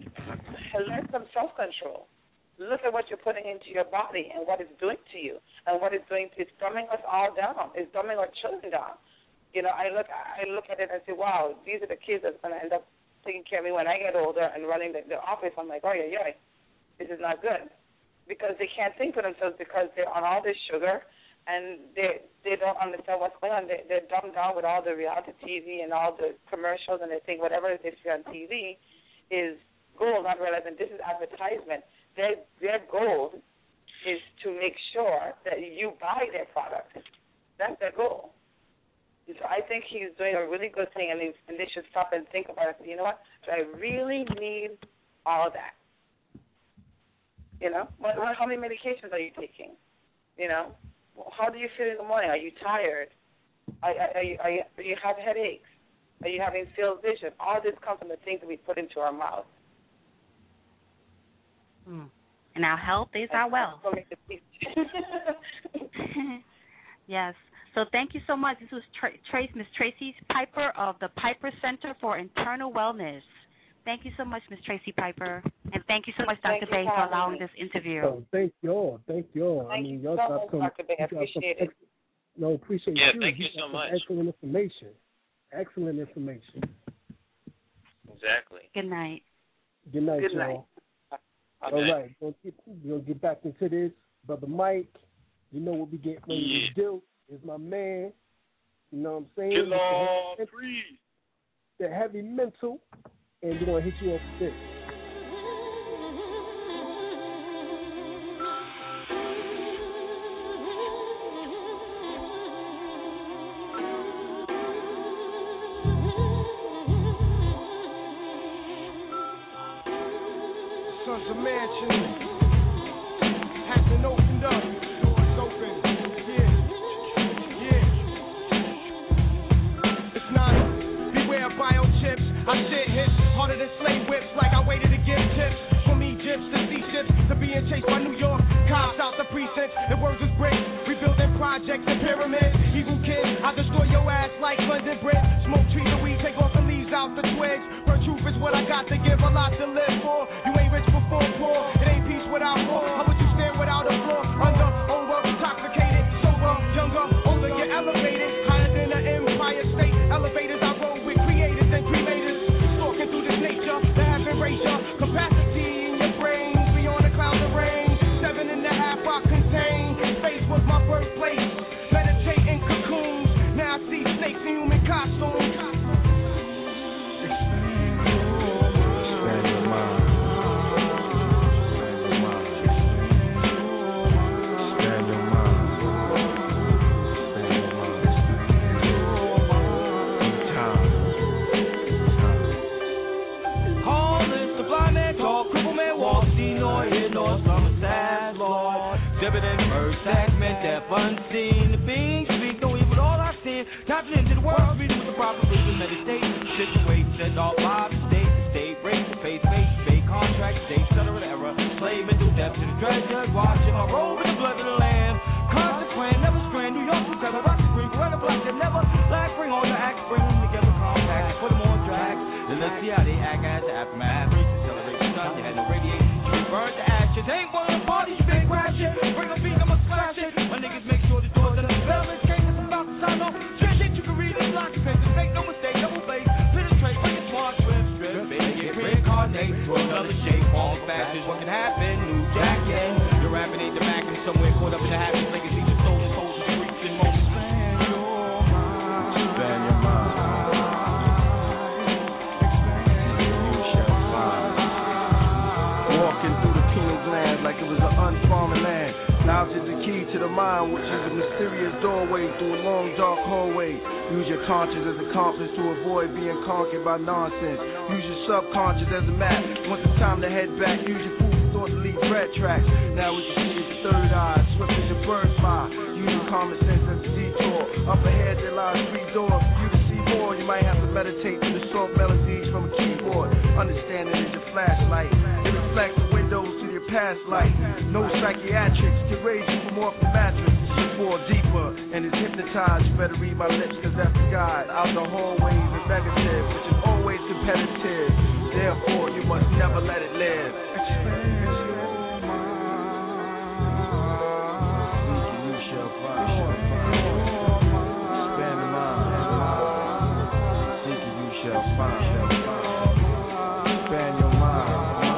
learn some self-control. Look at what you're putting into your body and what it's doing to you and what it's doing. It's dumbing us all down. It's dumbing our children down. You know, I look I look at it and say, wow, these are the kids that's going to end up taking care of me when I get older and running the, the office. I'm like, oh, yeah, yeah, this is not good. Because they can't think for themselves because they're on all this sugar and they they don't understand what's going on. They, they're dumbed down with all the reality T V and all the commercials, and they think whatever they see on T V is gold, not realizing this is advertisement. Their their goal is to make sure that you buy their product. That's their goal. And so I think he's doing a really good thing, and, he, and they should stop and think about it. You know what? Do I really need all of that? You know, what, what, how many medications are you taking? You know, how do you feel in the morning? Are you tired? Are, are, are, you, are you, do you have headaches? Are you having field vision? All this comes from the things that we put into our mouth.
Mm. And our health is our wealth. Yes. So thank you so much. This was Tra- Trace, Miss Tracy Piper of the Piper Center for Internal Wellness. Thank you so much, Miss Tracy Piper, and thank you so much, Doctor Bay, for allowing this interview.
Oh, thank you all. Thank you all.
Thank
I mean,
you
y'all
so
got
much,
some.
Doctor Bay. I appreciate it.
Ex- no, appreciate
yeah,
you.
thank you,
you
so
got
much.
Excellent information. Excellent information.
Exactly.
Good night.
Good night,
Good
y'all.
night.
All
Okay.
right, we'll get, we'll get back into this. Brother Mike, you know what we get ready
yeah.
to do. Is my man. You know what I'm saying?
Get on, free.
The heavy mental, and we're going to hit you off with this.
Sons of Mansion has been opened up. Doors open. Yeah. Yeah. It's nine. Beware biochips. I shit hits harder than slave whips. Like I waited to give tips. From Egypt to sea ships to being chased by New York cops out the precincts. The words was bricks. Rebuilding projects and pyramids. Evil kid, I destroy your ass like London Bridge. Smoke trees and weed. Take off the leaves out the twigs. For truth is what I got to give. A lot to live for. You ain't rich before poor. It ain't peace without war. How would you stand without a floor? Under, over, intoxicated, sober, younger, older, you're elevated. High
First segment, deaf unseen. The beings speak, no evil, all I sin. Tapping into the world, reading with the proper wisdom, meditation, situation, set off by the state, the state, race, the face, face, fake contract, state, center, error, slave into depth to the treasure, watching my roll with the blood of the lamb. Consequent, never strand, New York, you clever, rock the green, wear the black, that never lack, bring on the axe, bring them together, compact, put them on track. Then let's see how they act as the aftermath, reach, accelerate the sun, you had no radiation, you burn the ashes, ain't one of the parties, you been crashing, bring a beat, I'ma smash it. My niggas make sure the doors and the bell is case, I'm about to sign off. Shit, you can read this lock, make no mistake, double face, penetrate, bring it smart, strip, strip, baby, reincarnate to another shape, all fast is what can happen, new jacket, you're rapping ain't the back and somewhere caught up in the happy legacy, the soul and souls, streets and moments. Expand your mind, expand your mind, you shall find. Walking through the pineal gland like it was an unfarmed land. Knowledge is the key to the mind, which is a mysterious doorway through a long dark hallway. Use your conscience as a compass to avoid being conquered by nonsense. Use your subconscious as a map. Once it's time to head back, use your food for thought to leave red tracks. Now what you see is the third eye, swift as your bird's fly. Use common sense as a detour. Up ahead there lies three doors. For you to see more, you might have to meditate to the soft melodies from a keyboard. Understanding is your flashlight. It reflects the windows to your past life. No psychiatrics to raise you from off the mattress. You fall deeper and it's hypnotized. You better read my lips cause that's the guide. Out the hallways is negative, which is always competitive. Therefore you must never let it live. Expand your mind. You shall find. Expand the mind. Seek it, you shall find. Expand your mind.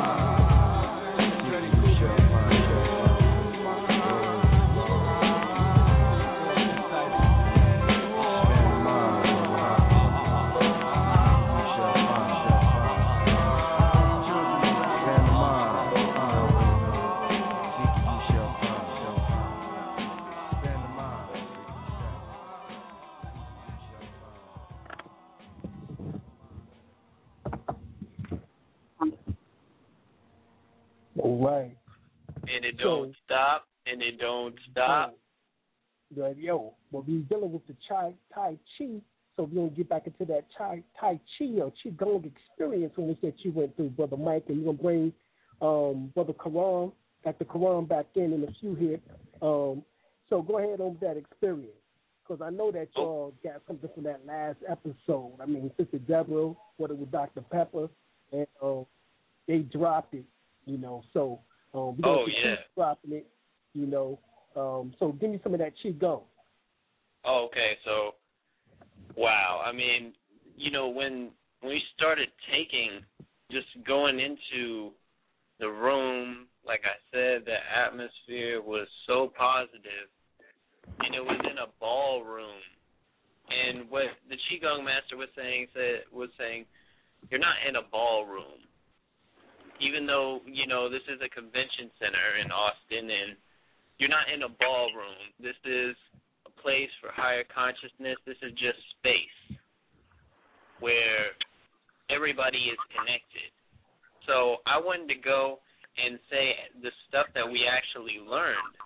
Right.
And it don't so, stop, and it don't stop.
So, yo, well, we're dealing with the Chai, Tai Chi, so we're going to get back into that Chai, Tai Chi or Qigong experience when we said you went through, Brother Mike, and you're going to bring um, Brother Karan, got the Karan back in in a few here. Um, so go ahead over that experience, because I know that y'all got something from that last episode. I mean, Sister Deborah, what it was Doctor Pepper, and uh, they dropped it. You know, so um, we're
oh,
going to
yeah.
keep dropping it, you know. Um, so give me some of that Qigong.
Oh, okay, so, wow. I mean, you know, when, when we started taking, just going into the room, like I said, the atmosphere was so positive, and it was in a ballroom. And what the Qigong master was saying, said, was saying, you're not in a ballroom. Even though, you know, this is a convention center in Austin, and you're not in a ballroom. This is a place for higher consciousness. This is just space where everybody is connected. So I wanted to go and say the stuff that we actually learned.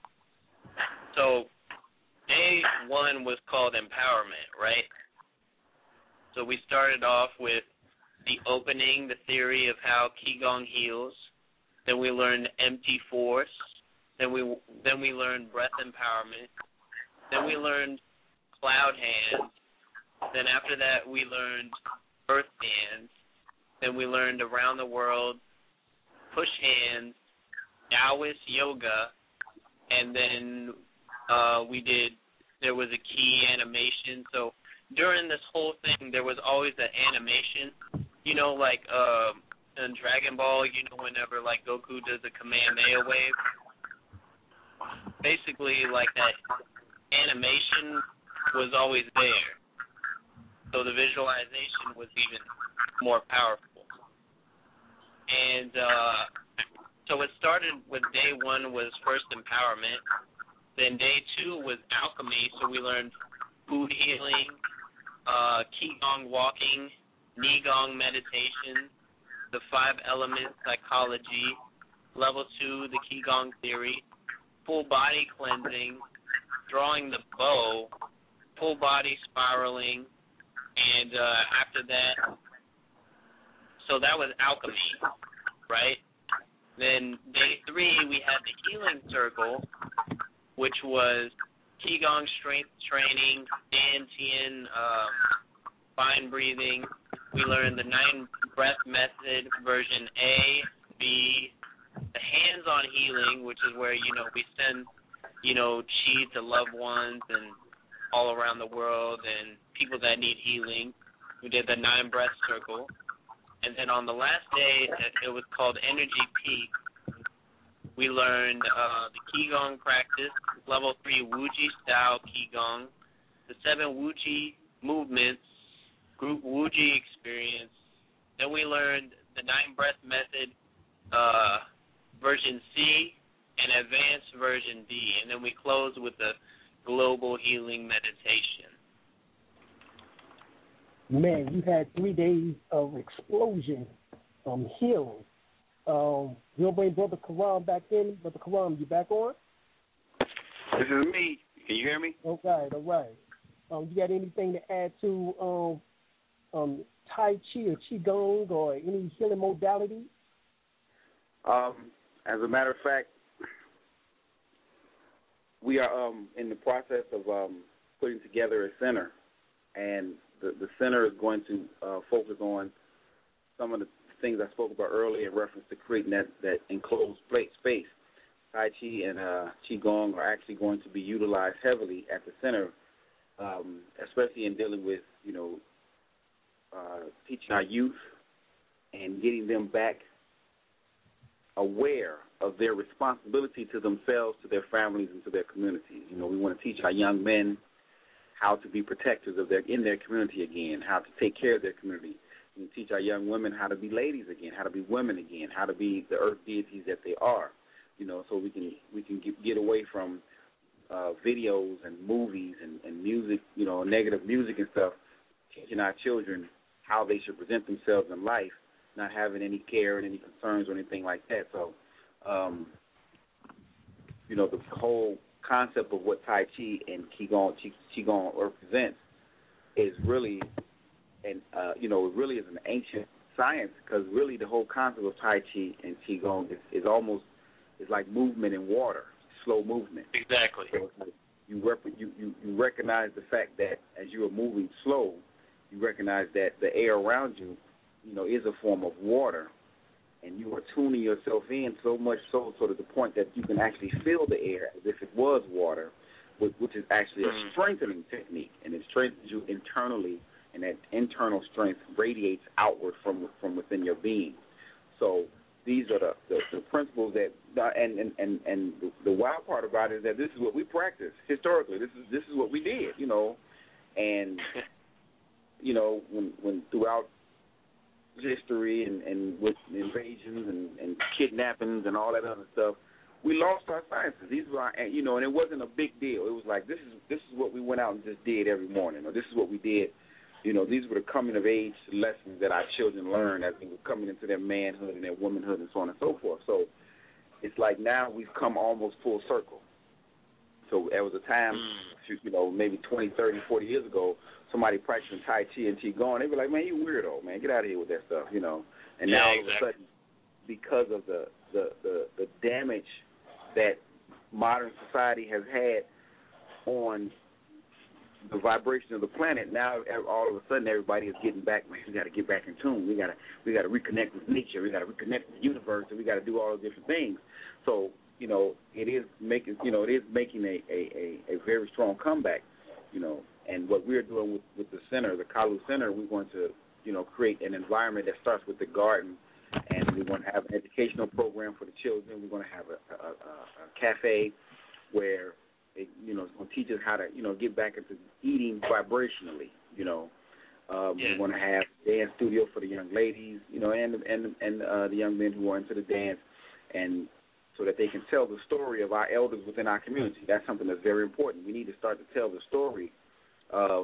So day one was called empowerment, right? So we started off with the opening, the theory of how Qigong heals. Then we learned empty force. Then we then we learned breath empowerment. Then we learned cloud hands. Then after that we learned earth hands. Then we learned around the world push hands, Taoist yoga, and then uh, we did. There was a key animation. So during this whole thing, there was always an animation. You know, like uh, in Dragon Ball, you know, whenever, like, Goku does a Kamehameha wave, basically, like, that animation was always there. So the visualization was even more powerful. And uh, so it started with day one was first empowerment. Then day two was alchemy, so we learned food healing, uh, Qigong walking, Nigong meditation, the five elements psychology, level two, the Qigong theory, full body cleansing, drawing the bow, full body spiraling, and uh, after that, so that was alchemy, right? Then day three, we had the healing circle, which was Qigong strength training, Dan Tien, um, fine breathing. We learned the nine breath method, version A, B, the hands-on healing, which is where, you know, we send, you know, chi to loved ones and all around the world and people that need healing. We did the nine breath circle. And then on the last day, it was called Energy Peak. We learned uh, the Qigong practice, level three Wuji style Qigong, the seven Wuji movements, group Wuji experience. Then we learned the nine breath method, uh, version C, and advanced version D. And then we closed with the global healing meditation.
Man, you had three days of explosion, um, healing. Um, we'll bring Brother Karam back in. Brother Karam, you back on?
This is me. Can you hear me?
All right, all right. Um, you got anything to add to um, um, Tai Chi or Qigong or any healing modality?
Um, as a matter of fact, we are um, in the process of um, putting together a center, and the, the center is going to uh, focus on some of the things I spoke about earlier in reference to creating that, that enclosed plate space. Tai Chi and uh, Qigong are actually going to be utilized heavily at the center, um, especially in dealing with, you know, uh, teaching our youth and getting them back aware of their responsibility to themselves, to their families, and to their communities. You know, we want to teach our young men how to be protectors of their in their community again, how to take care of their community. We teach our young women how to be ladies again, how to be women again, how to be the earth deities that they are. You know, so we can we can get, get away from uh, videos and movies and, and music, you know, negative music and stuff, teaching our children how they should present themselves in life, not having any care and any concerns or anything like that. So, um, you know, the whole concept of what Tai Chi and Qigong, Qigong represents is really, and uh, you know, it really is an ancient science, because really the whole concept of Tai Chi and Qigong is, is almost is like movement in water, slow movement.
Exactly.
So like you, rep- you, you you recognize the fact that as you are moving slow, you recognize that the air around you, you know, is a form of water, and you are tuning yourself in so much so, so to the point that you can actually feel the air as if it was water, which, which is actually a strengthening technique, and it strengthens you internally, and that internal strength radiates outward from from within your being. So these are the, the, the principles that, and and, and, and the, the wild part about it is that this is what we practice historically. This is this is what we did, you know, and you know when when throughout history and, and with invasions and, and kidnappings and all that other stuff, we lost our sciences. These were our, you know, and it wasn't a big deal. It was like this is this is what we went out and just did every morning, or this is what we did. You know, these were the coming of age lessons that our children learned as they were coming into their manhood and their womanhood and so on and so forth. So it's like now we've come almost full circle. So there was a time, you know, maybe twenty, thirty, forty years ago, somebody practicing Tai Chi and Qigong, they'd be like, man, you weirdo, man, get out of here with that stuff, you know. And
yeah,
now all
exactly.
of a sudden, because of the, the, the, the damage that modern society has had on the vibration of the planet, now all of a sudden everybody is getting back, man, we got to get back in tune. We got to we got to reconnect with nature. We got to reconnect with the universe, and we got to do all those different things. So, you know, it is making, you know, it is making a, a, a, a very strong comeback, you know. And what we're doing with, with the center, the Kalu Center, we're going to, you know, create an environment that starts with the garden, and we're going to have an educational program for the children. We're going to have a, a, a, a cafe where, it, you know, it's going to teach us how to, you know, get back into eating vibrationally, you know. Um,
yeah.
We're going to have a dance studio for the young ladies, you know, and and and uh, the young men who are into the dance, and so that they can tell the story of our elders within our community. That's something that's very important. We need to start to tell the story of,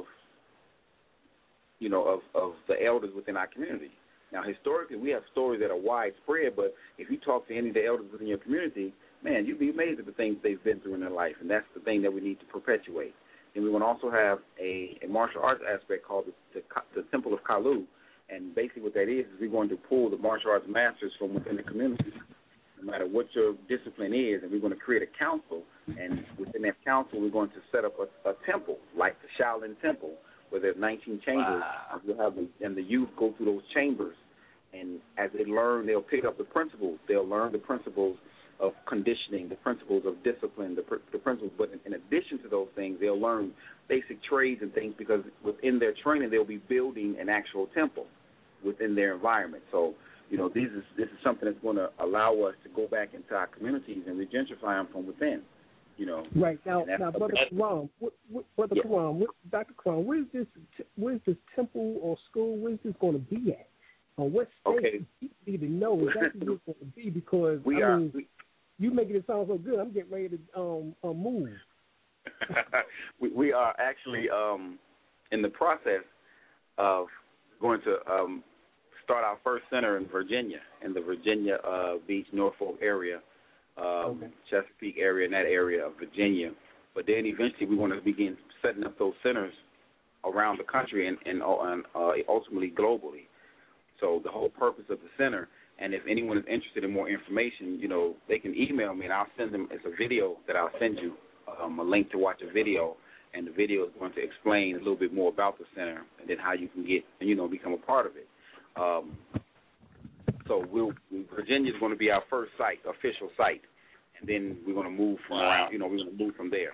you know, of, of the elders within our community. Now, historically, we have stories that are widespread, but if you talk to any of the elders within your community, man, you'd be amazed at the things they've been through in their life, and that's the thing that we need to perpetuate. And we want to also have a, a martial arts aspect called the, the, the Temple of Kalu, and basically what that is is we're going to pull the martial arts masters from within the community, no matter what your discipline is, and we're going to create a council, and within that council we're going to set up a, a temple, like the Shaolin Temple, where there's nineteen chambers. Wow. We'll have the, and the youth go through those chambers, and as they learn, they'll pick up the principles. They'll learn the principles of conditioning, the principles of discipline, the, the principles. But in, in addition to those things, they'll learn basic trades and things, because within their training, they'll be building an actual temple within their environment. So, you know, this is this is something that's going to allow us to go back into our communities and regentrify them from within. You know,
right now, now, brother Karam, what, what, brother yeah. Karam, what, Doctor Karam, where's this, where's this temple or school? Where's this going to be at? On what state?
Okay.
People need to know exactly where it's going to be, because
we
I
are.
mean,
We,
you making it sound so good. I'm getting ready to um, uh, move.
we, we are actually um, in the process of going to um, start our first center in Virginia, in the Virginia uh, Beach, Norfolk area. Um, okay. Chesapeake area, in that area of Virginia. But then eventually we want to begin setting up those centers around the country and, and, and uh, ultimately globally. So the whole purpose of the center, and if anyone is interested in more information, you know, they can email me and I'll send them, it's a video that I'll send you, um, a link to watch a video, and the video is going to explain a little bit more about the center and then how you can get, you know, become a part of it. Um, So we'll, Virginia is going to be our first site, official site, and then we're going to move from around. You know, we're going to move from there.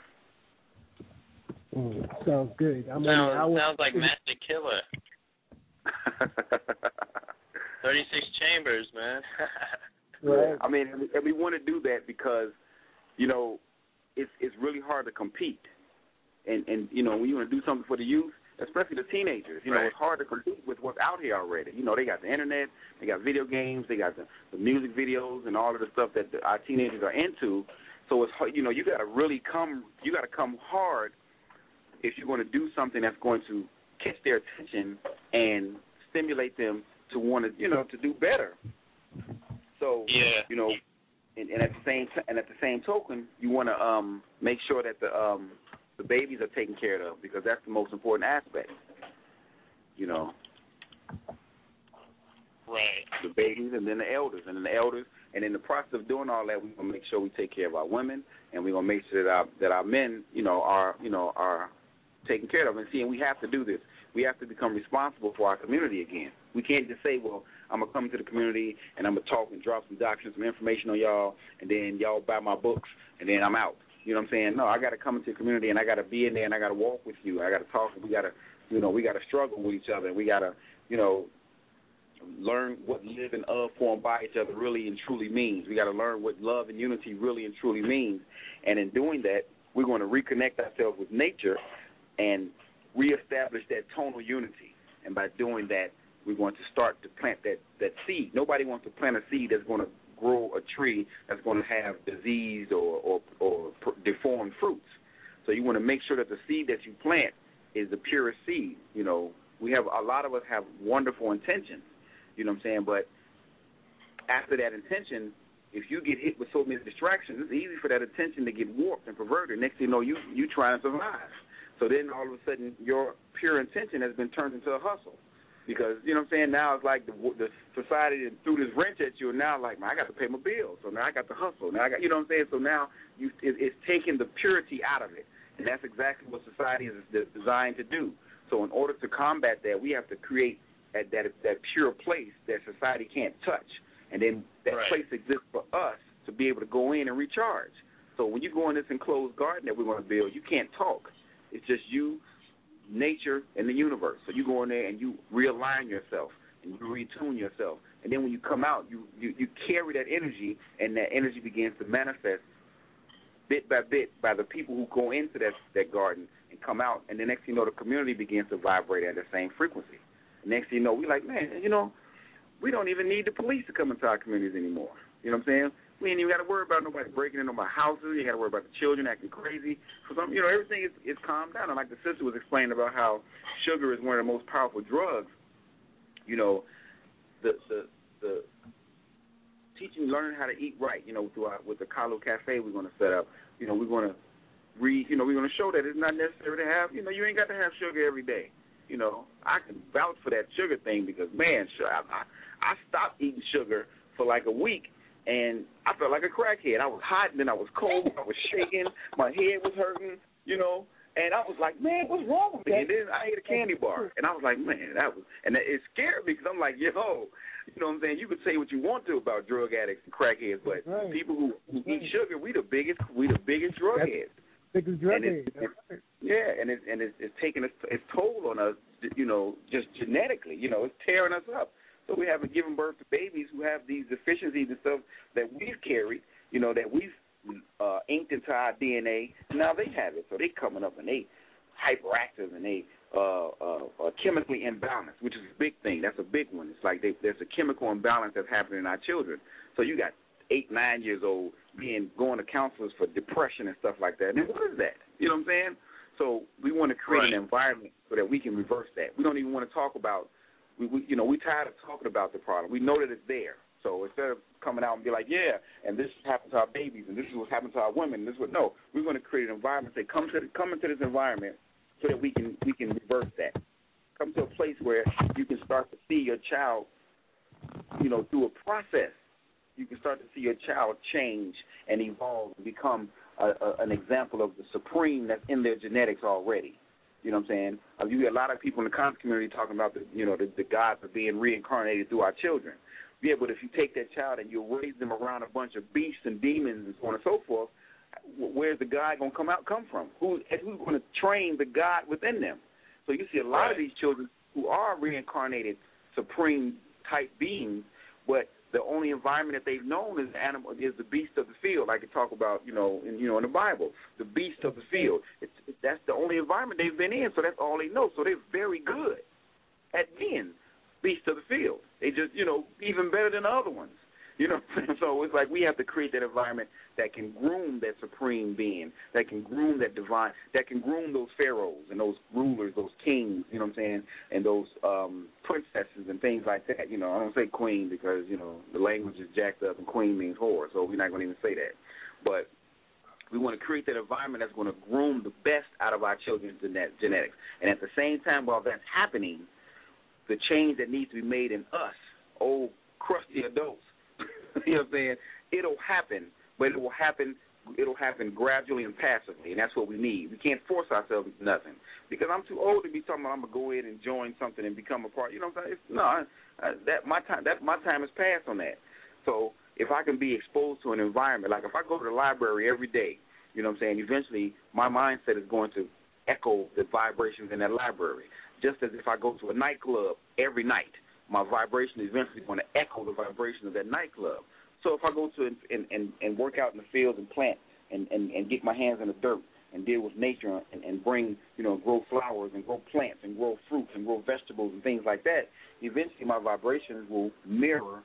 Mm, sounds good. I mean,
sounds,
I was,
sounds like Master Killer. Thirty-six chambers, man.
Right. I mean, and we want to do that because, you know, it's it's really hard to compete, and and you know when you want to do something for the youth, especially the teenagers, you
right.
know, it's hard to compete with what's out here already. You know, they got the internet, they got video games, they got the, the music videos and all of the stuff that the, our teenagers are into. So it's hard, you know, you got to really come, you got to come hard if you're going to do something that's going to catch their attention and stimulate them to want to, you know, to do better. So,
yeah.
you know, and, and at the same t- and at the same token, you want to um, make sure that the um, the babies are taken care of, because that's the most important aspect. You know,
right?
The babies and then the elders, and then the elders, and in the process of doing all that, we're gonna make sure we take care of our women, and we're gonna make sure that our that our men, you know, are you know are taken care of. And see, and we have to do this. We have to become responsible for our community again. We can't just say, well, I'm going to come to the community and I'm going to talk and drop some doctrine, some information on y'all, and then y'all buy my books, and then I'm out. You know what I'm saying? No, I got to come into the community, and I got to be in there, and I got to walk with you. I got to talk, and we got to, you know, we got to struggle with each other, and we got to, you know, learn what living of, for, and by each other really and truly means. We got to learn what love and unity really and truly means. And in doing that, we're going to reconnect ourselves with nature and reestablish that tonal unity. And by doing that, we're going to start to plant that, that seed. Nobody wants to plant a seed that's going to grow a tree that's going to have diseased or, or, or deformed fruits. So you want to make sure that the seed that you plant is the purest seed. You know, we have a lot of us have wonderful intentions, you know what I'm saying, but after that intention, if you get hit with so many distractions, it's easy for that intention to get warped and perverted. Next thing you know, you you trying to survive. So then all of a sudden, your pure intention has been turned into a hustle. Because, you know what I'm saying, now it's like the, the society threw this wrench at you, and now, like, man, I got to pay my bills. So now I got to hustle. Now I got, you know what I'm saying? So now you, it, it's taking the purity out of it. And that's exactly what society is designed to do. So in order to combat that, we have to create that, that, that pure place that society can't touch. And then that
right.
place exists for us to be able to go in and recharge. So when you go in this enclosed garden that we're going to build, you can't talk. It's just you, nature, and the universe. So you go in there and you realign yourself and you retune yourself. And then when you come out, you, you, you carry that energy, and that energy begins to manifest bit by bit by the people who go into that, that garden and come out. And the next thing you know, the community begins to vibrate at the same frequency. The next thing you know, we're like, man, you know, we don't even need the police to come into our communities anymore. You know what I'm saying? We ain't even got to worry about nobody breaking into my houses. You got to worry about the children acting crazy. So some, you know, everything is, is calmed down. And like the sister was explaining about how sugar is one of the most powerful drugs. You know, the the, the teaching eating, learning how to eat right. You know, through our, with the Kalu Cafe we're going to set up. You know, we're going to read. You know, we're going to show that it's not necessary to have. You know, you ain't got to have sugar every day. You know, I can vouch for that sugar thing because man, I I, I stopped eating sugar for like a week. And I felt like a crackhead. I was hot, and then I was cold. I was shaking. My head was hurting, you know. And I was like, man, what's wrong with me? And then I ate a candy bar. And I was like, man, that was – and it scared me because I'm like, yo, you know what I'm saying? You could say what you want to about drug addicts and crackheads, but right. people who, who eat sugar, we the biggest we the biggest drug heads.
Biggest drug
heads. Yeah, and, it's, and it's, it's taking its, its toll on us, you know, just genetically. You know, it's tearing us up. So we haven't given birth to babies who have these deficiencies and stuff that we've carried, you know, that we've uh, inked into our D N A. Now they have it. So they coming up and they hyperactive and they uh, uh, uh, chemically imbalanced, which is a big thing. That's a big one. It's like they, there's a chemical imbalance that's happening in our children. So you got eight, nine years old being going to counselors for depression and stuff like that. And what is that? You know what I'm saying? So we want to create right. an environment so that we can reverse that. We don't even want to talk about We, we, you know, we're tired of talking about the problem. We know that it's there. So instead of coming out and be like, yeah, and this happened to our babies, and this is what happened to our women, this is what, no, we're going to create an environment. Say, come to come into this environment so that we can we can reverse that. Come to a place where you can start to see your child, you know, through a process. You can start to see your child change and evolve and become a, a, an example of the supreme that's in their genetics already. You know what I'm saying? Uh, you hear a lot of people in the conscious community talking about the, you know, the, the gods are being reincarnated through our children. Yeah, but if you take that child and you raise them around a bunch of beasts and demons and so on and so forth, where's the God going to come out come from? Who who's going to train the God within them? So you see a lot right. of these children who are reincarnated supreme type beings, but the only environment that they've known is animal is the beast of the field, like it talk about, you know, in you know in the Bible, the beast of the field. It's, it, that's the only environment they've been in, so that's all they know. So they're very good at being beast of the field. They just, you know, even better than the other ones. You know, so it's like we have to create that environment that can groom that supreme being, that can groom that divine, that can groom those pharaohs and those rulers, those kings, you know what I'm saying, and those um, princesses and things like that. You know, I don't say queen because, you know, the language is jacked up and queen means whore, so we're not going to even say that. But we want to create that environment that's going to groom the best out of our children's genetics. And at the same time, while that's happening, the change that needs to be made in us, old crusty adults, you know what I'm saying? It'll happen, but it will happen. It'll happen gradually and passively, and that's what we need. We can't force ourselves into nothing because I'm too old to be talking about I'm gonna go in and join something and become a part. You know what I'm saying? It's, no, I, I, that my time. That my time has passed on that. So if I can be exposed to an environment, like if I go to the library every day, you know what I'm saying? Eventually, my mindset is going to echo the vibrations in that library. Just as if I go to a nightclub every night, my vibration is eventually going to echo the vibration of that nightclub. So if I go to and, and, and work out in the fields and plant and, and, and get my hands in the dirt and deal with nature and, and bring, you know, grow flowers and grow plants and grow fruits and grow vegetables and things like that, eventually my vibrations will mirror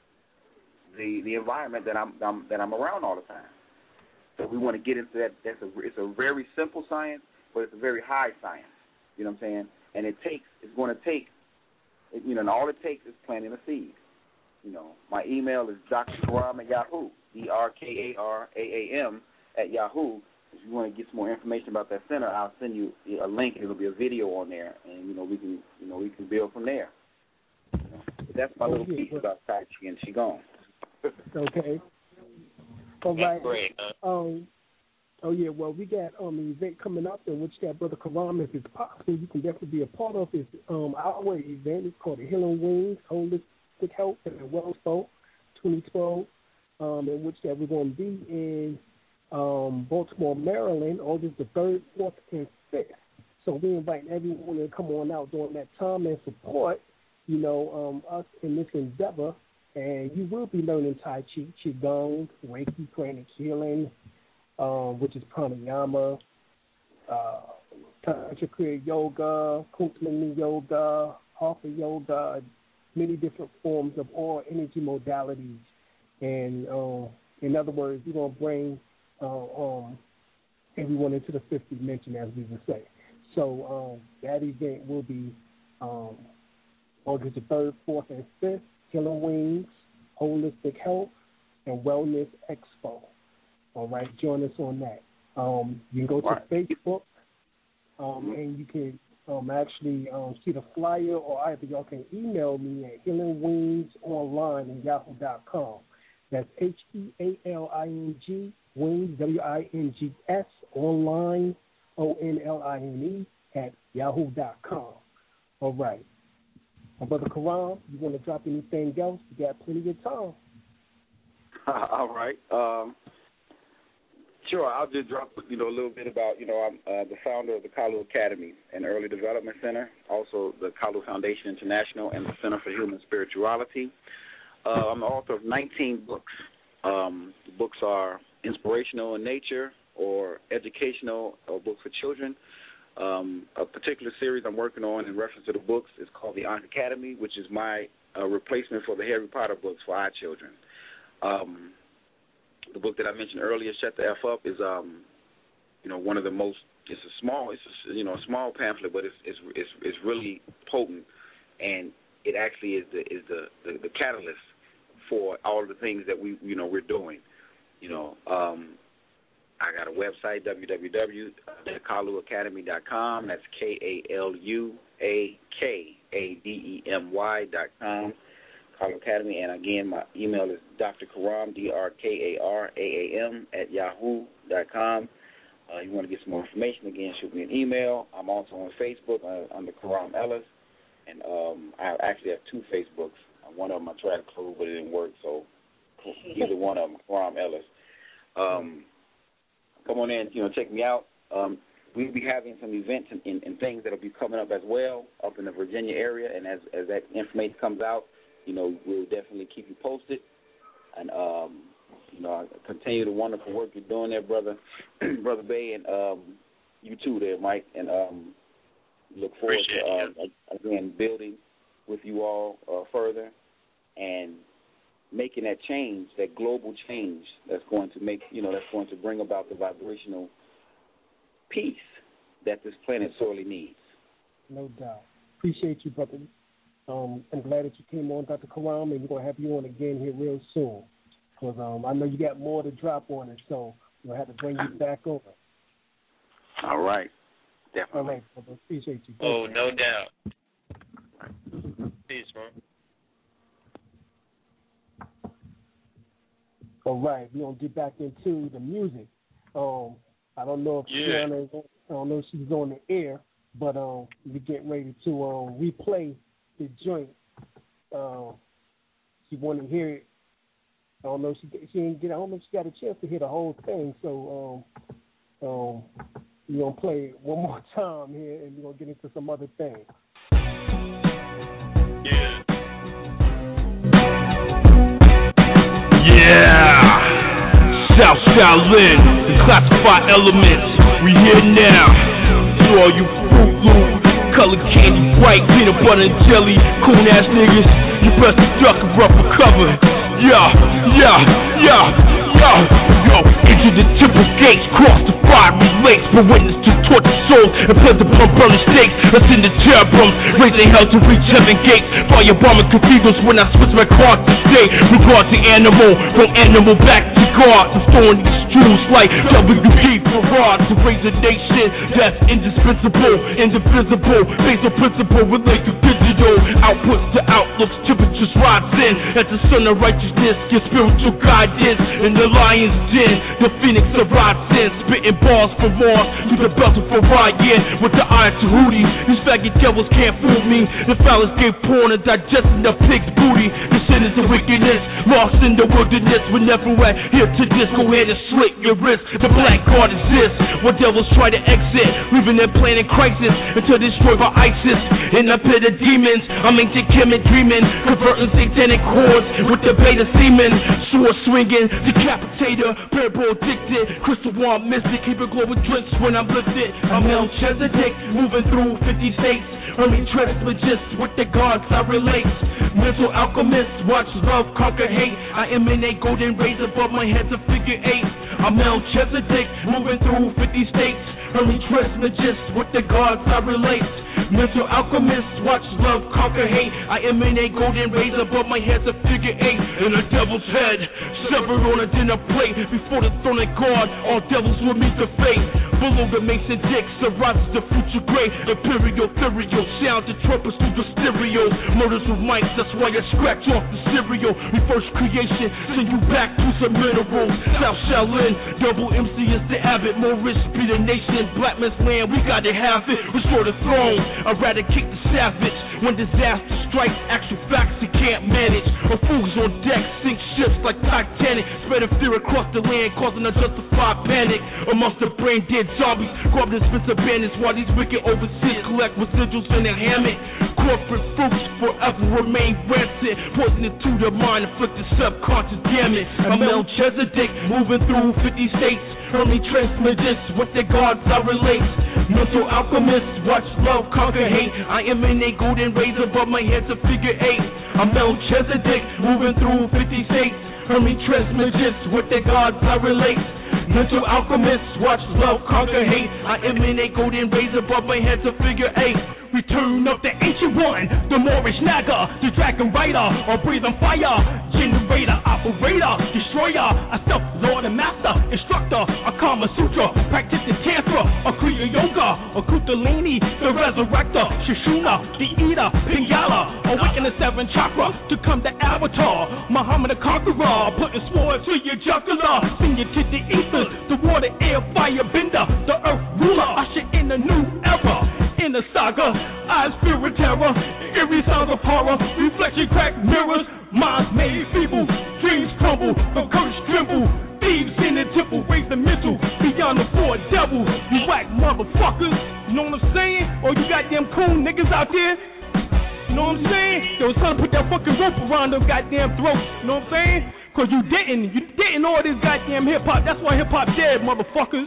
the the environment that I'm, I'm that I'm around all the time. So we want to get into that. That's a it's a very simple science, but it's a very high science. You know what I'm saying? And it takes it's going to take. You know, and all it takes is planting a seed. You know, my email is D R Karam at Yahoo, D R K A R A A M at Yahoo. If you want to get some more information about that center, I'll send you a link. It'll be a video on there, and you know we can, you know, we can build from there. You know, but that's my little piece about Tai Chi and Qigong.
Okay. All right.
That's great. Huh?
Um. Oh yeah, well we got um an event coming up in which that Brother Karam, if it's possible, you can definitely be a part of. It's um our event. It's called the Healing Wings Holistic Health and Wellness Show twenty twelve, um, in which that we're going to be in um Baltimore, Maryland, August the third, fourth, and fifth. So we invite everyone to come on out during that time and support, you know, um us in this endeavor. And you will be learning Tai Chi, Qigong, Reiki, pranic healing, Um, which is pranayama, uh, Tantra Kriya Yoga, Kundalini Yoga, Hatha Yoga, many different forms of all energy modalities. And uh, in other words, we're going to bring uh, um, everyone into the fifth dimension, as we would say. So um, that event will be um, August the third, fourth, and fifth, Healing Wings, Holistic Health, and Wellness Expo. All right, join us on that. Um, you can go to
right.
Facebook, um, and you can um, actually um, see the flyer, or either y'all can email me at healing wings online at yahoo dot com. That's H E A L I N G, Wings, W I N G S, online, O N L I N E, at yahoo dot com. All right. My brother Karam, you want to drop anything else? You got plenty of time.
All right. Um, sure, I'll just drop, you know, a little bit about, you know, I'm uh, the founder of the Kalu Academy and Early Development Center, also the Kalu Foundation International and the Center for Human Spirituality. Uh, I'm the author of nineteen books. Um, the books are inspirational in nature or educational or books for children. Um, a particular series I'm working on in reference to the books is called the Ankh Academy, which is my uh, replacement for the Harry Potter books for our children. Um, the book that I mentioned earlier, Shut the F Up, is um, you know, one of the most. It's a small, it's a, you know, a small pamphlet, but it's it's it's, it's really potent, and it actually is the is the, the, the catalyst for all of the things that we you know we're doing. You know, um, I got a website, w w w dot kalu academy dot com. That's K A L U A K A D E M Y dot com. Kalu Academy, and again, my email is Doctor Karam, D R K A R A A M, at yahoo dot com. Uh, you want to get some more information, again, shoot me an email. I'm also on Facebook uh, under Karam Ellis, and um, I actually have two Facebooks. Uh, one of them I tried to close, but it didn't work, so either one of them, Karam Ellis. Um, come on in, you know, check me out. Um, we'll be having some events and, and, and things that will be coming up as well up in the Virginia area, and as, as that information comes out, you know, we'll definitely keep you posted. And, um, you know, I continue the wonderful work you're doing there, brother, Brother Bay, and um, you too there, Mike. And um, look forward Appreciate to, uh, again, building with you all uh, further and making that change, that global change that's going to make, you know, that's going to bring about the vibrational peace that this planet sorely needs.
No doubt. Appreciate you, brother. Um, I'm glad that you came on, Doctor Karam, and we're going to have you on again here real soon. Because um, I know you got more to drop on it, so we'll have to bring you back over.
All right. Definitely.
All right, brother. Appreciate you.
Oh, no doubt. Peace, man.
All right, we're going to get back into the music. Um, I don't know if
yeah.
Tiana is on, I don't know if she's on the air, but um, we're getting ready to um, replay the joint. Uh, she wanted to hear it. I don't know if she she didn't get. I don't know if she got a chance to hear the whole thing. So um, um, we're gonna play it one more time here, and we're gonna get into some other things.
Yeah.
Yeah. South Shaolin, the classified elements. We here now. To all you Fruit Loop, color candy, bright peanut butter and jelly, coon ass niggas, you best duck and run for cover. Yeah, yeah, yeah, yeah, yo, into the temple gates, cross the fiery lakes, but witness to tortured souls and plant upon burning stakes. Ascend the cherubims, raising hell to reach heaven gates, fire bombing cathedrals when I switch my card to stay. Regard to animal, from animal back to God, restoring these jewels like W P Farad to raise a nation that's indispensable, indivisible, based on principle, relate to digital outputs to outlooks, temperatures rising at the sun of righteousness, get spiritual guidance in the lion's den, the phoenix arises, spitting balls for Mars to the belt of Orion with the iron Tahuti. These faggot devils can't fool me. The phallus gave porn and digesting the pig's booty. The sinners of wickedness, lost in the wilderness. We're never at here to this. Go ahead and slit your wrist. The black god exists. What devils try to exit, leaving their planet crisis until destroyed by ISIS. In the pit of demons, I'm ancient Kemet dreaming, converting satanic chords with the beta semen. Sword swinging, decapitator, parable addicted, crystal wand mystic, keep it glowing drinks when I'm lifted. I'm Melchizedek, moving through fifty states. Early transplogist with the gods I relate. Mental alchemist, watch love conquer hate. I emanate golden rays above my head to figure eight. I'm Melchizedek, moving through fifty states. Early transplogist with the gods I relate. Mental alchemist, watch love conquer hate. I emanate golden rays above my head's a figure eight. In a devil's head, severed on a dinner plate. Before the throne of God, all devils will meet the fate. Below the Mason Dicks, arises the future great. Imperial, ethereal, sound the trumpets through the stereo. Murders with mics, that's why I scratch off the cereal. Reverse creation, send you back to some minerals. South Shaolin, double M C is the abbot. More rich be the nation, black man's land, we gotta have it. Restore the throne, eradicate the savage. When disaster strikes, actual facts he can't manage. A fool's on deck, sink ships like Titanic. Spreading fear across the land, causing unjustified panic. Amongst the brain dead zombies, grab this bits of bandits while these wicked overseers collect residuals in their hammock. Corporate fruits forever remain rancid, poison into the mind, inflicting subconscious damage. I'm Melchizedek, moving through fifty states. Early transmitters with their gods I relate. Mental alchemist, watch love conquer hate. I emanate golden rays above my head's a figure eight. I'm Melchizedek, moving through fifty states. Hermes transmitters with their gods I relate. Mental alchemist, watch love conquer hate. I emanate golden rays above my head's a figure eight. Return of the ancient one, the Moorish Naga, the dragon rider, or breathing fire, generator, operator, destroyer, a self-lord and master, instructor, a Kama Sutra, practicing tantra, a Kriya yoga, a Kundalini, the resurrector, Shishuna, the eater, Pingyala, awaken the seven chakra, to come the avatar, Muhammad the conqueror, putting sword to your jugular, sing you to the ethers, the water, air, fire bender, the earth ruler, usher in a new era. In the saga, eyes filled with terror, eerie sounds of horror, reflection cracked mirrors, minds made feeble, dreams crumble, the curse tremble, thieves in the temple, raise the mental, beyond the four devils, you whack motherfuckers, you know what I'm saying? Or you got them cool niggas out there, you know what I'm saying? Yo, son, put that fucking rope around those goddamn throats, you know what I'm saying? Cause you didn't, you didn't all this goddamn hip-hop, that's why hip-hop dead, motherfuckers.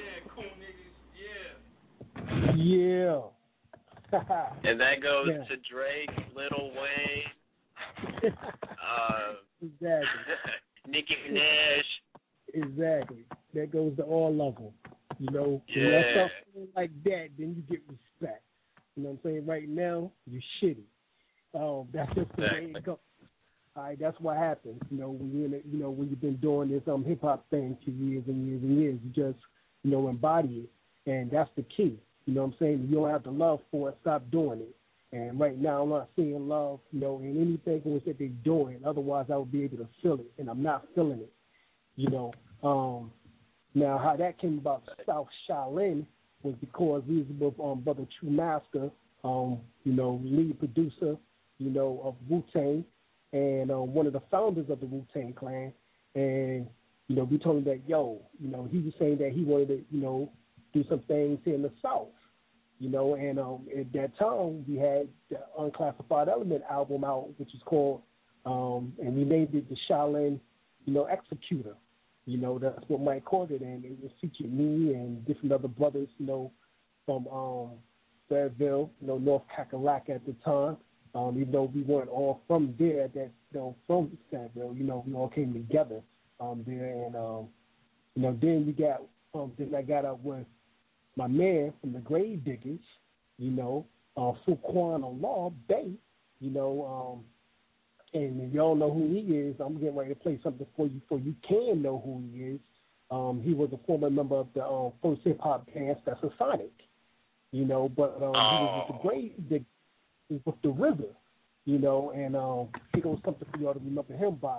Yeah.
And that goes
yeah.
to Drake, Lil Wayne, uh,
exactly.
Nicki Minaj.
Exactly. That goes to all of them. You know,
yeah.
when that stuff like that, then you get respect. You know what I'm saying? Right now, you're shitty. Um, that's just the
exactly.
way it goes. All right, that's what happens. You know, when you're in a, you know when you've been doing this um hip hop thing for years and years and years, you just you know embody it, and that's the key. You know what I'm saying? You don't have the love for it. Stop doing it. And right now, I'm not seeing love, you know, in anything that they're doing. Otherwise, I would be able to feel it, and I'm not feeling it. You know. Um, now, how that came about, South Shaolin, was because we was with um, Brother True Master, um, you know, lead producer, you know, of Wu-Tang, and um, one of the founders of the Wu-Tang Clan. And you know, we told him that, yo, you know, he was saying that he wanted to, you know, do some things here in the South, you know, and um, at that time we had the Unclassified Element album out, which is called, um, and we named it the Shaolin, you know, Executor. You know, that's what Mike called it, and it was featured me and different other brothers, you know, from um, Fayetteville, you know, North Cackalack at the time. Um, even though we weren't all from there, that you know, from Fayetteville, you know, we all came together um, there, and um, you know, then we got, um, then I got up with my man from the Grave Diggers, you know, uh, Fuquan Allah Bay, you know, um, and y'all know who he is. I'm getting ready to play something for you, so you can know who he is. Um, he was a former member of the um, first hip hop band Special Sonic, you know, but um, oh. he was with the Grave Diggers, with the River, you know, and um, here goes something for y'all to remember him by.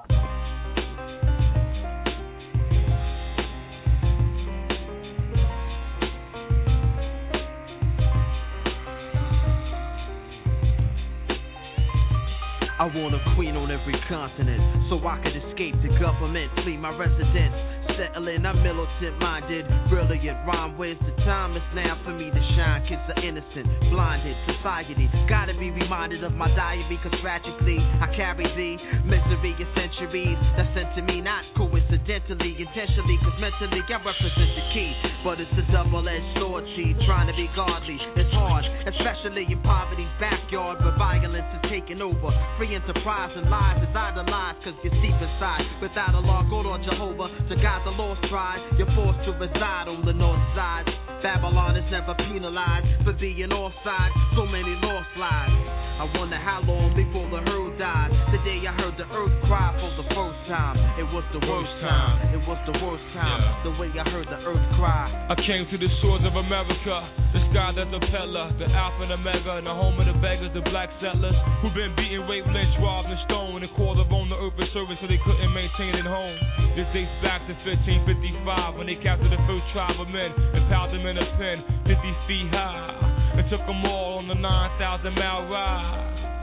I want a queen on every continent, so I could escape the government, flee my residence, settle in, I'm militant-minded, brilliant, rhyme, where's the time? It's now for me to shine, kids are innocent, blinded, society, gotta be reminded of my diary, cause tragically, I carry the misery of centuries, that's sent to me, not coincidentally, intentionally, cause mentally, I represent the key, but it's a double-edged sword, see, trying to be godly, it's hard, especially in poverty's backyard, where violence is taking over, free enterprise and lies is idolized cause you're deep inside. Without a law, go on Jehovah, to guide the lost tribe. You're forced to reside on the north side.
Babylon is never penalized for being offside. So many lost lives. I wonder how long before the herd died. The day I heard the earth cry for the first time. It was the worst time. It was the worst time. The way I heard the earth cry.
I came to the shores of America, the sky that's a pillar, the Alpha and Omega, and the home of the beggars, the black settlers, who've been beaten, raped, lynched, robbed, and stoned, and called upon the earth for service so they couldn't maintain it home. This dates back to fifteen fifty-five when they captured the first tribe of men and piled them in a pen fifty feet high, and took them all on the nine thousand mile ride.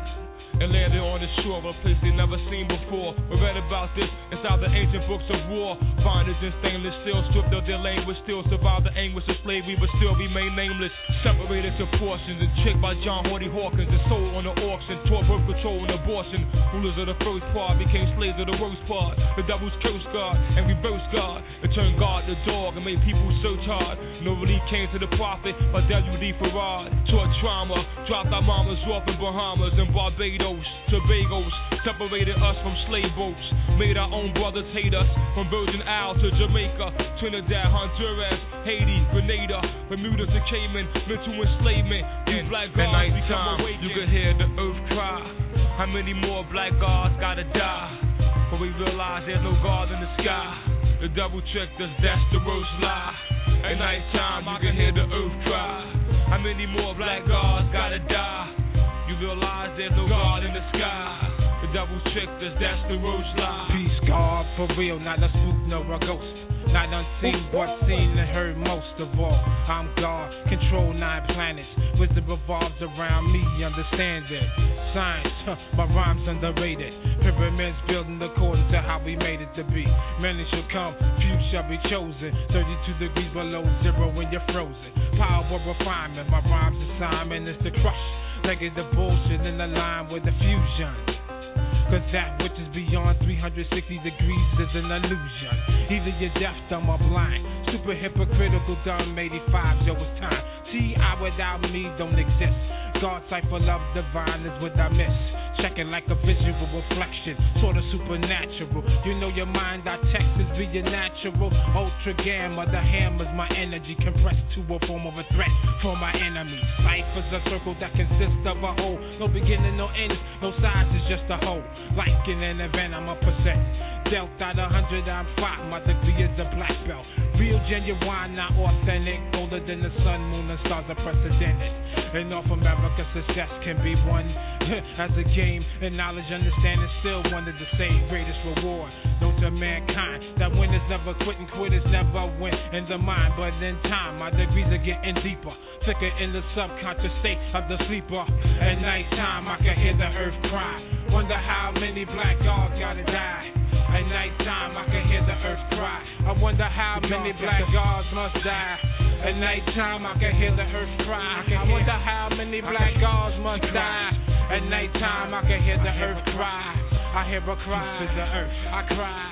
And landed on the shore of a place they never seen before. We read about this inside the ancient books of war. Finders in stainless steel, stripped of their language, still survived the anguish of slavery, but still remain nameless. Separated to portions and tricked by John Horty Hawkins and sold on the auction. Taught birth control and abortion. Rulers of the first part became slaves of the worst part. The devil's cursed God and reversed God. It turned God to dog and made people search hard. No relief came to the prophet by W D Farad. Taught trauma, dropped our mamas off in Bahamas and Barbados. Tobagos, separated us from slave boats, made our own brothers hate us, from Virgin Isle to Jamaica, Trinidad, Honduras, Haiti, Grenada, Bermuda to Cayman, mental enslavement. These black gods become awakened. You could hear the earth cry. How many more black gods gotta die? But we realize there's no God in the sky. The devil tricked us, that's the worst lie. At nighttime you can hear the earth cry. How many more black gods gotta die? You realize there's no God in the sky. The devil's tricked us, that's the worst lie.
Peace, God, for real, not a spook nor a ghost. Not unseen, but seen and heard most of all. I'm God, control nine planets. Wisdom revolves around me, understand it. Science, huh, my rhymes underrated. Pyramids building according to how we made it to be. Many shall come, few shall be chosen. thirty-two degrees below zero when you're frozen. Power of refinement, my rhymes assignment is to crush negative bullshit in the line with the fusion. Cause that which is beyond three hundred sixty degrees is an illusion. Either you're deaf, dumb, or blind. Super hypocritical, dumb, eighty-five, yo, it's time. See, I without me don't exist. God type of love divine is what I miss. Checking like a visual reflection, sort of supernatural. You know your mind, I text is being natural. Ultra gamma, the hammer's my energy compressed to a form of a threat for my enemy. Life is a circle that consists of a whole. No beginning, no end, no size, it's just a whole. Like in an event, I'm a percent. Dealt out a hundred, I'm five. My degree is a black belt. Real, genuine, not authentic. Older than the sun, moon, and stars are precedented. In North America, success can be won as a game, and knowledge, understanding, still one of the same greatest reward. Known to mankind, that winners never quit and quitters never win in the mind. But in time, my degrees are getting deeper, thicker in the subconscious state of the sleeper. At night time, I can hear the earth cry. Wonder how many black dogs gotta die. At night time, I can hear the earth cry. I wonder how many black gods must die. At night time, I can hear the earth cry. I wonder how many black gods must die. At night time, I can hear the earth cry. I hear a cry to the earth. I cry.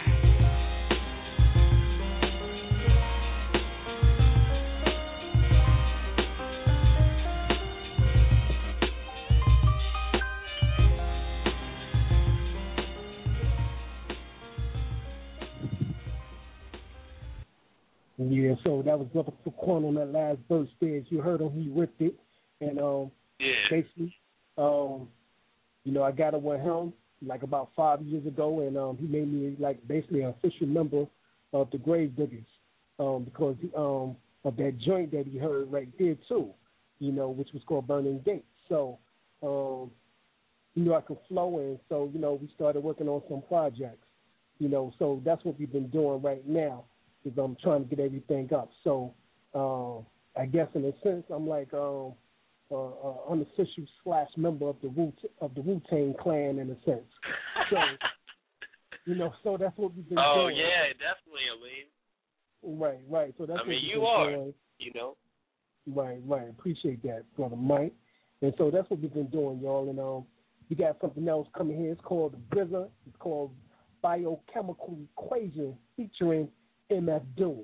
Yeah, so that was Brother Faquan on that last verse there. As you heard him, he ripped it. And um,
yeah.
basically, um, you know, I got it with him like about five years ago, and um, he made me like basically an official member of the Grave Diggers um, because um, of that joint that he heard right there too, you know, which was called Burning Gates. So, um, you know, I could flow in. So, you know, we started working on some projects, you know, so that's what we've been doing right now. Is I'm trying to get everything up. So um, I guess in a sense I'm like um, uh, uh, unofficial slash member of the Wu of the Wu-Tang Clan in a sense. So you know, so that's what we've been
oh,
doing.
Oh yeah, definitely, Aleem.
Right, right. So that's
I
what
mean,
we've
you
been
are,
doing.
you know.
Right, right. Appreciate that, Brother Mike. And so that's what we've been doing, y'all. And um, we got something else coming here. It's called the B Z A. It's called Biochemical Equation featuring M F Doom.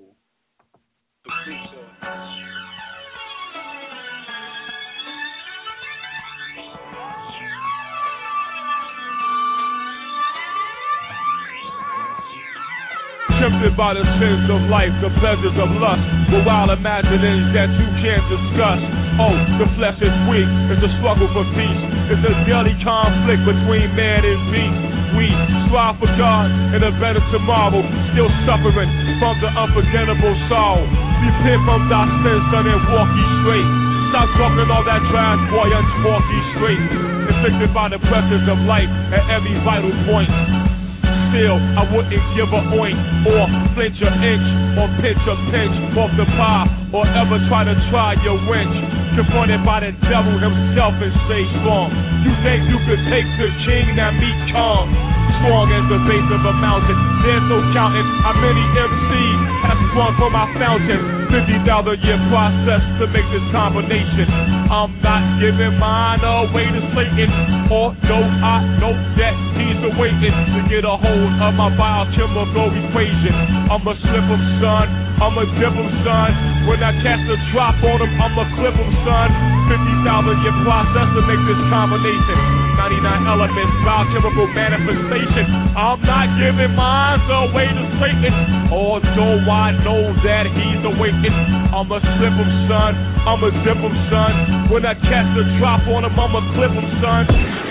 Tempted by the sins of life, the pleasures of lust, with wild imaginings that you can't discuss. Oh, the flesh is weak, it's a struggle for peace. It's a daily conflict between man and beast. We strive for God and a better tomorrow, still suffering from the unforgettable sorrow. Repent from thy sins, son, and walk ye straight. Stop talking all that trash, boy, and walk ye straight. Inflicted by the pressures of life at every vital point. Still, I wouldn't give a oink or flinch an inch or pinch a pinch off the pie or ever try to try your winch. Confronted by the devil himself and stay strong. You think you could take the king that meet calm? Strong as the base of a mountain. There's no counting how many M Cs have sprung from my fountain. fifty thousand year process to make this combination. I'm not giving mine away to Satan. Although I know that he's awaiting to get a hold of my biochemical equation. I'ma slip him, son. I'ma dip him, son. When I cast a drop on him, I'ma clip him, son. fifty thousand year process to make this combination. ninety-nine elements, biochemical manifestation. I'm not giving mine away to Satan. Although I know that he's awaiting. I'ma slip him, son. I'ma dip him, son. When I cast a drop on him, I'ma clip him, son.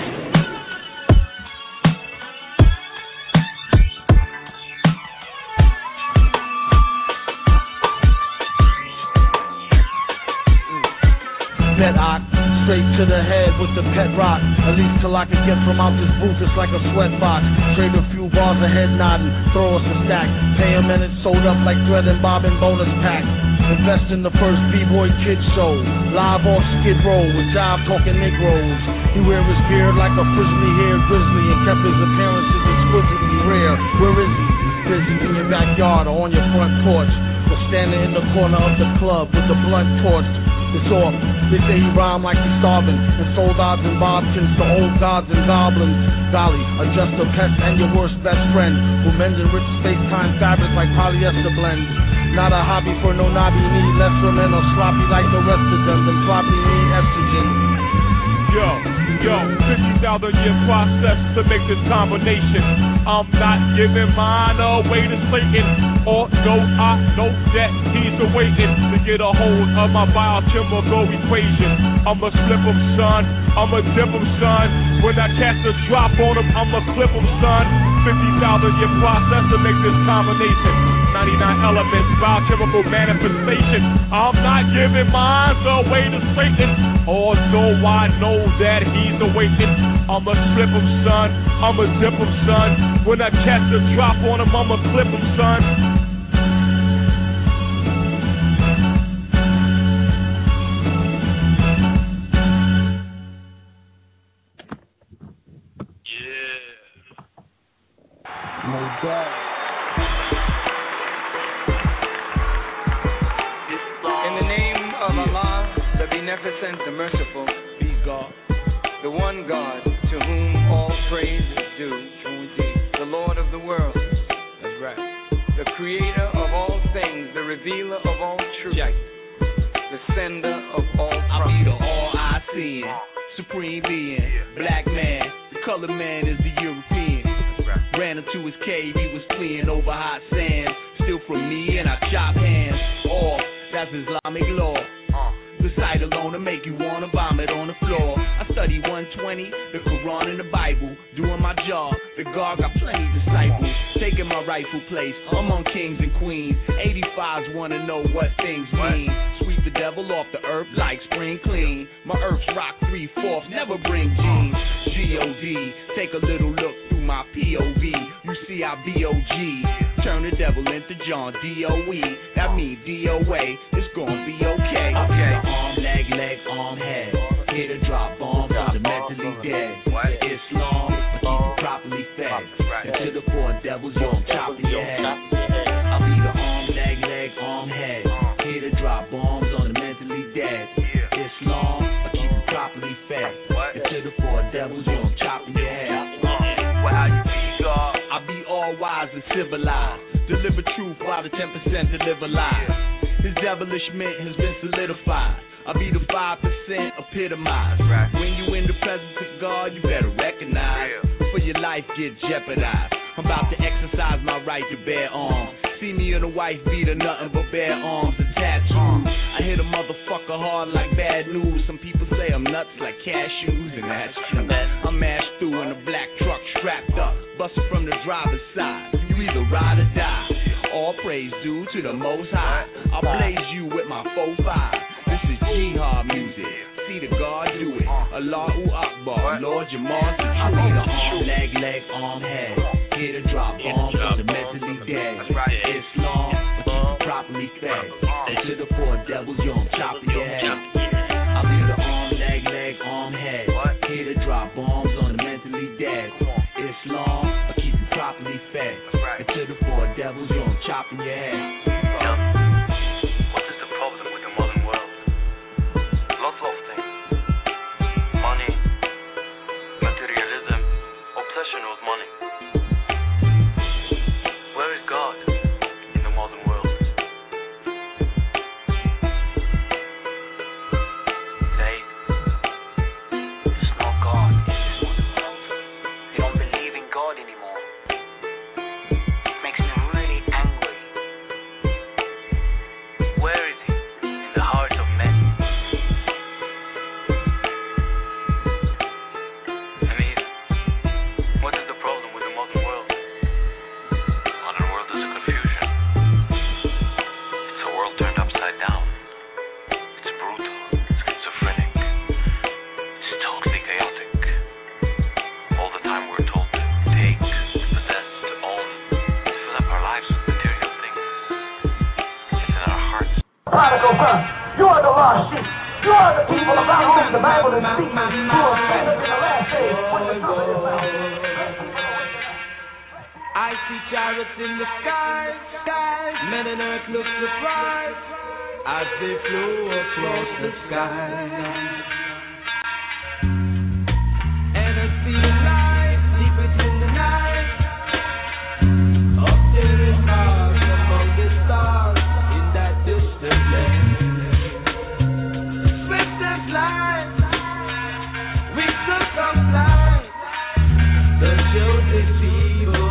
Pet ox, straight to the head with the pet rock. At least till I can get from out this booth, it's like a sweat box. Trade a few bars of head nodding, throw us a stack. Pay a minute, sold up like thread and bobbin bonus pack. Invest in the first B-boy kid show. Live off Skid Row with job talking Negroes. He wear his beard like a frizzly haired grizzly and kept his appearances exquisitely rare. Where is he? Busy in your backyard or on your front porch, or standing in the corner of the club with the blunt torch. It's off. They say he rhymed like he's starving and sold odds and bodkins to old gods and goblins. Golly, a just a pest and your worst best friend who mends in rich space-time fabrics like polyester blends. Not a hobby for no knobby knee, lesser men or sloppy like the rest of them, then probably need estrogen.
Yo, yo, fifty thousand year process to make this combination. I'm not giving mine away to Satan. Although I know that he's awaiting to get a hold of my biochemical equation. I'ma slip him, son. I'ma dip him, son. When I cast a drop on him, I'ma clip him, son. fifty thousand year process to make this combination. ninety-nine elements, biochemical manifestation. I'm not giving mine away to Satan. Although I know that he's awaiting. I'ma slip him, son. I'ma dip him, son. When I catch a drop on him, I'ma clip him, son.
No doubt.
In the name of Allah, the Beneficent, the Merciful, be God, the one God to whom all praise is due, the Lord of the world, that's right, the Creator of all things, the Revealer of all truth, the Sender of all prophets. I be the all-I-seeing, supreme being, black man, the colored man is the European. Ran into his cave, he was fleeing over hot sand. Steal from me and I chop hands off. That's Islamic law. The sight alone to make you wanna vomit on the floor. I study one twenty, the Quran and the Bible. Doing my job, the God got plenty disciples. Taking my rightful place among kings and queens. eighty-fives wanna know what things mean. Sweep the devil off the earth like spring clean. My earth's rock three-fourths, never bring jeans. G O D, take a little look through my P O V. You see I B O G. Turn the devil into John, D O E. That means D O A, it's gonna be okay. Okay. Arm, leg, leg, arm, head. Hit a drop bomb for the mentally dead. Islam, keep you properly fed. Into the four devils, yo, I'm chopping your head. I'll be the arm, leg, leg, arm, head. Hit a drop bombs on the mentally dead. Islam, keep you properly fed. Into the four devils, yo, I'm chopping your head. Well, how you be, God? I be all wise and civilized. Deliver truth while the ten percent deliver lies. His devilish mint has been solidified. I be the five percent epitomized. When you in the presence of God, you better recognize. For your life get jeopardized. I'm about to exercise my right to bear arms. See me in a wife beater, nothing but bare arms and tattoos. I hit a motherfucker hard like bad news. Some people say I'm nuts like cashews, and that's true. I'm mashed through in a black truck strapped up, busted from the driver's side. You either ride or die. All praise due to the Most High. I'll blaze you with my four five. This is jihad music. See the God do it. Allahu Akbar, Lord Jamal Security. The arm, leg, leg, arm, head. Here to drop bombs on the mentally dead. Islam, but keep you properly fed. And to the four devils, you don't chop your head. I'll be the arm, leg, leg, arm, head. Here to drop bombs on the mentally dead. Islam, but keep you properly fed. And to the four devils, you don't chop your head.
What is the problem with the modern world? Lots of things. Money, materialism, obsession with money. Where is God in the modern world? Say, there's no God in this modern world. They don't believe in God anymore. It makes me really angry. Where is He in the hearts of men? I mean, what is the problem with the modern world? Modern world is a confusion. It's a world turned upside down. It's brutal, schizophrenic. It's totally chaotic. All the time we're told to take, to possess, to own, to fill up our lives with material things. It's in our hearts.
Prodigal son, you are the lost sheep. You are the people about whom the Bible is speaking. Who are sinners in the last days. What the truth is about.
I see chariots in the sky, sky. Men and earth look surprised as they flew across the sky. And I see the light deep within the night. Up there in Mars among the stars in that distant land. Swift as light, we took our flight. The chosen people.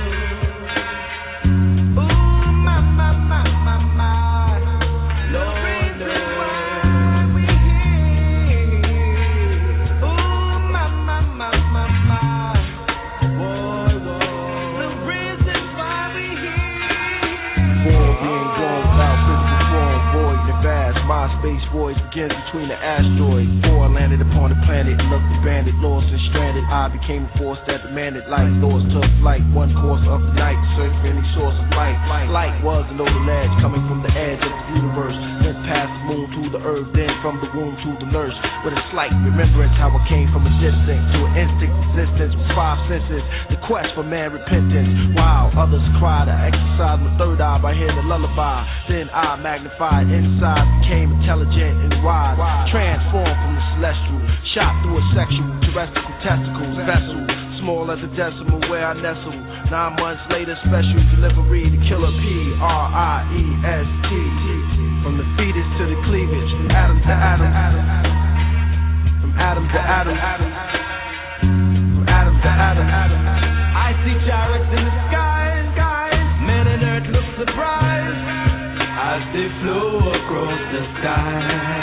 Space voice begins between the asteroids. Four landed upon the planet and looked abandoned, lost and stranded. I became a force that demanded light. Thoughts took flight, one course of the night, search for any source of light. Light was an older ledge coming from the edge of the universe. Went past the moon to the earth, then from the womb to the nurse. With a slight remembrance how I came from a distance to an instinct existence with five senses. The quest for man repentance. While others cried, I exercised my third eye by hearing the lullaby. Then I magnified inside, became intelligent and wise, transformed from the celestial, shot through a sexual, terrestrial testicles, vessel, small as a decimal where I nestle. Nine months later, special delivery, the killer P R I E S T. From the fetus to the cleavage, from atom to atom, from atom to atom, from atom to atom.
I see chariots in the sky, men and earth look surprised as they flew across the sky.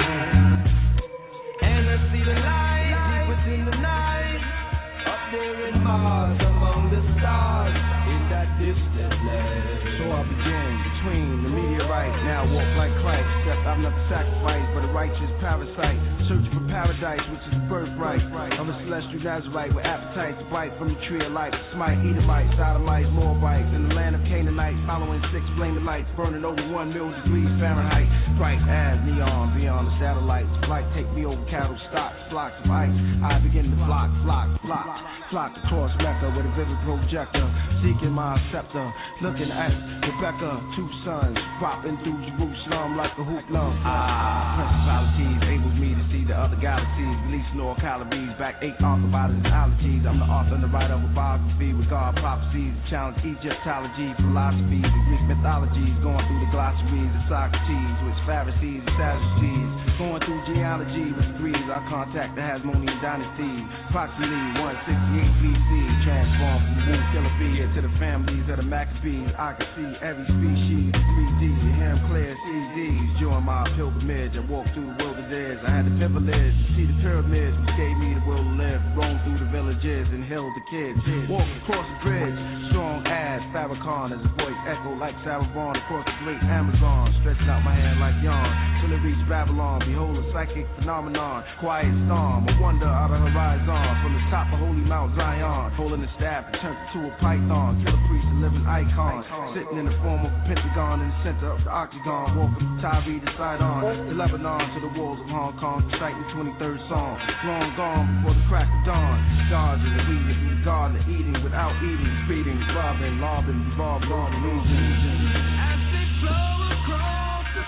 And I see the light deep within the night, up there in Mars among the stars in that distant land.
So I began between the meteorite, now walk like Christ, except I'm not sacrificed but a righteous parasite, searching for paradise, which is the birthright. I'm a celestial Nazarite with appetite to bite from the tree of life. Smite, Edomites, Sodomites, Moabites, in the land of Canaanites, following six flaming lights, burning over one million degrees Fahrenheit. Bright as neon beyond the satellites. Flight take me over cattle, stocks, flocks of ice. I begin to flock, flock, flock, flock across Mecca with a vivid projector, seeking my scepter, looking at Rebecca, two sons, popping through Jerusalem like a hoopla. Ah, principalities enables me to see the other galaxies, releasing all calories, back eight arthropods and allergies. I'm the author and the writer of a biography with God prophecies, challenge Egyptology, philosophy, the Greek mythology.
mythologies, going through the glossaries of Socrates, with Pharisees and Sadducees, going through genealogy with threes. I contact the Hasmonean dynasty, approximately one sixty-eight B C, transformed from the womb killer fear to the families of the Maccabees. I can see every species in three D, hear them clear C Ds. During my pilgrimage, I walked through the wilderness. I had the privilege to see the pyramids, which gave me the will to live. Roam through the villages and held the kids. Walked across the bridge, strong as Farrakhan, as a voice echoed like Sarabon across the great Amazon. Stretching out my hand like yawn till it reached Babylon. Behold a psychic phenomenon, quiet storm, a wonder out of horizon. From the top of holy Mount Zion, holding the staff and turned into a python. Killer priest, a living icon, sitting in the form of a pentagon in the center of the octagon. Walking from Tyre to Sidon, to Lebanon, to the walls of Hong Kong, reciting the twenty-third song. Long gone before the crack of dawn. Stars in the weed, through the garden of eating, without eating, feeding, robbing, lobbing, revolving, on losing.
As they flow across the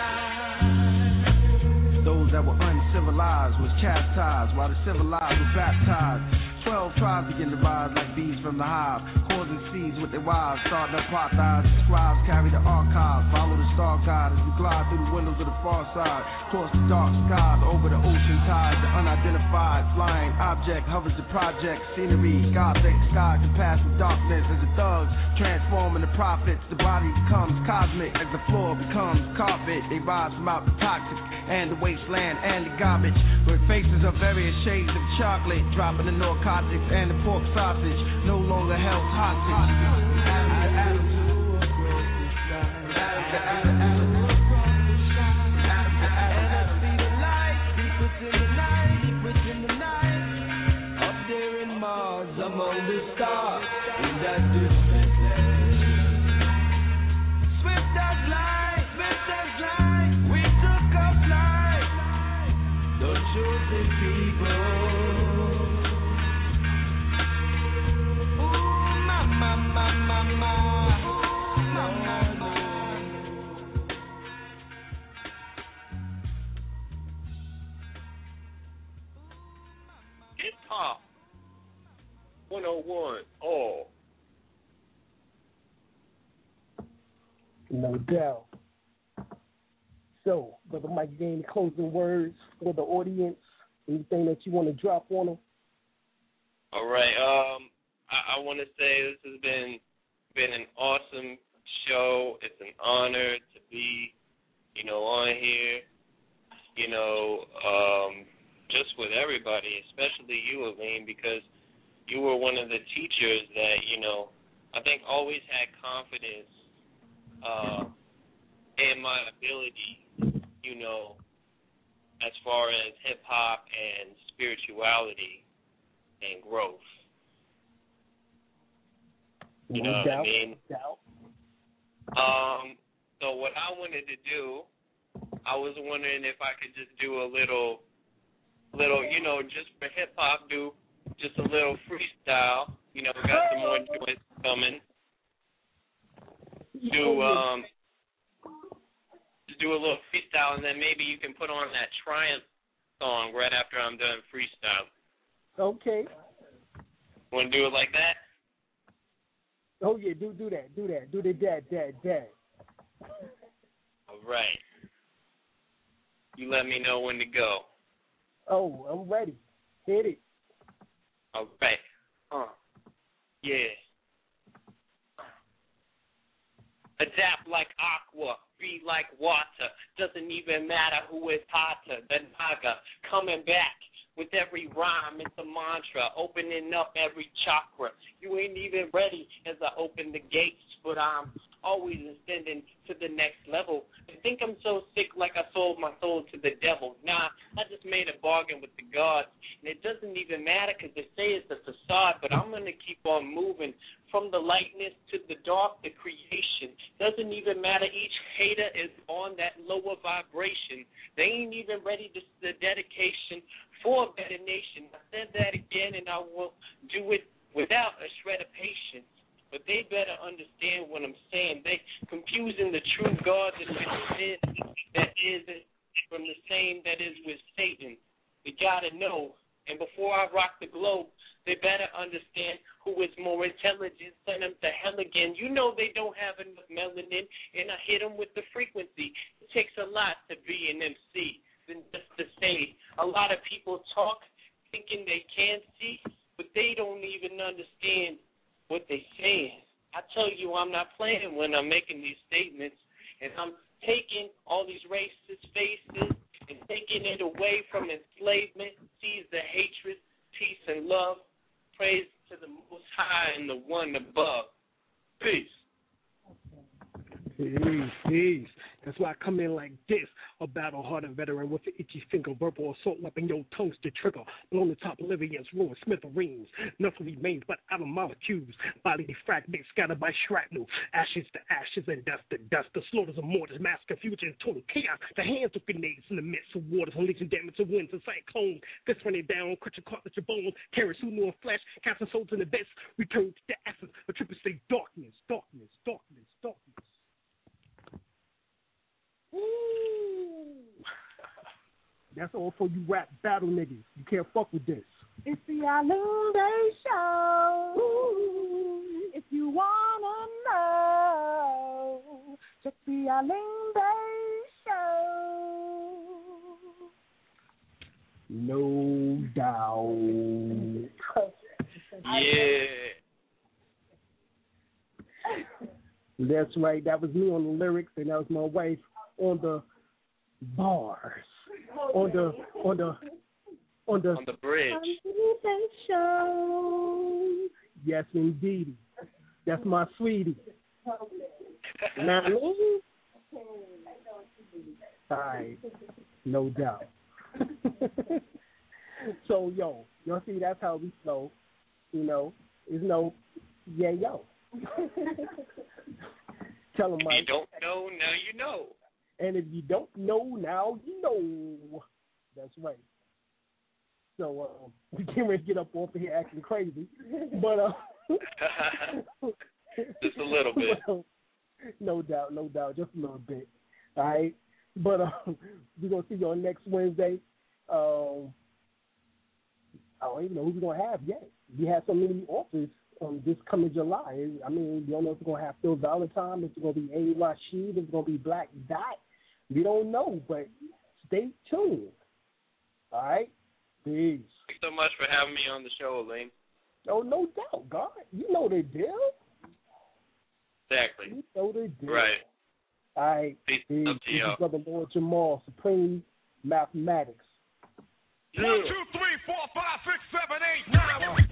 sky,
those that were uncivilized was chastised, while the civilized were baptized. Twelve tribes begin to rise like bees from the hive, causing seeds with their wives, starting up apartheid. Scribes carry the archives, follow the star guide as we glide through the windows of the far side, across the dark skies, over the ocean tide. The unidentified flying object hovers the project scenery. Gothic sky can pass with darkness as the thugs transform into prophets. The body becomes cosmic as the floor becomes carpet. They rise from out the toxic and the wasteland and the garbage, with faces of various shades of chocolate, dropping the narcotics and the pork sausage, no longer held hostage.
up there in Mars, among the stars, in that distant land. Swift as light, swift as light, we took a flight, the chosen people. Ma, ma, ma, ma. Ma, ma, ma.
Hip Hop one oh one. Oh.
No doubt. So, Brother Mike, you got any closing words for the audience? Anything that you want to drop on them?
All right. Um. I, I want to say this has been been an awesome show. It's an honor to be, you know, on here, you know, um, just with everybody, especially you, Aleem, because you were one of the teachers that, you know, I think always had confidence uh, in my ability, you know, as far as hip-hop and spirituality and growth. You know
no
what
doubt,
I mean?
No doubt.
Um, so what I wanted to do, I was wondering if I could just do a little, little, you know, just for hip hop, do just a little freestyle. You know, we got some more joints coming. Do um, just do a little freestyle, and then maybe you can put on that Triumph song right after I'm done freestyle.
Okay.
Want to do it like that?
Oh, yeah, do do that, do that. Do the dad, dad, dad.
All right. You let me know when to go.
Oh, I'm ready. Hit it.
All right. Uh, yeah. Adapt like aqua, be like water. Doesn't even matter who is hotter than Naga. Coming back with every rhyme, it's a mantra, opening up every chakra. You ain't even ready as I open the gates, but I'm always ascending to the next level. I think I'm so sick like I sold my soul to the devil. Nah, I just made a bargain with the gods, and it doesn't even matter because they say it's a facade, but I'm going to keep on moving from the lightness to the dark, the creation. Doesn't even matter, each hater is on that lower vibration. They ain't even ready to the dedication for a better nation. I said that again, and I will do it without a shred of patience. But they better understand what I'm saying. They confusing the true God that is that is from the same that is with Satan. They gotta know. And before I rock the globe, they better understand who is more intelligent. Send them to hell again. You know they don't have enough melanin, and I hit them with the frequency. It takes a lot to be an M C than just to say. A lot of people talk thinking they can see, but they don't even understand what they're saying. I tell you, I'm not playing when I'm making these statements, and I'm taking all these racist faces and taking it away from enslavement, sees the hatred, peace, and love. Praise to the Most High and the One above. Peace.
Peace, peace. That's why I come in like this, a battle-hardened veteran with an itchy finger, verbal assault weapon, your tongue's the trigger. Blown the top of Livians, ruin smithereens. Nothing remains but outer molecules. Body fragments scattered by shrapnel. Ashes to ashes and dust to dust. The slaughters of mortars, mass confusion, total chaos. The hands of grenades in the midst of waters, unleashing damage to winds and cyclones. Fists running down, crushing cartilage of bones. Carries who knew flesh, casting souls in the abyss. Return to the essence, a triple state darkness, darkness, darkness, darkness.
Ooh.
That's all for you rap battle niggas. You can't fuck with this.
It's the Alunde Show. Ooh. If you wanna know, check the Alunde Show.
No doubt.
Yeah.
That's right. That was me on the lyrics, and that was my wife on the bars, on the on the on the
on the bridge.
Yes, indeed. That's my sweetie. Now, all right, no doubt. So, yo, y'all see, that's how we flow. You know, there's no yeah, yo. Tell them, Mike.
If you don't know, now you know.
And if you don't know, now you know. That's right. So uh, we can't really get up off of here acting crazy, but uh,
just a little bit.
Well, no doubt, no doubt, just a little bit. All right, but uh, we're gonna see you on next Wednesday. Um, I don't even know who we're gonna have yet. We have so many offers. Um, this coming July. I mean, we don't know if we're going to have Phil Valentine, if it's going to be A. Rashid, if it's going to be Black Dot. We don't know, but stay tuned. All right? Peace.
Thanks so much for having me on the show, Elaine.
Oh, no doubt, God. You know the deal.
Exactly.
You know the deal.
Right.
All right.
Peace.
Peace.
Up to
This
y'all.
is Brother Lord Jamal, Supreme Mathematics.
One, two, three, four, five, six, seven, eight, nine.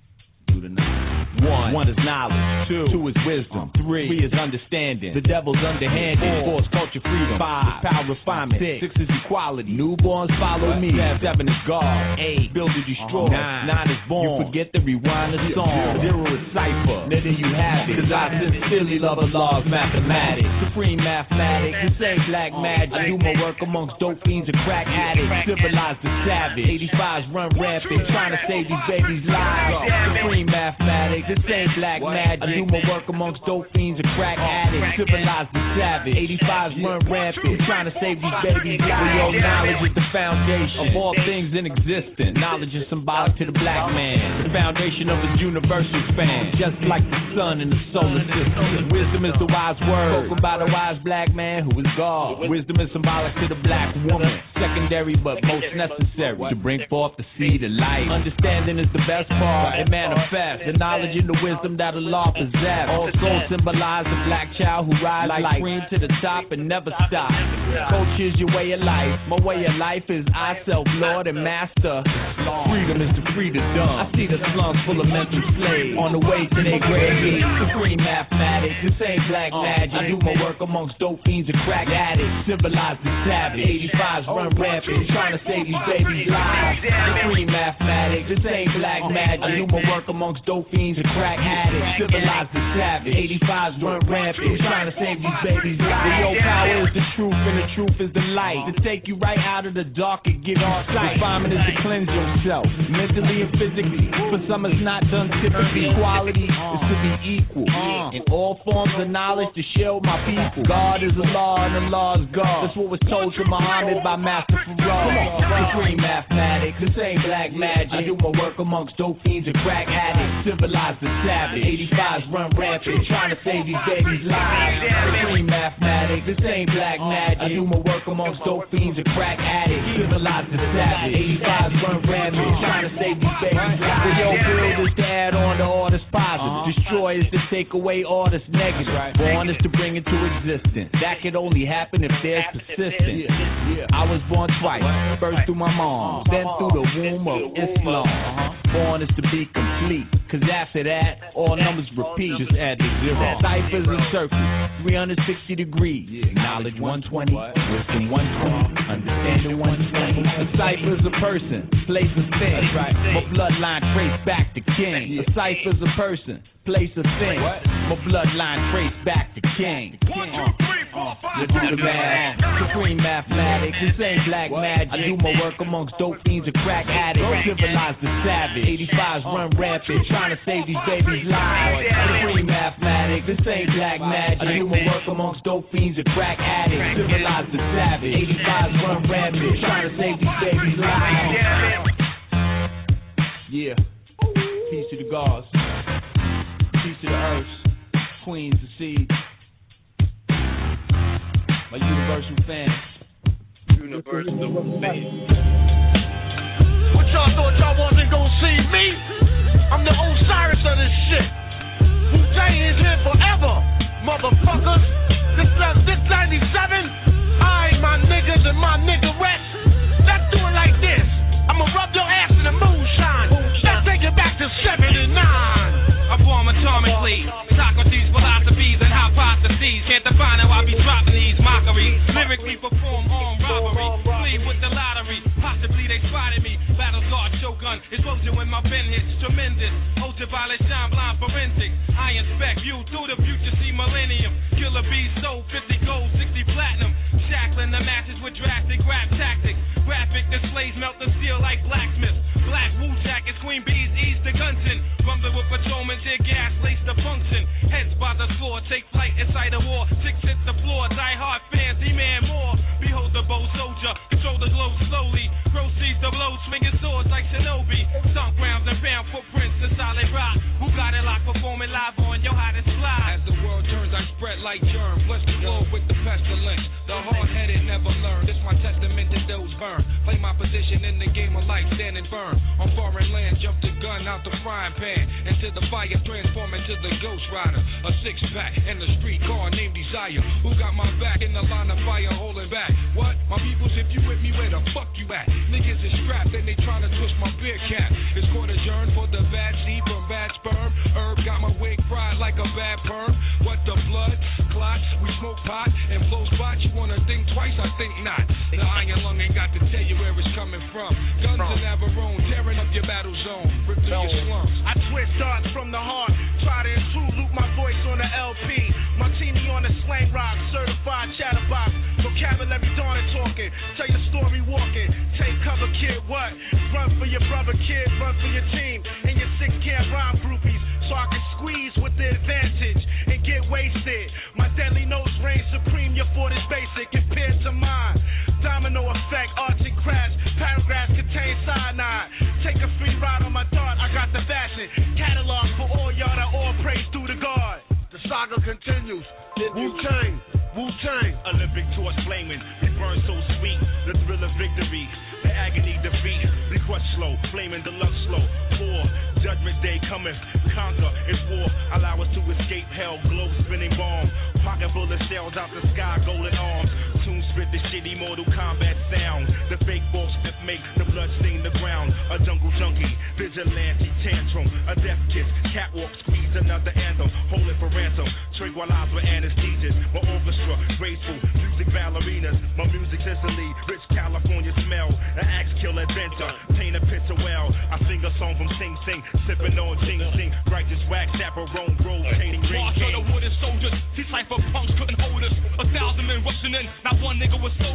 One, one is knowledge. Two, two is wisdom. Three, three is understanding. The devil's underhanded. Four is culture freedom. Five is power refinement. Six, six is equality. Newborns follow me. Seven, seven is God. Eight, build to destroy. Nine, nine is born. You forget to rewind the song. Zero is cipher. Then you have it. Cause I sincerely love a law of mathematics. Supreme mathematics. This ain't black magic. I do my work amongst dope fiends and crack addicts. Civilize the savage. eighty-fives run rampant. Trying to save these babies' lives. Supreme mathematics. This ain't black magic. I do my work amongst dope fiends and crack addicts. Civilize the savage. eighty-fives run rampant. Trying to save these babies' lives. Yo, knowledge is the foundation of all things in existence. Knowledge is symbolic to the black man. The foundation of his universal span. Just like the sun in the solar system. Wisdom is the wise word. Spoken by the wise black man who is God. Wisdom is symbolic to the black woman. Secondary but most necessary to bring forth the seed of life. Understanding is the best part. It manifests the knowledge and the wisdom that Allah possess. All souls symbolize the black child who rises like cream to the top and never stops. Culture is your way of life. My way of life is I self Lord and master. Freedom is the freedom dumb. I see the slums full of mental slaves on the way to their grave. Supreme mathematics. This ain't black magic. I do my work amongst dope fiends and crack addicts. Civilize the savage. eighty-fives run rampant, trying to save these babies' lives. Supreme mathematics. This ain't black magic. I do my work amongst dope fiends and crack addicts. Civilize the savage. eighty-fives run rampant, trying to save these babies' lives. The yo power is the truth and the truth is the light to take you right out of the dark and give you sight. Refinement is to cleanse yourself, mentally and physically. For some it's not done typically. Equality is to be equal in all forms of knowledge to share with my people. God is a law and the law is God. That's what was told to Muhammad by Master Farad. Supreme mathematics, this ain't black magic. I do my work amongst dope fiends and crack addicts. Civilized the savage. eighty-fives run rampant, trying to save these babies' lives. Supreme mathematics, this ain't black magic. I do my work amongst dope fiends and crack addicts. Civilized the savage. eighty-fives run rampant, trying to save these babies' lives. The yo build is to add on to all that's positive. Destroy is to take away all that's negative. Born is to bring it to existence. That can only happen if there's persistence. I was born twice, first through my mom, then through the womb of Islam. Born is to be complete, cause after that, all numbers repeat. Just add the zero. Cyphers and circles, three hundred sixty degrees. Knowledge one twenty, wisdom one twenty, understanding one twenty. A cipher's a person, place a thing. My bloodline traced back to king. A cipher's a person, place a thing. My bloodline traced back to king. One, two, three, four, five, six, seven, eight. Supreme mathematics, this ain't black magic. I do my work amongst dope fiends and crack addicts. Civilized the savage. eighty-fives run rampant, trying to save these babies' lives. Supreme mathematics, this ain't black magic. I do my work amongst dope fiends and crack addicts. Civilized the savage. eighty-fives run rampant, trying to save these babies' lives. Yeah. Peace to the gods. Peace to the earth. Queens, the seeds. My universal fans.
Universal fans.
What y'all thought y'all wasn't gonna see me? I'm the Osiris of this shit. Wu-Tang is here forever, motherfuckers. This this ninety-seven, I ain't my niggas and my niggerettes. Let's do it like this. I'ma rub your ass in the moonshine. Let's take it back to seventy-nine.
I form atomically, Socrates' philosophies and hypotheses. Can't define how I be dropping these mockeries. Lyrically perform armed robbery, flee with the lottery. Possibly they spotted me. Battle guard, shogun, explosion when my pen hits. Tremendous, ultraviolet, shine blind forensics. I inspect you through the future, see millennium. Killer bees sold fifty gold, sixty platinum. Shackling the masses with drastic rap tactics. Graphic displays melt the steel like blacksmiths. Black Wu jackets, queen bees ease the gungeon. Rumble with patrolmen, tear gas, lace the function. Heads by the floor, take flight inside a war. Chicks hit the floor, die hard fans, demand more. Behold the bow soldier, control the globe slowly. Proceeds the blow, swinging swords like Shinobi. Stomp grounds and found footprints in solid rock. Who got it locked, performing live on your hottest fly.
As the world turns, I spread like germs. Bless the Lord with the pestilence. The hard-headed never learn. This my testament to those burn. Play my position in the game of life, standing firm. On foreign land, jump the gun out the frying pan. Into the fire, transform into the Ghost Rider. A six-pack and a street car named Desire. Who got my back in the line of fire, holding back? What? My peoples, if you with me, where the fuck you at? Niggas is strapped and they tryna twist my beer cap. It's court adjourned for the bad seed from bad sperm. Herb got my wig fried like a bad perm. What the blood? Clots, we smoke pot and blow spots. You wanna think twice? I think not. The iron lung ain't got to tell you where it's coming from. Guns in Navarone, tearing up your battle zone. Rip through your slums.
I twist darts from the heart. Try to intrude, loop my voice on the L P. Martini on the slang rock, certified chatterbox. Vocabulary dawn and talking. Tell your story walking. Take cover, kid, what? Run for your brother, kid. Run for your team. And your six camp rhyme groupies. So I can squeeze with the advantage and get wasted. My deadly nose reigns supreme. Your fort is basic compared to mine. Domino effect, arts and crafts. Paragraphs contain cyanide. Take a free ride on my dart. I got the fashion. Catalog for all y'all that all praise through the guard. The saga continues. Wu-Tang, Wu-Tang.
Olympic torch flaming, it burns so sweet. The thrill of victory, the agony defeat. We crush slow, flaming deluxe slow. War, judgment day coming, conquer, it's war. Allow us to escape hell, globe spinning bomb. Pocket full of shells out the sky, golden arms. Tune spit the shitty Mortal Kombat sound. The fake balls that make the blood stain the ground. A jungle junkie, vigilante tantrum. A death kiss, catwalk squeeze another anthem. Hold it for ransom, tranquilize with anesthesias. My orchestra, graceful, music ballerinas. My music Sicily, rich California smell. An axe kill adventure, paint a picture well. I sing a song from Sing Sing, sipping on Jing Sing. Righteous wax, chaperone, rotating ring
March of the wooden soldiers, these cypher punks couldn't hold us. A thousand men rushing in, not one nigga was so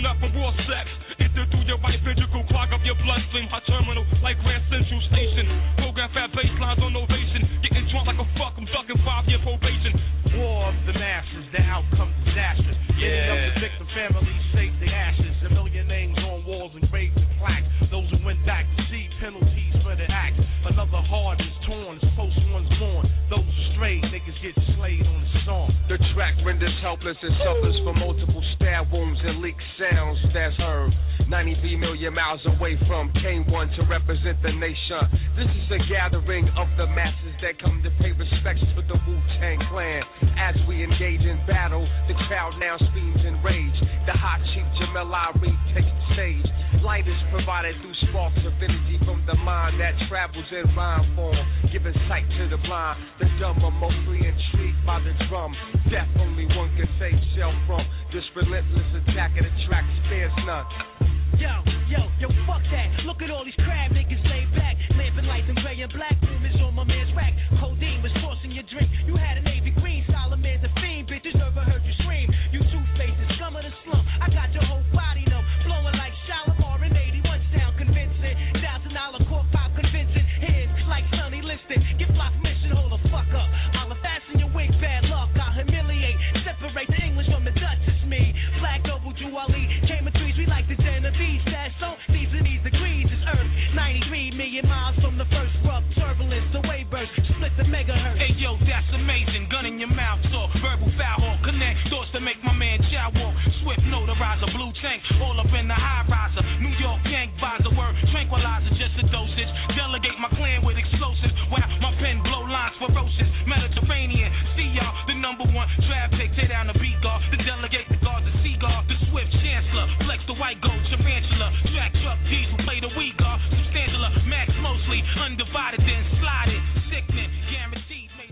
left from raw sex. Enter through your right ventricle, clog up your bloodstream. High terminal, like Grand Central Station. Program fat bass lines on ovation. Getting drunk like a fuck, I'm ducking five-year probation. War of the masses, the outcome disastrous. Getting up the victim families, save the ashes. A million names on walls engraved in plaques. Those who went back to see penalties for the act. Another heart is torn, as close ones born. Those who strayed, niggas get slayed on the song.
The track renders helpless and suffers from multiple stab wounds and leaked sounds that's heard. ninety-three million miles away from K one to represent the nation. This is a gathering of the masses that come to pay respects to the Wu-Tang Clan. As we engage in battle, the crowd now screams in rage. The hot chief Jamel Ari takes the stage. Light is provided through sparks of energy from the mind that travels in rhyme form, giving sight to the blind. The dumb are mostly intrigued by the drum. Death only one can save self from. This relentless attack of the track spares none.
Yo, yo, yo, fuck that. Look at all these crab niggas laid back. Lamping lights in gray and black. Room is on my man's rack. Codeine was forcing your drink. You had a navy green. Solomon's a fiend. Bitches never heard you scream. You two-faced, scum of the slum. I got your whole body numb. Blowing like Shalimar in eighty-one sound convincing. Thousand dollar court pop convincing. Heads like Sonny Liston. Get block mission, hold the fuck up. I'll fasten your wig, bad luck. I'll humiliate. Separate the English from the Dutch. It's me. Black Noble Juwali. Came in threes. We like the Genevieve. That's so these and these degrees is Earth. ninety-three million miles from the first rough turbulence. The wave burst, split the megahertz.
Hey yo, that's amazing. Gun in your mouth, so verbal foul hawk. Connect thoughts to make my man chow walk. Swift notarizer, blue tank, all up in the high riser. New York gang visor, word tranquilizer, just a dosage. Delegate my clan with explosives. Wow, my pen blow lines ferocious. Mediterranean, see y'all, the number one traffic. Tear down the beat guard, the delegate, the guard, the seagull, the swift chancellor. Flex the white gold, tarantula. Track truck G's who play the weak guard. Substantial, max mostly. Undivided, then slide it. Sickening, guaranteed. Made...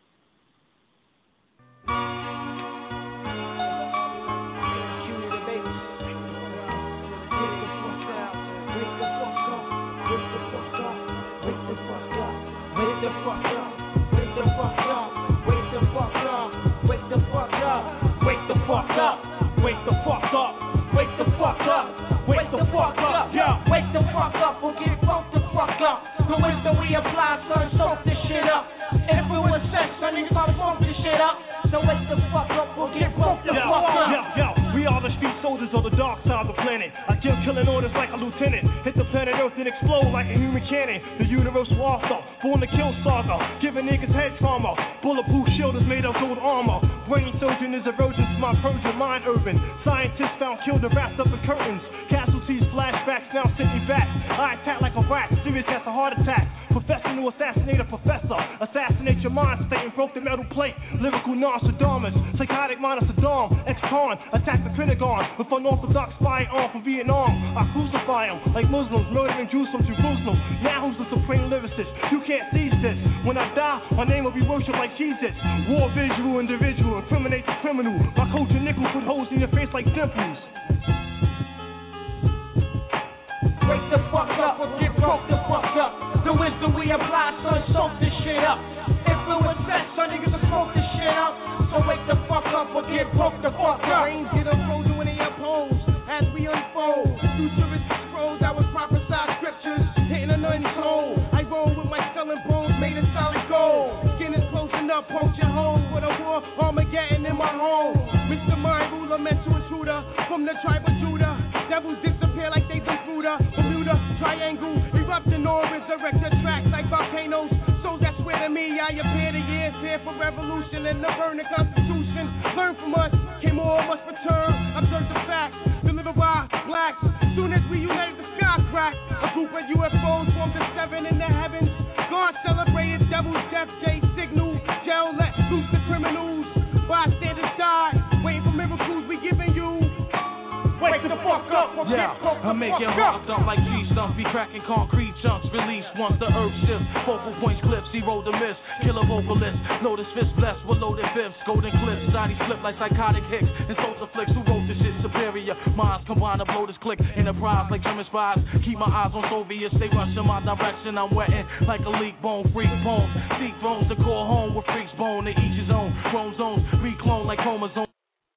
Wake the fuck up, wake the fuck up, wake the fuck up, wake the fuck up, wake the fuck up, wake the fuck up, wake the fuck up, wake the fuck up, yeah, wake the fuck up, we'll get broke the fuck up. The wisdom we apply, son, soak this shit up. If it was sex, son, niggas probably smoke this shit up. So wake the fuck up, we'll get broke the
yo,
fuck up.
Yo, yo, we are the street soldiers on the dark side of the planet. I give killing orders like a lieutenant. Hit the planet Earth and explode like a human cannon. The universal author, born to kill saga. Giving niggas head trauma. Bulletproof shield is made of gold armor. Brain surgeon is a version to my Persian mind urban. Scientists found killed and wrapped up in curtains. Casualties, flashbacks, now sitting back. I attack like a rat, serious as a heart attack. Professor to assassinate a professor. Assassinate your mind state and broke the metal plate. Lyrical Nostradamus. Psychotic mind of Saddam. Ex-con. Attack the Pentagon with unorthodox firearm from Vietnam. I crucify them like Muslims murdering Jews from Jerusalem. Now who's the supreme lyricist? You can't seize this. When I die, my name will be worshipped like Jesus. War visual individual. Incriminate the criminal. My coach and nickel put holes in your face like dimples.
Wake the fuck up or get broke the fuck up. The wisdom we apply, son, soak this shit up. If it was sex, son, niggas will smoke this shit up. So wake the fuck up or get broke the fuck up.
Brains get unfrozen when they oppose as we unfold. Futuristic scrolls that was prophesied scriptures, hitting a nun soul. I roll with my skull and bones made of solid gold. Skin is closing up, poaching homes with a war, Armageddon in my home. Mister Mind Ruler, mental intruder from the tribe of Judah. Devils disappear like they been Buddha. Bermuda Triangle, erupting or resurrect the tracks like volcanoes. Souls that swear to me, I appear the years here for revolution and the burning constitution. Learn from us, came all of us return. Observe the facts, delivered by blacks. Soon as we unite, the sky cracked. A group of U F Os formed the seven in the heavens. God celebrated devil's death day signal. Jail let loose the criminals. Bystanders died, waiting for miracles we giving you. Wake the fuck up,
yeah, I'm making rocks up like tree stumps, be cracking concrete chunks, release once the herb shifts, focal points clip, zero the miss, killer vocalist, notice fist blessed with loaded fifths, golden clips, bodies flip like psychotic hicks, and social flicks, who wrote this shit superior, minds combine to blow this click, enterprise like German spies, keep my eyes on Soviets, they rush in my direction, I'm wetting like a leak bone, freak bones, seek thrones to call home with freaks bone, to each his own, chrome zones, reclone like chromosomes.